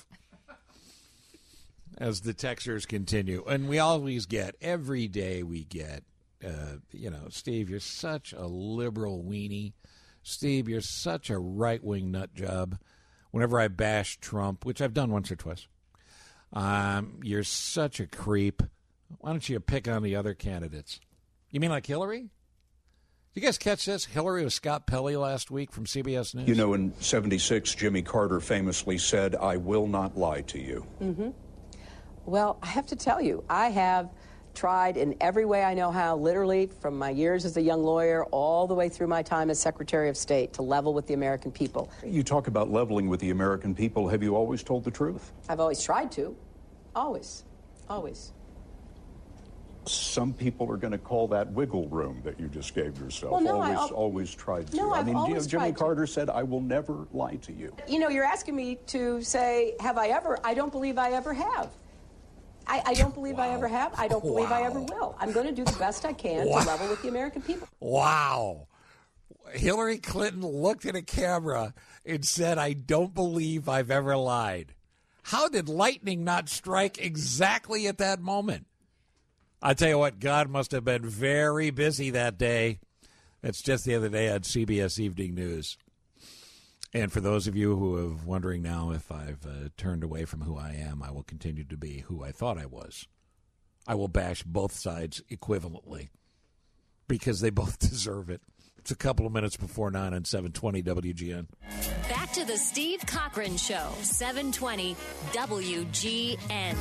As the texters continue. And we always get, every day we get, uh, you know, Steve, you're such a liberal weenie. Steve, you're such a right-wing nut job. Whenever I bash Trump, which I've done once or twice, um, you're such a creep. Why don't you pick on the other candidates? You mean like Hillary? Did you guys catch this? Hillary with Scott Pelley last week from C B S News.
You know, in seventy-six, Jimmy Carter famously said, "I will not lie to you."
Mm-hmm. Well, I have to tell you, I have tried in every way I know how, literally from my years as a young lawyer all the way through my time as Secretary of State, to level with the American people.
You talk about leveling with the American people. Have you always told the truth?
I've always tried to. Always. Always.
Some people are going to call that wiggle room that you just gave yourself.
Well, no,
always,
I,
always tried to.
No,
I
I've
mean,
always
Jimmy
tried
Carter
to.
said, "I will never lie to you."
You know, you're asking me to say, have I ever? I don't believe I ever have. I, I don't believe wow. I ever have. I don't believe wow. I ever will. I'm going to do the best I can wow. to level with the American people.
Wow. Hillary Clinton looked at a camera and said, "I don't believe I've ever lied." How did lightning not strike exactly at that moment? I tell you what, God must have been very busy that day. It's just the other day on C B S Evening News. And for those of you who are wondering now if I've uh, turned away from who I am, I will continue to be who I thought I was. I will bash both sides equivalently because they both deserve it. It's a couple of minutes before nine on seven twenty W G N.
Back to the Steve Cochran Show, seven twenty W G N.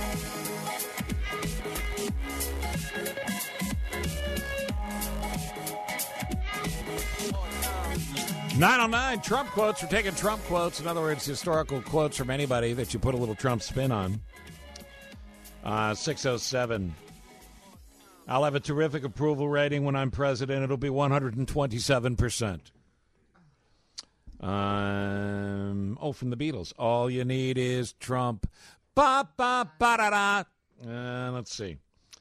nine oh nine, Trump quotes. We're taking Trump quotes. In other words, historical quotes from anybody that you put a little Trump spin on. Uh, six oh seven. I'll have a terrific approval rating when I'm president. It'll be one hundred twenty-seven percent. Um, oh, from the Beatles. All you need is Trump. Ba, ba, ba, da, da. Uh, let's see.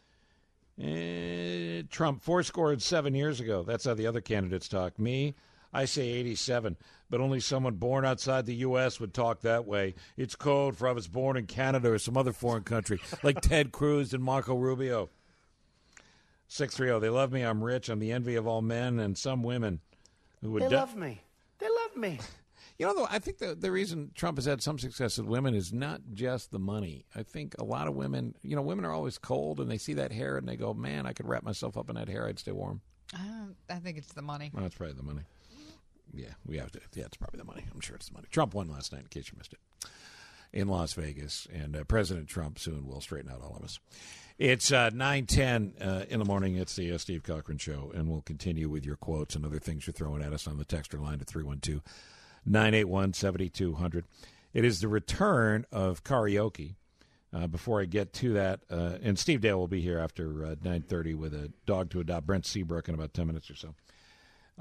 Uh, Trump four-scored seven years ago. That's how the other candidates talk. Me, I say eighty-seven, but only someone born outside the U S would talk that way. It's code for I was born in Canada or some other foreign country, like Ted Cruz and Marco Rubio. six three zero, they love me, I'm rich, I'm the envy of all men and some women. Who would
they
de-
love me. They love me.
You know, though, I think the, the reason Trump has had some success with women is not just the money. I think a lot of women, you know, women are always cold, and they see that hair, and they go, man, I could wrap myself up in that hair, I'd stay warm.
I, don't, I think it's the money.
Well, that's probably the money. Yeah, we have to. Yeah, it's probably the money. I'm sure it's the money. Trump won last night, in case you missed it, in Las Vegas, and uh, President Trump soon will straighten out all of us. It's uh, nine ten uh, in the morning. It's the uh, Steve Cochran Show, and we'll continue with your quotes and other things you're throwing at us on the texter line to three one two, nine eight one, seven two zero zero. It is the return of karaoke. Uh, before I get to that, uh, and Steve Dale will be here after uh, nine thirty with a dog to adopt, Brent Seabrook, in about ten minutes or so.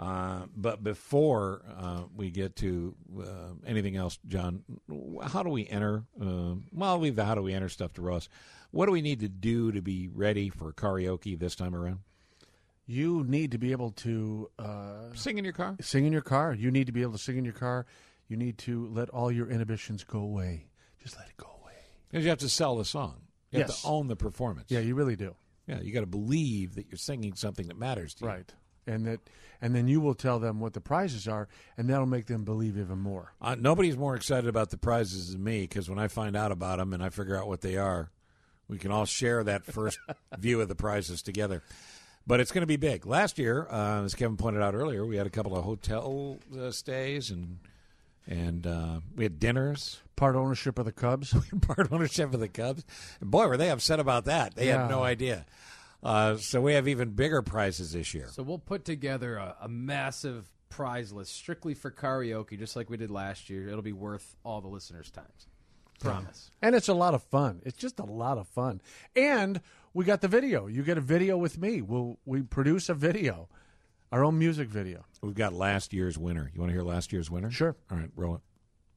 Uh, but before uh, we get to uh, anything else, John, how do we enter? Uh, well, leave the how do we enter stuff to Ross. What do we need to do to be ready for karaoke this time around?
You need to be able to uh,
sing in your car.
Sing in your car. You need to be able to sing in your car. You need to let all your inhibitions go away. Just let it go away.
Because you have to sell the song. You
yes.
have to own the performance.
Yeah, you really do.
Yeah, you got to believe that you're singing something that matters to you.
Right. And that, and then you will tell them what the prizes are, and that'll make them believe even more.
Uh, nobody's more excited about the prizes than me, because when I find out about them and I figure out what they are, we can all share that first view of the prizes together. But it's going to be big. Last year, uh, as Kevin pointed out earlier, we had a couple of hotel uh, stays, and and uh, we had dinners.
Part ownership of the Cubs.
Part ownership of the Cubs. And boy, were they upset about that. They
Yeah.
had no idea. Uh, so we have even bigger prizes this year.
So we'll put together a, a massive prize list strictly for karaoke, just like we did last year. It'll be worth all the listeners' times. Promise.
And it's a lot of fun. It's just a lot of fun. And we got the video. You get a video with me. We'll we produce a video, our own music video.
We've got last year's winner. You want to hear last year's winner?
Sure.
All right, roll it.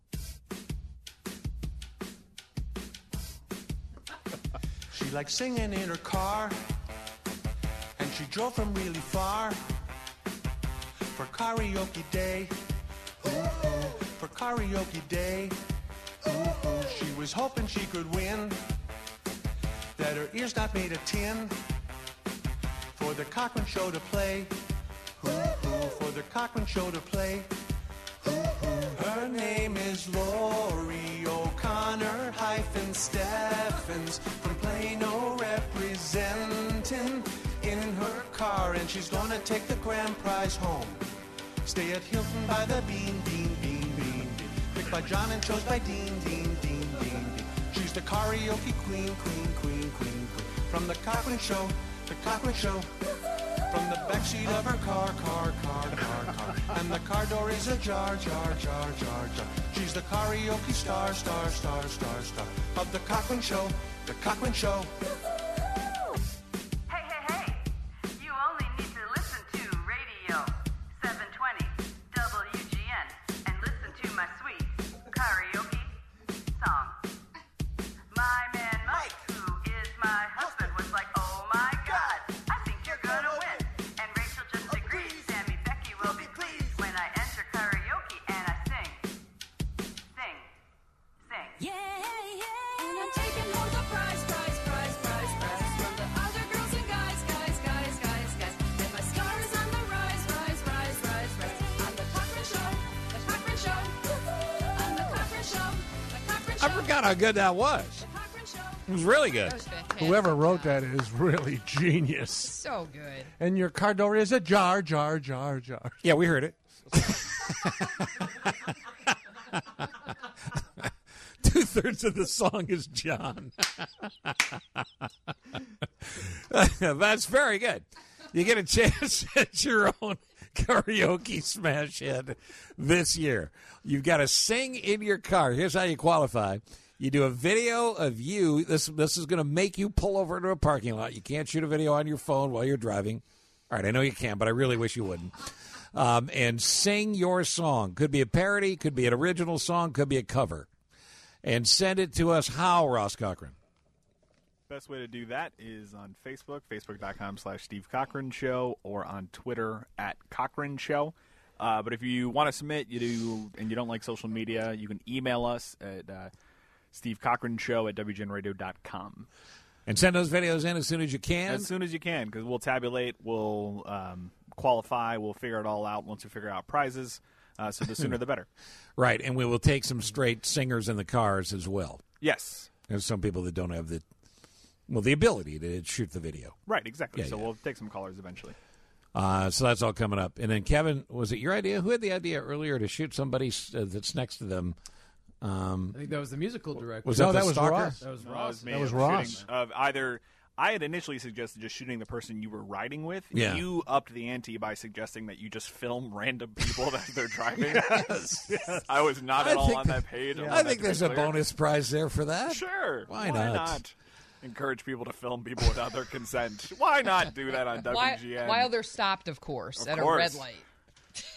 She likes singing in her car, and she drove from really far for karaoke day. Ooh, ooh, for karaoke day. Ooh, ooh, she was hoping she could win, that her ears not made of tin, for the Cochran Show to play. Ooh, ooh, for the Cochran Show to play. Ooh, ooh. Her name is Lori O'Connor hyphen Steffens from Plano, representing in her car, and she's gonna take the grand prize home. Stay at Hilton by the Bean, Bean, Bean, Bean, Bean. Picked by John and chose by Dean, Dean, Dean, Dean, Dean. She's the karaoke queen, queen, queen, queen, queen. From the Cochran Show, the Cochran Show. From the backseat of her car, car, car, car, car. And the car door is ajar, jar, jar, jar, jar. She's the karaoke star, star, star, star, star. Of the Cochran Show, the Cochran Show.
Hey, hey, hey. You only need to listen to radio seven twenty W G N and listen to my sweet karaoke song. My man Mike, who is my husband, was like, oh my God, I think you're gonna win. And Rachel just agreed. Sammy Becky will be pleased when I enter karaoke and I sing, sing, sing. Yeah, yeah. And I'm taking home the prize, prize, prize, prize, prize from the other girls and guys, guys, guys, guys, guys. And my star is on the rise, rise, rise, rise, rise. On the Cochran Show, the Cochran Show, on the Cochran Show, the Cochran Show.
I forgot how good that was. It was really good.
That was fantastic.
Whoever wrote that is really genius.
So good.
And your car door is a jar, jar, jar, jar.
Yeah, we heard it. Two-thirds of the song is John. That's very good. You get a chance at your own karaoke smash hit this year. You've got to sing in your car. Here's how you qualify. You do a video of you. This this is going to make you pull over into a parking lot. You can't shoot a video on your phone while you're driving. All right, I know you can, but I really wish you wouldn't. Um, and sing your song. Could be a parody, could be an original song, could be a cover. And send it to us. How, Ross Cochran?
Best way to do that is on Facebook, facebook.com slash Steve Cochran Show, or on Twitter at Cochran Show. Uh, but if you want to submit, you do, and you don't like social media, you can email us at uh, Steve Cochran Show at W G N radio dot com.
And send those videos in as soon as you can.
As soon as you can, because we'll tabulate, we'll um, qualify, we'll figure it all out once we figure out prizes. Uh, so the sooner the better.
Right, and we will take some straight singers in the cars as well.
Yes.
There's some people that don't have the, well, the ability to shoot the video.
Right, exactly.
Yeah,
so
yeah.
we'll take some callers eventually.
Uh, so that's all coming up. And then, Kevin, was it your idea? Who had the idea earlier to shoot somebody uh, that's next to them? Um,
I think that was the musical director.
Was that
No,
the
that was
stalker?
Ross.
That was
No,
Ross.
me.
That was
Of
Ross.
shooting- Of either I had initially suggested just shooting the person you were riding with.
Yeah.
You upped the ante by suggesting that you just film random people as they're driving.
Yes.
I was not
I
at all
think
on
that-
that page.
I think there's a bonus prize there for that.
Sure.
Why not?
not? Encourage people to film people without their consent. Why not do that on
While,
W G N?
while they're stopped, of course,
Of
at
course.
a red light.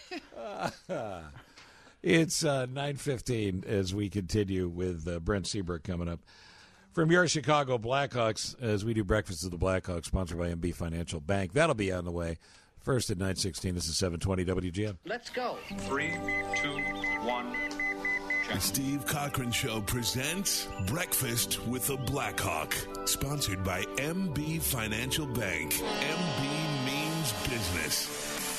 It's uh, nine fifteen as we continue with uh, Brent Seabrook coming up. From your Chicago Blackhawks, as we do Breakfast of the Blackhawks, sponsored by M B Financial Bank. That'll be on the way. First at nine sixteen, this is seven twenty W G N.
Let's go.
Three, two, one.
The Steve Cochran Show presents Breakfast with the Blackhawk, sponsored by M B Financial Bank. M B means business.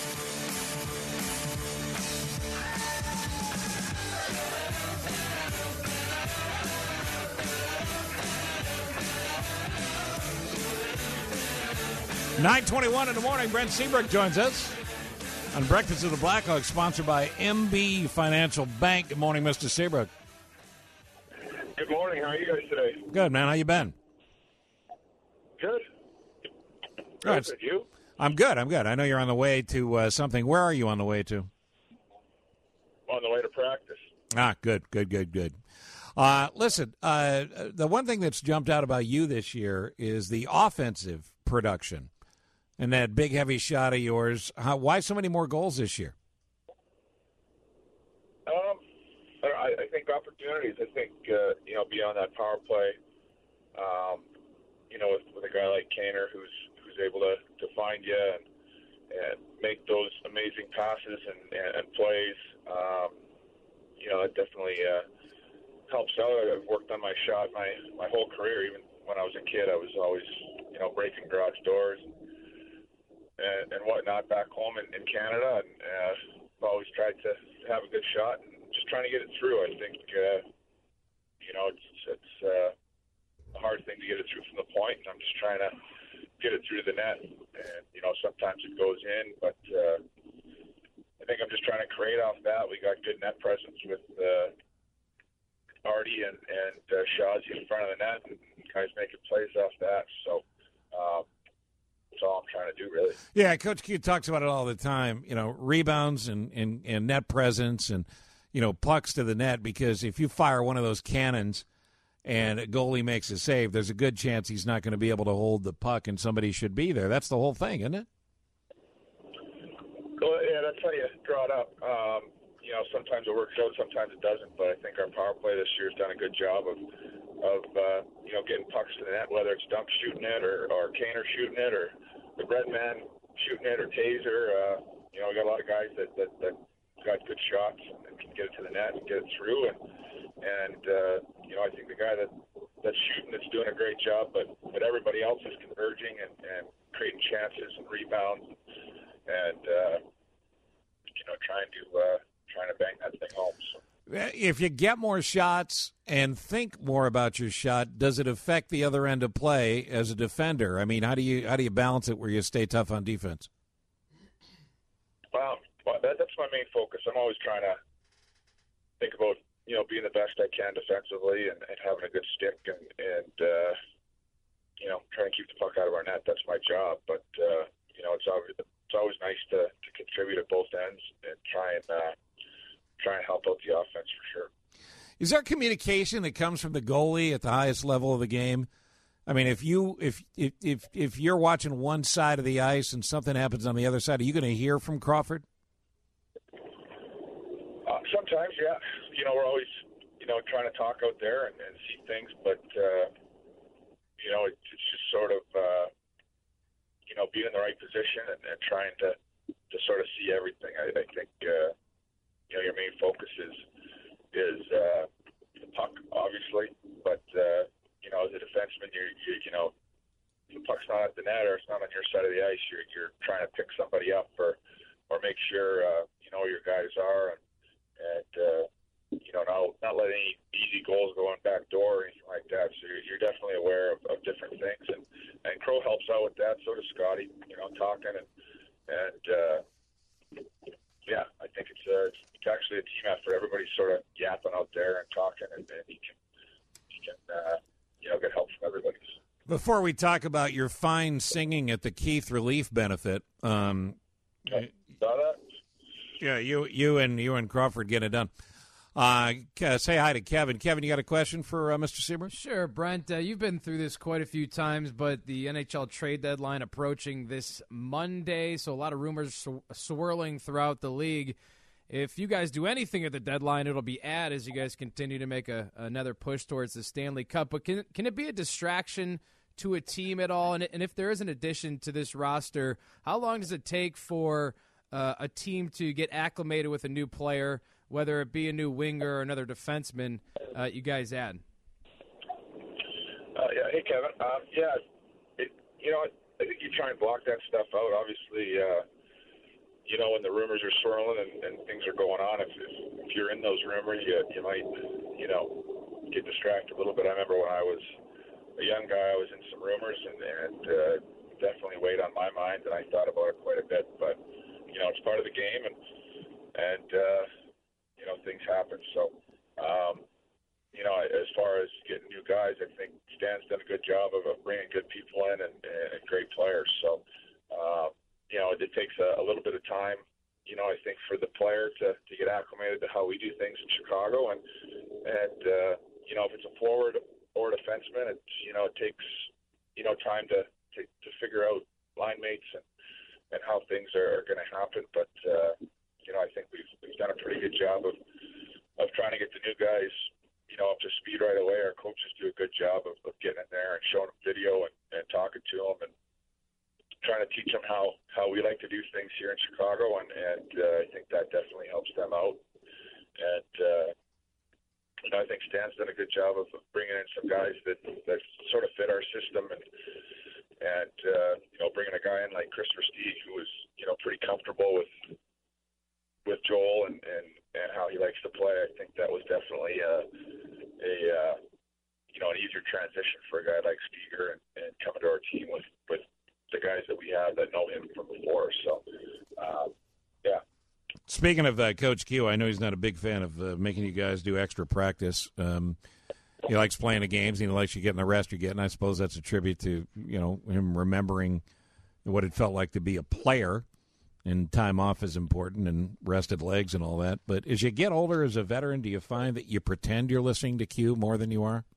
nine twenty-one in the morning, Brent Seabrook joins us on Breakfast of the Blackhawks, sponsored by M B Financial Bank. Good morning, Mister Seabrook.
Good morning. How are you guys today?
Good, man. How you been?
Good.
All right.
Good. You?
I'm good. I'm good. I know you're on the way to uh, something. Where are you on the way to?
On the way to practice.
Ah, good, good, good, good. Uh, listen, uh, the one thing that's jumped out about you this year is the offensive production. And that big, heavy shot of yours. How, why so many more goals this year?
Um, I, I think opportunities. I think, uh, you know, beyond that power play, um, you know, with, with a guy like Kaner who's who's able to, to find you and, and make those amazing passes and, and, and plays, um, you know, it definitely uh, helps out. I've worked on my shot my, my whole career. Even when I was a kid, I was always, you know, breaking garage doors and, and whatnot back home in, in Canada, and uh, I've always tried to have a good shot and just trying to get it through. I think, uh, you know, it's, it's uh, a hard thing to get it through from the point, and I'm just trying to get it through the net. And, you know, sometimes it goes in, but uh, I think I'm just trying to create off that. We got good net presence with uh, Artie and, and uh, Shazi in front of the net, and guys making plays off that. So, um, that's all I'm trying to do, really.
Yeah, Coach Q talks about it all the time, you know, rebounds and, and, and net presence and, you know, pucks to the net, because if you fire one of those cannons and a goalie makes a save, there's a good chance he's not going to be able to hold the puck and somebody should be there. That's the whole thing, isn't it?
Well, yeah, that's how you draw it up. Um, you know, sometimes it works out, sometimes it doesn't, but I think our power play this year has done a good job of, of uh, you know, getting pucks to the net, whether it's Dunk shooting it or, or Kaner shooting it or the Breadman shooting it or Taser. Uh, you know, we got a lot of guys that, that, that got good shots and can get it to the net and get it through. And, and uh, you know, I think the guy that that's shooting is doing a great job, but, but everybody else is converging and, and creating chances and rebounds and, uh, you know, trying to uh, trying to bang that thing home. So.
If you get more shots and think more about your shot, does it affect the other end of play as a defender? I mean, how do you how do you balance it where you stay tough on defense?
Well, that, that's my main focus. I'm always trying to think about, you know, being the best I can defensively and, and having a good stick and, and uh, you know, trying to keep the puck out of our net. That's my job. But, uh, you know, it's always, it's always nice to, to contribute at both ends and try and uh, try and help out the offense for sure.
Is there communication that comes from the goalie at the highest level of the game? I mean, if you if if if, if you're watching one side of the ice and something happens on the other side, are you going to hear from Crawford?
Uh, sometimes, yeah. You know, we're always, you know, trying to talk out there and, and see things, but uh, you know, it, it's just sort of, uh, you know, being in the right position and, and trying to to sort of see everything. I, I think. Uh, You know, your main focus is is uh, the puck, obviously, but uh, you know, as a defenseman, you're you, you know, the puck's not at the net or it's not on your side of the ice. You're you're trying to pick somebody up or or make sure uh, you know where your guys are and and uh, you know not not let any easy goals go on back door or anything like that. So you're, you're definitely aware of, of different things, and and Crow helps out with that. So does Scotty. You know, talking and and. Uh, Yeah, I think it's, uh, it's actually a team effort. Everybody's sort of yapping out there and talking, and, and you can, you can uh, you know, get help from everybody.
Before we talk about your fine singing at the Keith Relief benefit, um,
yeah, saw that?
Yeah, you you and you and Crawford get it done. Uh, Ke- say hi to Kevin. Kevin, you got a question for uh, Mister Seaburn?
Sure, Brent. Uh, you've been through this quite a few times, but the N H L trade deadline approaching this Monday, so a lot of rumors sw- swirling throughout the league. If you guys do anything at the deadline, it'll be ad as you guys continue to make a, another push towards the Stanley Cup. But can can it be a distraction to a team at all? And, and if there is an addition to this roster, how long does it take for uh, a team to get acclimated with a new player, whether it be a new winger or another defenseman uh, you guys add?
Uh, yeah, hey, Kevin. Um, yeah, it, you know, I think you try and block that stuff out. Obviously, uh, you know, when the rumors are swirling and, and things are going on, if, if, if you're in those rumors, you, you might, you know, get distracted a little bit. I remember when I was a young guy, I was in some rumors, and, and uh, definitely weighed on my mind, and I thought about it quite a bit. But, you know, it's part of the game, and, and uh, you know, things happen. So, um, you know, as far as getting new guys, I think Stan's done a good job of, of bringing good people in and, and great players. So, uh, you know, it, it takes a, a little bit of time, you know, I think for the player to, to get acclimated to how we do things in Chicago. And, and uh, you know, if it's a forward or a defenseman, it's, you know, it takes, you know, time to, to, to figure out line mates and, and how things are, are going to happen. But, uh, you know, I think we've, we've done a pretty good job of, of trying to get the new guys, you know, up to speed right away. Our coaches do a good job of, of getting in there and showing them video and, and talking to them and trying to teach them how, how we like to do things here in Chicago. And, and uh, I think that definitely helps them out. And, uh, you know, I think Stan's done a good job of bringing in some guys that, that sort of fit our system and, and uh, you know, bringing a guy in like Chris Versteeg, who was, you know, pretty comfortable with, with Joel and, and, and how he likes to play. I think that was definitely a, a uh, you know, an easier transition for a guy like Steger and, and coming to our team with, with the guys that we have that know him from before. So, uh, yeah.
Speaking of uh, Coach Q, I know he's not a big fan of uh, making you guys do extra practice. Um, he likes playing the games, and he likes you getting the rest you're getting. I suppose that's a tribute to, you know, him remembering what it felt like to be a player. And time off is important, and rested legs and all that. But as you get older as a veteran, do you find that you pretend you're listening to Q more than you are?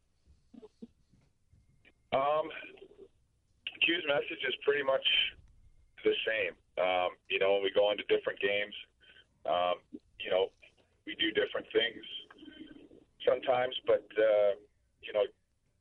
Um, Q's message is pretty much the same. Um, you know, when we go into different games, um, you know, we do different things sometimes. But, uh, you know,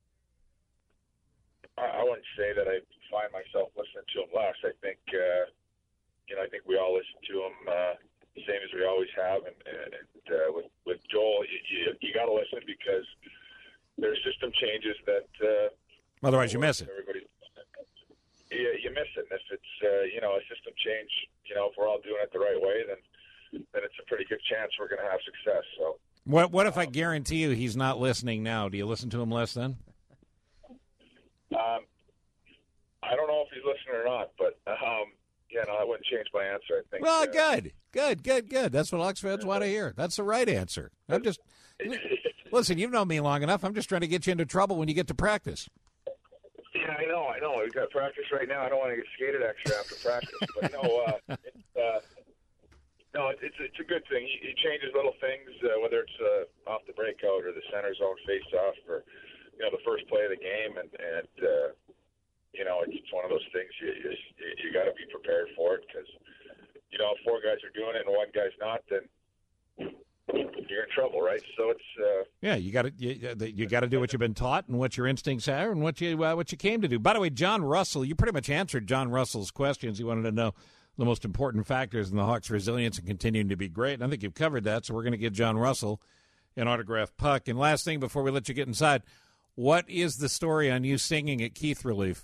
I, I wouldn't say that I find myself listening to him less. I think uh, – You know, I think we all listen to him uh, the same as we always have. And, and uh, with, with Joel, you, you, you got to listen because there's system changes that. Uh,
Otherwise, you miss it.
Everybody, you, you miss it. And if it's, uh, you know, a system change, you know, if we're all doing it the right way, then then it's a pretty good chance we're going to have success. So,
what what if I guarantee you he's not listening now? Do you listen to him less then?
Um, I don't know if he's listening or not, but. Um, Yeah, no, I wouldn't change my answer. I think.
Well,
uh,
good, good, good, good. That's what Hawks fans want to hear. That's the right answer. I'm just listen. You've known me long enough. I'm just trying to get you into trouble when you get to practice.
Yeah, I know, I know. We've got practice right now. I don't want to get skated extra after practice, but no, uh, it's, uh, no, it's it's a good thing. He, he changes little things, uh, whether it's uh, off the breakout or the center zone face-off, or you know the first play of the game, and and. Uh, You know, it's one of those things you you, you got to be prepared for it because, you know, if four guys are doing it and one guy's not, then you're in trouble, right? So it's uh,
yeah, you got to you, you got to do what you've been taught and what your instincts are and what you uh, what you came to do. By the way, John Russell, you pretty much answered John Russell's questions. He wanted to know the most important factors in the Hawks' resilience and continuing to be great. And I think you've covered that. So we're going to give John Russell an autographed puck. And last thing before we let you get inside, what is the story on you singing at Keith Relief?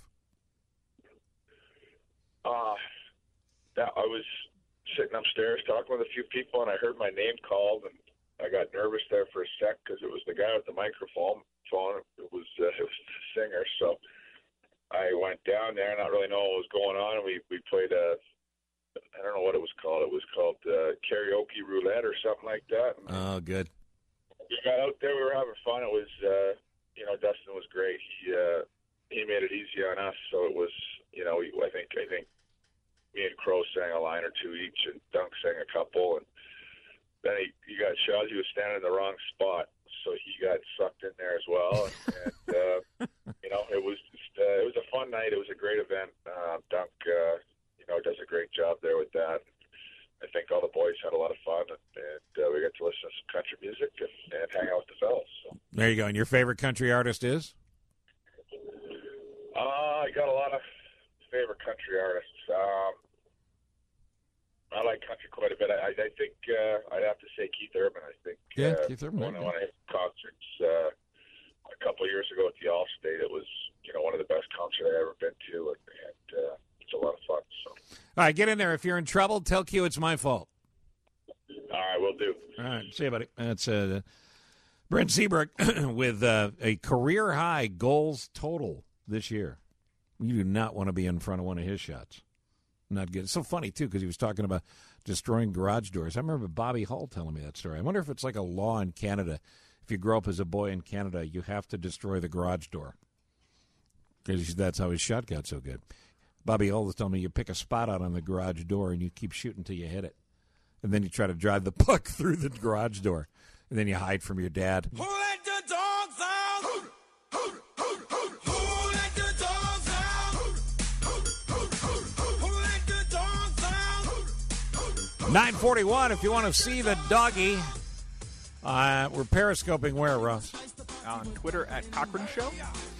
Uh, that I was sitting upstairs talking with a few people, and I heard my name called, and I got nervous there for a sec because it was the guy with the microphone. Phone. It was uh, it was the singer. So I went down there, not really knowing what was going on, and we we played a I don't know what it was called. It was called uh, karaoke roulette or something like that. And
oh, good.
We got out there. We were having fun. It was uh, you know Dustin was great. He uh, he made it easy on us. So it was you know we, I think I think. Me and Crow sang a line or two each, and Dunk sang a couple, and then he, he got shot. He was standing in the wrong spot, so he got sucked in there as well. And, and uh, you know, it was just, uh, it was a fun night. It was a great event. Uh, Dunk, uh, you know, does a great job there with that. I think all the boys had a lot of fun, and, and uh, we got to listen to some country music and, and hang out with the fellas. So.
There you go. And your favorite country artist is?
Uh, I got a lot of favorite country artists. Um, I like country quite a bit. I, I think uh, I'd have to say Keith Urban. I think
Yeah,
uh,
Keith Urban,
When,
yeah.
when I hit concerts uh, a couple of years ago at the Allstate, it was you know one of the best concerts I've ever been to, and, and uh, it's a lot of fun. So,
All right, get in there. If you're in trouble, tell Q it's my fault.
all right, we'll do.
All right, see you, buddy. That's uh, Brent Seabrook with uh, a career-high goals total this year. You do not want to be in front of one of his shots. Not good. It's so funny, too, because he was talking about destroying garage doors. I remember Bobby Hull telling me that story. I wonder if it's like a law in Canada. If you grow up as a boy in Canada, you have to destroy the garage door. Because that's how his shot got so good. Bobby Hull was telling me you pick a spot out on the garage door and you keep shooting until you hit it. And then you try to drive the puck through the garage door. And then you hide from your dad.
Who let the dogs out? Who, who, who, who, who let the dogs out? Who, who, who, who let the dogs out?
nine forty-one, if you want to see the doggy. Uh, we're periscoping where, Ross?
On Twitter at Cochran Show.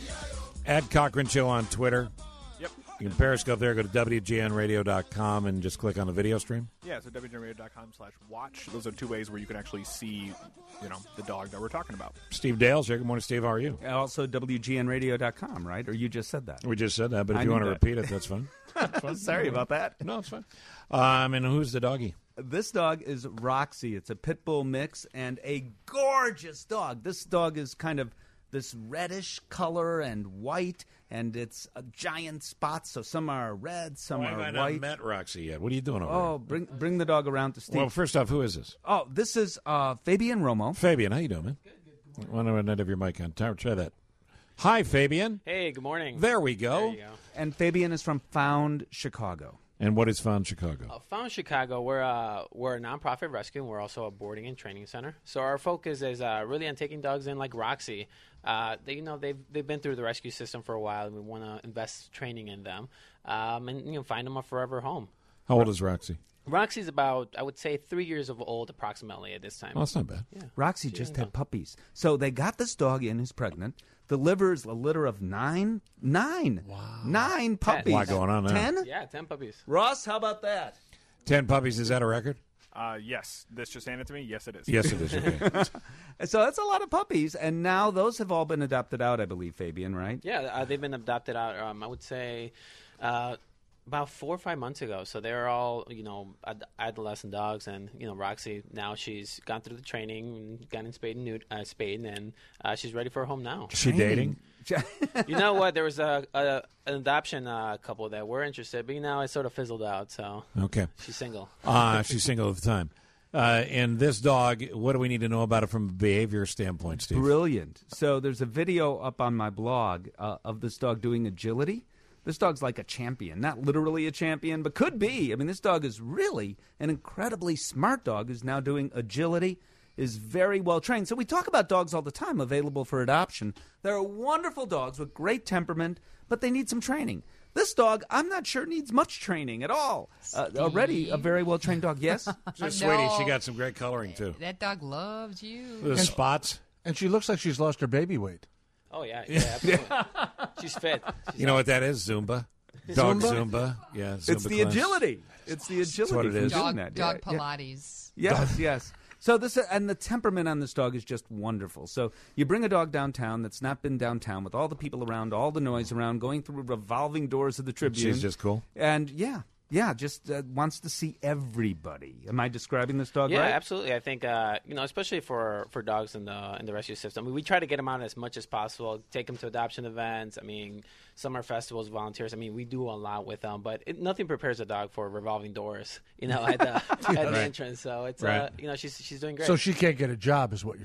At Cochran Show on Twitter.
Yep.
You can periscope there. Go to W G N radio dot com and just click on the video stream.
Yeah, so W G N radio dot com slash watch. Those are two ways where you can actually see, you know, the dog that we're talking about.
Steve Dale's here. Good morning, Steve. How are you?
Also, W G N radio dot com, right? Or you just said that?
We just said that, but if
I
you
knew
want to
that.
repeat it, that's fine. That's fine.
Sorry about that.
No, it's fine. Um, and who's the doggy?
This dog is Roxy. It's a pit bull mix and a gorgeous dog. This dog is kind of this reddish color and white, and it's a giant spots. So some are red, some
Why
are
have I
white.
not met Roxy yet? What are you doing over
Oh, bring bring the dog around to Steve.
Well, first off, who is this?
Oh, this is uh, Fabian Romo.
Fabian, how you doing, man? Good, good. Why don't I not have your mic on? Try, try that. Hi, Fabian.
Hey, good morning.
There we go.
There you go.
And Fabian is from Found Chicago.
And what is Found Chicago?
Uh, Found Chicago, we're, uh, we're a nonprofit rescue, and we're also a boarding and training center. So our focus is uh, really on taking dogs in like Roxy. Uh, they, you know, they've, they've been through the rescue system for a while, and we want to invest training in them um, and you know, find them a forever home.
How old is Roxy?
Roxy's about, I would say, three years of old approximately at this time.
Oh, that's not bad.
Yeah.
Roxy just had puppies. So they got this dog in who's pregnant. Delivers a litter of nine, nine, wow. nine puppies.
A lot going on there.
Ten?
Yeah, ten puppies.
Ross, how about that?
Ten puppies, is that a record?
Uh, yes. This just handed to me? Yes, it is.
Yes, it is. Okay.
So that's a lot of puppies, and now those have all been adopted out, I believe, Fabian, right?
Yeah, uh, they've been adopted out, um, I would say, uh, about four or five months ago. So they're all, you know, ad- adolescent dogs. And, you know, Roxy, now she's gone through the training and gotten spayed and, new- uh, spayed, and uh, she's ready for a home now.
Is she dating?
You know what? There was a, a an adoption uh, couple that were interested, but, you know, it sort of fizzled out. So
Okay.
she's single.
Uh, she's single at the time. Uh, and this dog, what do we need to know about it from a behavior standpoint, Steve?
Brilliant. So there's a video up on my blog uh, of this dog doing agility. This dog's like a champion. Not literally a champion, but could be. I mean, this dog is really an incredibly smart dog who's now doing agility, is very well trained. So we talk about dogs all the time available for adoption. They're wonderful dogs with great temperament, but they need some training. This dog, I'm not sure needs much training at all. Uh, already a very well-trained dog, yes?
Just
No.
sweetie, she got some great coloring, too.
That dog loves you.
The spots.
And she looks like she's lost her baby weight.
Oh, yeah. Yeah, absolutely. She's fit. She's
You know what that is? Zumba. Dog
Zumba?
Zumba. Yeah, Zumba
It's the
class.
agility. It's the agility.
what it
from
is.
doing
Dog,
that.
dog
Yeah, yeah.
Pilates.
Yes, yes. So this and the temperament on this dog is just wonderful. So you bring a dog downtown that's not been downtown with all the people around, all the noise around, going through revolving doors of the Tribune.
She's just cool.
And yeah, yeah, just uh, wants to see everybody. Am I describing this dog
Yeah,
right?
absolutely. I think uh, you know, especially for, for dogs in the in the rescue system, I mean, we try to get them out as much as possible. Take them to adoption events. I mean, summer festivals, volunteers. I mean, we do a lot with them, but it, nothing prepares a dog for revolving doors. You know, at the at the
Right.
entrance. So it's
Right.
uh, you know, she's she's doing great.
So she can't get a job, is what you're saying.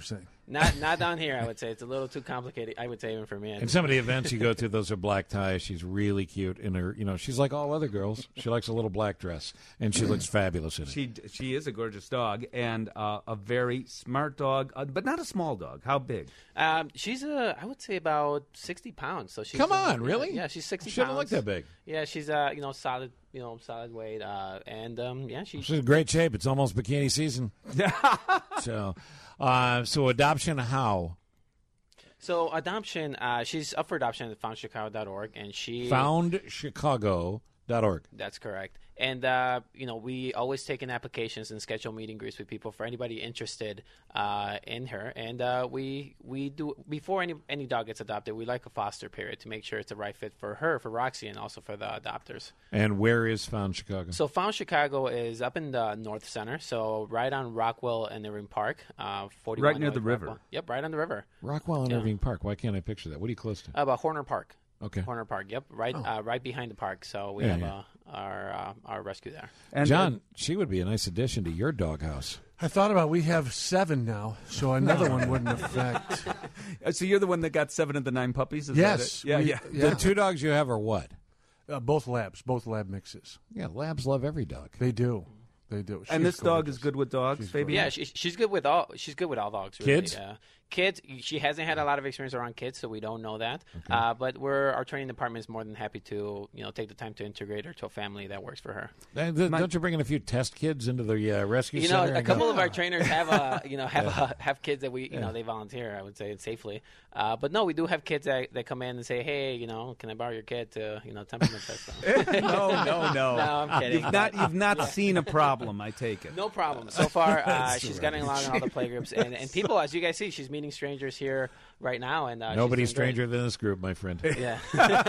Not not down here, I would say. It's a little too complicated, I would say, even for me.
And some of the events you go to, those are black ties. She's really cute in her, you know, she's like all other girls. She likes a little black dress, and she looks fabulous in it.
She she is a gorgeous dog and uh, a very smart dog, uh, but not a small dog. How big?
Um, she's a, I would say about sixty pounds. So she's
Come
uh,
on,
yeah,
really?
Yeah, she's sixty
She doesn't
pounds.
look that big.
Yeah, she's uh, you know, solid, you know, solid weight, uh, and um, yeah, she,
She's in great shape. It's almost bikini season. so, uh, so adoption, how?
So adoption, uh, she's up for adoption at found chicago dot org, and she
found chicago dot org.
That's correct. And, uh, you know, we always take in applications and schedule meet and greets with people for anybody interested uh, in her. And uh, we we do, before any any dog gets adopted, we like a foster period to make sure it's the right fit for her, for Roxy, and also for the adopters.
And where is Found Chicago?
So Found Chicago is up in the North Center, so right on Rockwell and Irving Park. Uh, forty-one
Right near the
North
river.
Rockwell. Yep, right on the river.
Rockwell and
Yeah.
Irving Park. Why can't I picture that? What are you close to?
About Horner Park.
Okay.
Horner Park. Yep, right,
Oh.
uh, right behind the park. So we
Yeah,
have
yeah.
Uh, our uh, our rescue there.
And
John, she would be a nice addition to your doghouse.
I thought about we have seven now, so another one wouldn't affect.
Uh, So you're the one that got seven of the nine puppies? Is
Yes,
that it? Yeah,
we-
yeah.
yeah.
The two dogs you have are what?
Uh, both labs, both lab mixes.
Yeah, labs love every dog.
They do. They do.
And
She's
this dog
gorgeous.
is good with dogs, Fabian?
Yeah, she, she's good with all. She's good with all dogs. Really.
Kids?
Uh, kids. She hasn't had a lot of experience around kids, so we don't know that. Uh, but we're our training department is more than happy to you know take the time to integrate her to a family that works for her.
Uh, th- Don't you bring in a few test kids into the uh, rescue
You know,
center?
a
and
couple
go,
of our trainers have uh, you know have
Yeah.
uh, have kids that we you
Yeah.
know they volunteer. I would say safely. Uh, but no, we do have kids that, that come in and say, hey, you know, can I borrow your kid to you know temperament test them?
no, no, no.
no, I'm kidding.
You've not,
But-
you've not
Yeah.
seen a problem, I take it.
No problem. So far, uh,
That's
she's
right.
getting along in all the play groups, and, and people, as you guys see, she's meeting strangers here right now, and uh,
Nobody's
she's doing
stranger than this group, my friend.
great. Yeah,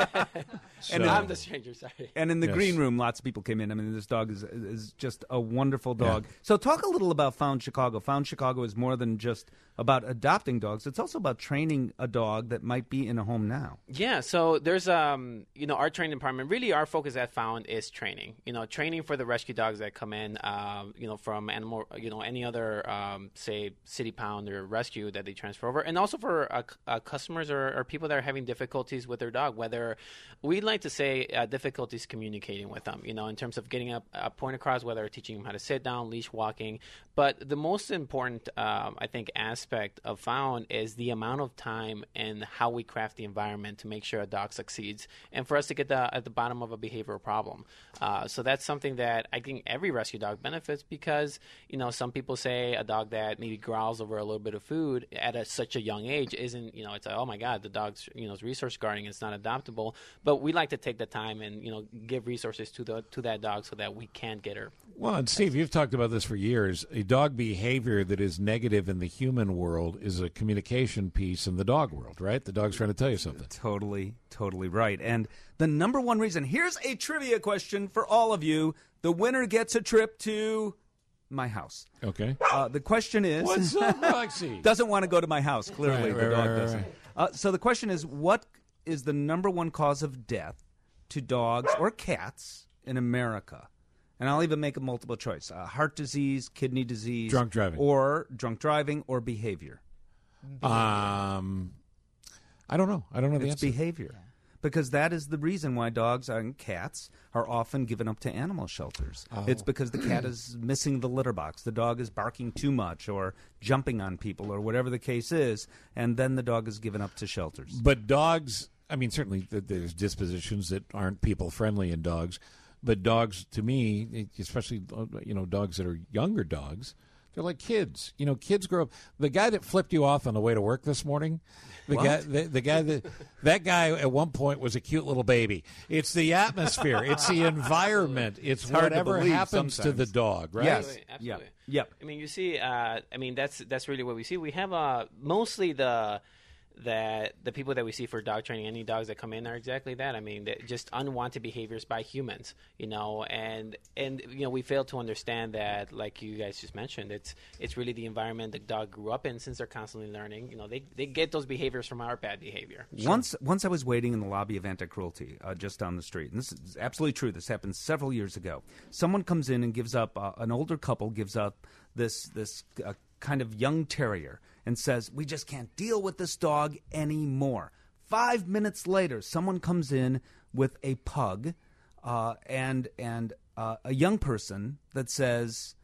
So-
and I'm the stranger. Sorry.
And in the
Yes.
green room, lots of people came in. I mean, this dog is is just a wonderful dog. So, talk a little about Found Chicago. Found Chicago is more than just about adopting dogs. It's also about training a dog that might be in a home now.
Yeah, so there's um you know our training department, really our focus at Found is training. You know, training for the rescue dogs that come in um you know from animal you know any other um say city pound or rescue that they transfer over, and also for uh, c- uh, customers or, or people that are having difficulties with their dog, whether we like to say uh, difficulties communicating with them, you know, in terms of getting a, a point across, whether teaching them how to sit down, leash walking. But the most important um, I think aspect of Found is the amount of time and how we craft the environment to make sure a dog succeeds, and for us to get the, at the bottom of a behavioral problem. Uh, so that's something that I think every rescue dog benefits, because you know some people say a dog that maybe growls over a little bit of food at a, such a young age isn't, you know, it's like, oh my God, the dog's you know is resource guarding, it's not adoptable. But we like to take the time and you know give resources to the to that dog so that we can get her.
Well, and Steve, you've talked about this for years. A dog behavior that is negative in the human world is a communication piece in the dog world, right? The dog's trying to tell you something.
Totally, totally right. And the number one reason, here's a trivia question for all of you. The winner gets a trip to my house.
Okay.
Uh, the question is...
What's up, Roxy?
Doesn't want to go to my house, clearly.
Right,
the
right,
dog
right,
doesn't.
right.
Uh, so the question is, what is the number one cause of death to dogs or cats in America? And I'll even make a multiple choice. Uh, heart disease, kidney disease.
Drunk driving.
Or drunk driving or behavior.
Um, I don't know. I don't know the
It's
answer.
behavior. Because that is the reason why dogs and cats are often given up to animal shelters.
Oh.
It's because the cat is missing the litter box. The dog is barking too much or jumping on people or whatever the case is, and then the dog is given up to shelters.
But dogs, I mean, certainly th- there's dispositions that aren't people-friendly in dogs. But dogs, to me, especially, uh, you know, dogs that are younger dogs, they're like kids. You know, kids grow up. The guy that flipped you off on the way to work this morning, the
What?
guy, the, the guy that that guy at one point was a cute little baby. It's the atmosphere. It's the environment. It's,
It's hard to
whatever
believe
happens to the
sometimes.
dog, right?
Yes.
Absolutely, absolutely.
Yep.
I mean, you see, uh, I mean, that's that's really what we see. We have uh, mostly the that the people that we see for dog training, any dogs that come in are exactly that. I mean, they're just unwanted behaviors by humans, you know, and and you know we fail to understand that, like you guys just mentioned, it's it's really the environment the dog grew up in. Since they're constantly learning, you know, they they get those behaviors from our bad behavior.
Once, once I was waiting in the lobby of Anti-Cruelty uh, just down the street, and this is absolutely true. This happened several years ago. Someone comes in and gives up, uh, an older couple gives up this this uh, kind of young terrier, and says, we just can't deal with this dog anymore. Five minutes later, someone comes in with a pug uh, and and uh, a young person that says,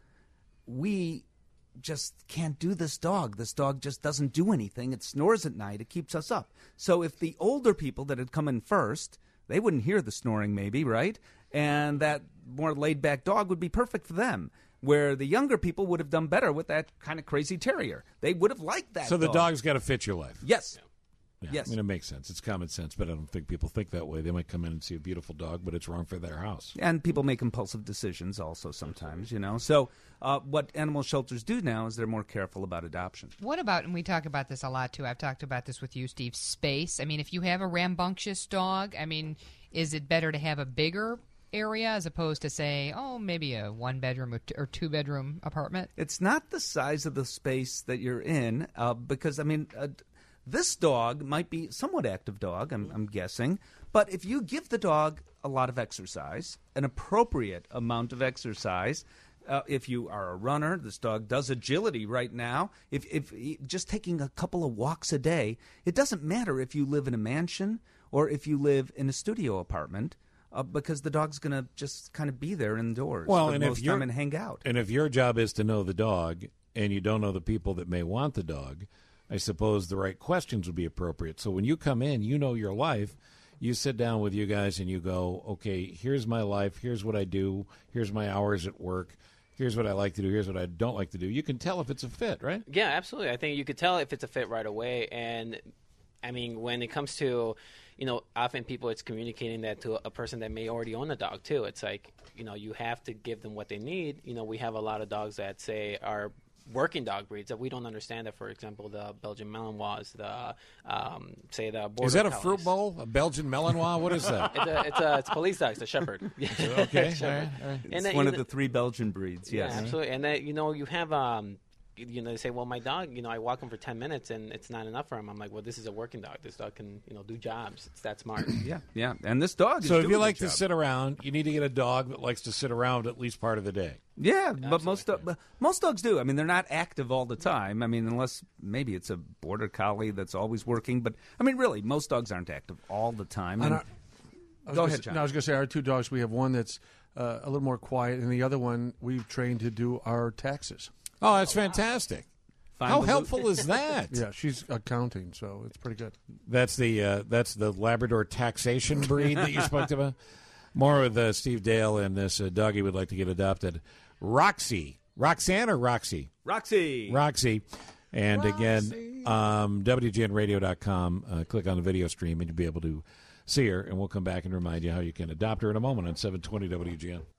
we just can't do this dog. This dog just doesn't do anything. It snores at night. It keeps us up. So if the older people that had come in first, they wouldn't hear the snoring maybe, right? And that more laid-back dog would be perfect for them, where the younger people would have done better with that kind of crazy terrier. They would have liked that
So the
dog.
dog's got to fit your life.
Yes.
Yeah,
Yes.
I mean, it makes sense. It's common sense, but I don't think people think that way. They might come in and see a beautiful dog, but it's wrong for their house.
And people make impulsive decisions also sometimes, you know. So uh, what animal shelters do now is they're more careful about adoption.
What about, and we talk about this a lot too, I've talked about this with you, Steve, space. I mean, if you have a rambunctious dog, I mean, is it better to have a bigger area as opposed to, say, oh, maybe a one-bedroom or, t- or two-bedroom apartment?
It's not the size of the space that you're in uh, because, I mean, uh, this dog might be a somewhat active dog, I'm, I'm guessing, but if you give the dog a lot of exercise, an appropriate amount of exercise, uh, if you are a runner, this dog does agility right now, if, if just taking a couple of walks a day, it doesn't matter if you live in a mansion or if you live in a studio apartment, uh, because the dog's going to just kind of be there indoors
Well,
for
and
most
if you're,
time and hang out.
And if your job is to know the dog and you don't know the people that may want the dog, I suppose the right questions would be appropriate. So when you come in, you know your life. You sit down with you guys and you go, okay, here's my life. Here's what I do. Here's my hours at work. Here's what I like to do. Here's what I don't like to do. You can tell if it's a fit, right?
Yeah, absolutely. I think you could tell if it's a fit right away. And, I mean, when it comes to, you know, often people, it's communicating that to a person that may already own a dog, too. It's like, you know, you have to give them what they need. You know, we have a lot of dogs that, say, are working dog breeds that we don't understand. That, for example, the Belgian Malinois, the um, say the border
Is that a
collies.
fruit bowl? A Belgian Malinois? What is that?
It's a, it's a it's police dogs, the Shepherd.
Okay,
Shepherd.
all right, all right.
It's
And then,
one
you
of
know-
the three Belgian breeds, yes.
Yeah, absolutely. And then, you know, you have, um, you know, they say, well, my dog, you know, I walk him for ten minutes and it's not enough for him. I'm like, well, this is a working dog. This dog can, you know, do jobs. It's that smart.
Yeah, yeah. And this dog is
So if
doing
you
the
like to
job.
sit around, you need to get a dog that likes to sit around at least part of the day.
Yeah, but most do- but most dogs do. I mean, they're not active all the time. I mean, unless maybe it's a border collie that's always working. But I mean, really, most dogs aren't active all the time.
And
And-
our- I was
go
gonna
ahead,
say-
John.
No, I was going to say our two dogs. We have one that's uh, a little more quiet, and the other one we've trained to do our taxes.
Oh, that's fantastic.
Find
How
the
helpful
loop.
is that?
Yeah, she's accounting, so it's pretty good.
That's the uh, that's the Labrador taxation breed that you spoke about. More with uh, Steve Dale and this uh, doggy would like to get adopted. Roxy. Roxanne or Roxy?
Roxy.
Roxy. And again, um, W G N radio dot com. Uh, click on the video stream and you'll be able to see her. And we'll come back and remind you how you can adopt her in a moment on seven twenty W G N.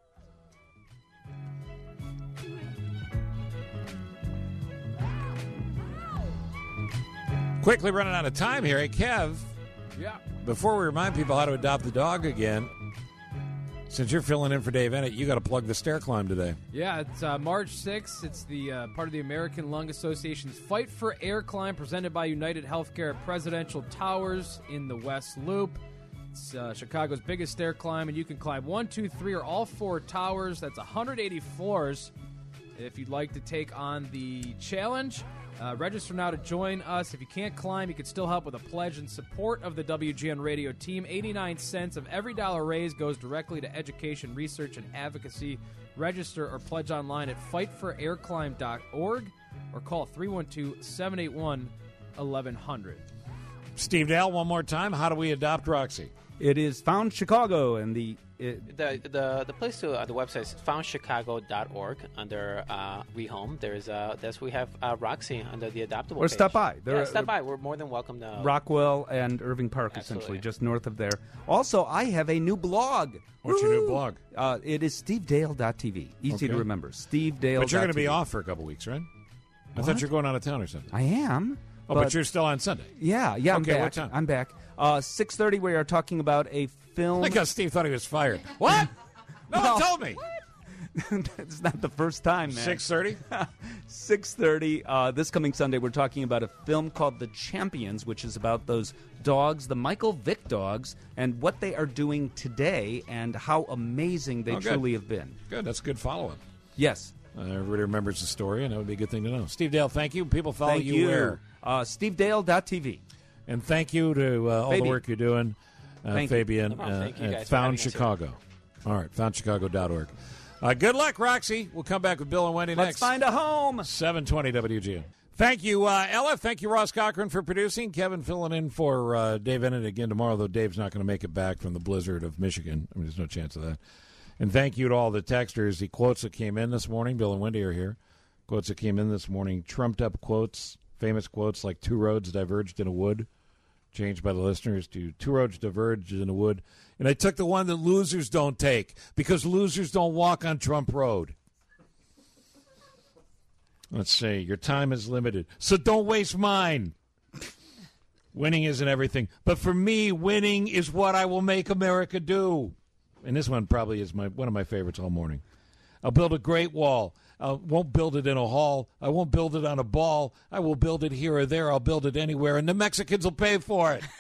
Quickly running out of time here. Hey, Kev.
Yeah.
Before we remind people how to adopt the dog again, since you're filling in for Dave Ennett, you got to plug the stair climb today.
Yeah, it's uh, March sixth. It's the uh, part of the American Lung Association's Fight for Air Climb, presented by United Healthcare at Presidential Towers in the West Loop. It's uh, Chicago's biggest stair climb, and you can climb one, two, three, or all four towers. That's one hundred eighty floors. If you'd like to take on the challenge, uh, register now to join us. If you can't climb, you can still help with a pledge in support of the W G N radio team. eighty-nine cents of every dollar raised goes directly to education, research, and advocacy. Register or pledge online at fight for air climb dot org or call three one two, seven eight one, eleven hundred.
Steve Dale, one more time. How do we adopt Roxy?
It is Found Chicago, and the it,
The the the place to uh, the website is found chicago dot org under uh, Rehome. There's uh that's we have uh, Roxy under the adoptable.
Or
page.
stop by. There
Yeah,
are-
stop by. We're more than welcome to.
Rockwell and Irving Park, essentially, just north of there. Also, I have a new blog.
What's your new
Woo!
blog?
Uh, it is steve dale dot t v. Easy
Okay.
to remember. steve dale.
But you're going to be off for a couple weeks, right? I
What?
thought you were going out of town or something.
I am.
Oh, but, you're still on Sunday.
Yeah, yeah, I'm
Okay,
back.
what time?
I'm back. Uh, six thirty, we are talking about a film.
Like how Steve thought he was fired. What? No
No.
one told me.
It's not the first time, man.
six thirty?
six thirty. Uh, this coming Sunday, we're talking about a film called The Champions, which is about those dogs, the Michael Vick dogs, and what they are doing today and how amazing they
Oh, good.
truly have been.
Good. That's a good follow-up.
Yes.
Uh, everybody remembers the story, and that would be a good thing to know. Steve Dale, thank you. People follow
Thank
you,
you.
where?
Uh, steve dale dot t v.
And thank you to uh, all the
Fabian.
work you're doing, uh,
Thank you.
Fabian,
No problem.
uh,
Thank you
at
guys for
Found
having us here.
Chicago. All right, found chicago dot org. Uh, good luck, Roxy. We'll come back with Bill and Wendy
Let's
next.
find a home.
seven twenty W G N. Thank you, uh, Ella. Thank you, Ross Cochran, for producing. Kevin filling in for uh, Dave Ennett again tomorrow, though Dave's not going to make it back from the blizzard of Michigan. I mean, there's no chance of that. And thank you to all the texters. The quotes that came in this morning, Bill and Wendy are here. Quotes that came in this morning, trumped up quotes, famous quotes like two roads diverged in a wood, changed by the listeners to two roads diverged in a wood. And I took the one that losers don't take because losers don't walk on Trump Road. Let's see. Your time is limited, so don't waste mine. Winning isn't everything, but for me, winning is what I will make America do. And this one probably is my one of my favorites all morning. I'll build a great wall. I won't build it in a hall. I won't build it on a ball. I will build it here or there. I'll build it anywhere, and the Mexicans will pay for it.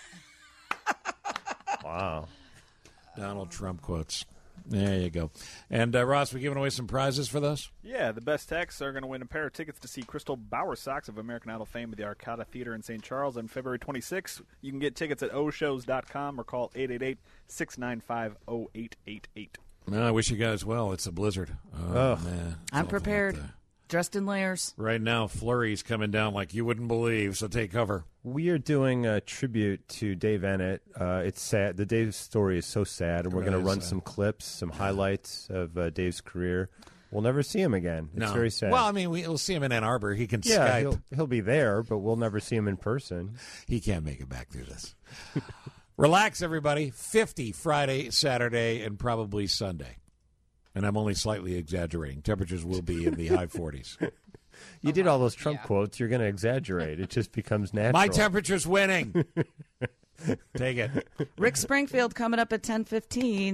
Wow.
Donald Trump quotes. There you go. And, uh, Ross, we giving away some prizes for those?
Yeah, the best texts are going to win a pair of tickets to see Crystal Bowersox of American Idol fame at the Arcada Theater in Saint Charles on February twenty-sixth. You can get tickets at o shows dot com or call eight eight eight, six nine five, zero eight eight eight.
No, I wish you guys well. It's a blizzard. Oh,
Oh.
man. It's
I'm
awful
prepared.
out there.
Dressed in layers.
Right now, flurries coming down like you wouldn't believe, so take cover.
We are doing a tribute to Dave Ennett. Uh, it's sad. The Dave story is so sad, and we're
Really
going to run
sad.
some clips, some highlights of uh, Dave's career. We'll never see him again. It's
No.
very sad.
Well, I mean, we, we'll see him in Ann Arbor. He can
yeah,
Skype.
he'll, he'll be there, but we'll never see him in person.
He can't make it back through this. Relax, everybody. fifty Friday, Saturday, and probably Sunday. And I'm only slightly exaggerating. Temperatures will be in the high forties.
You did all those Trump quotes. You're going to exaggerate. It just becomes natural.
My temperature's winning. Take it.
Rick Springfield coming up at ten fifteen.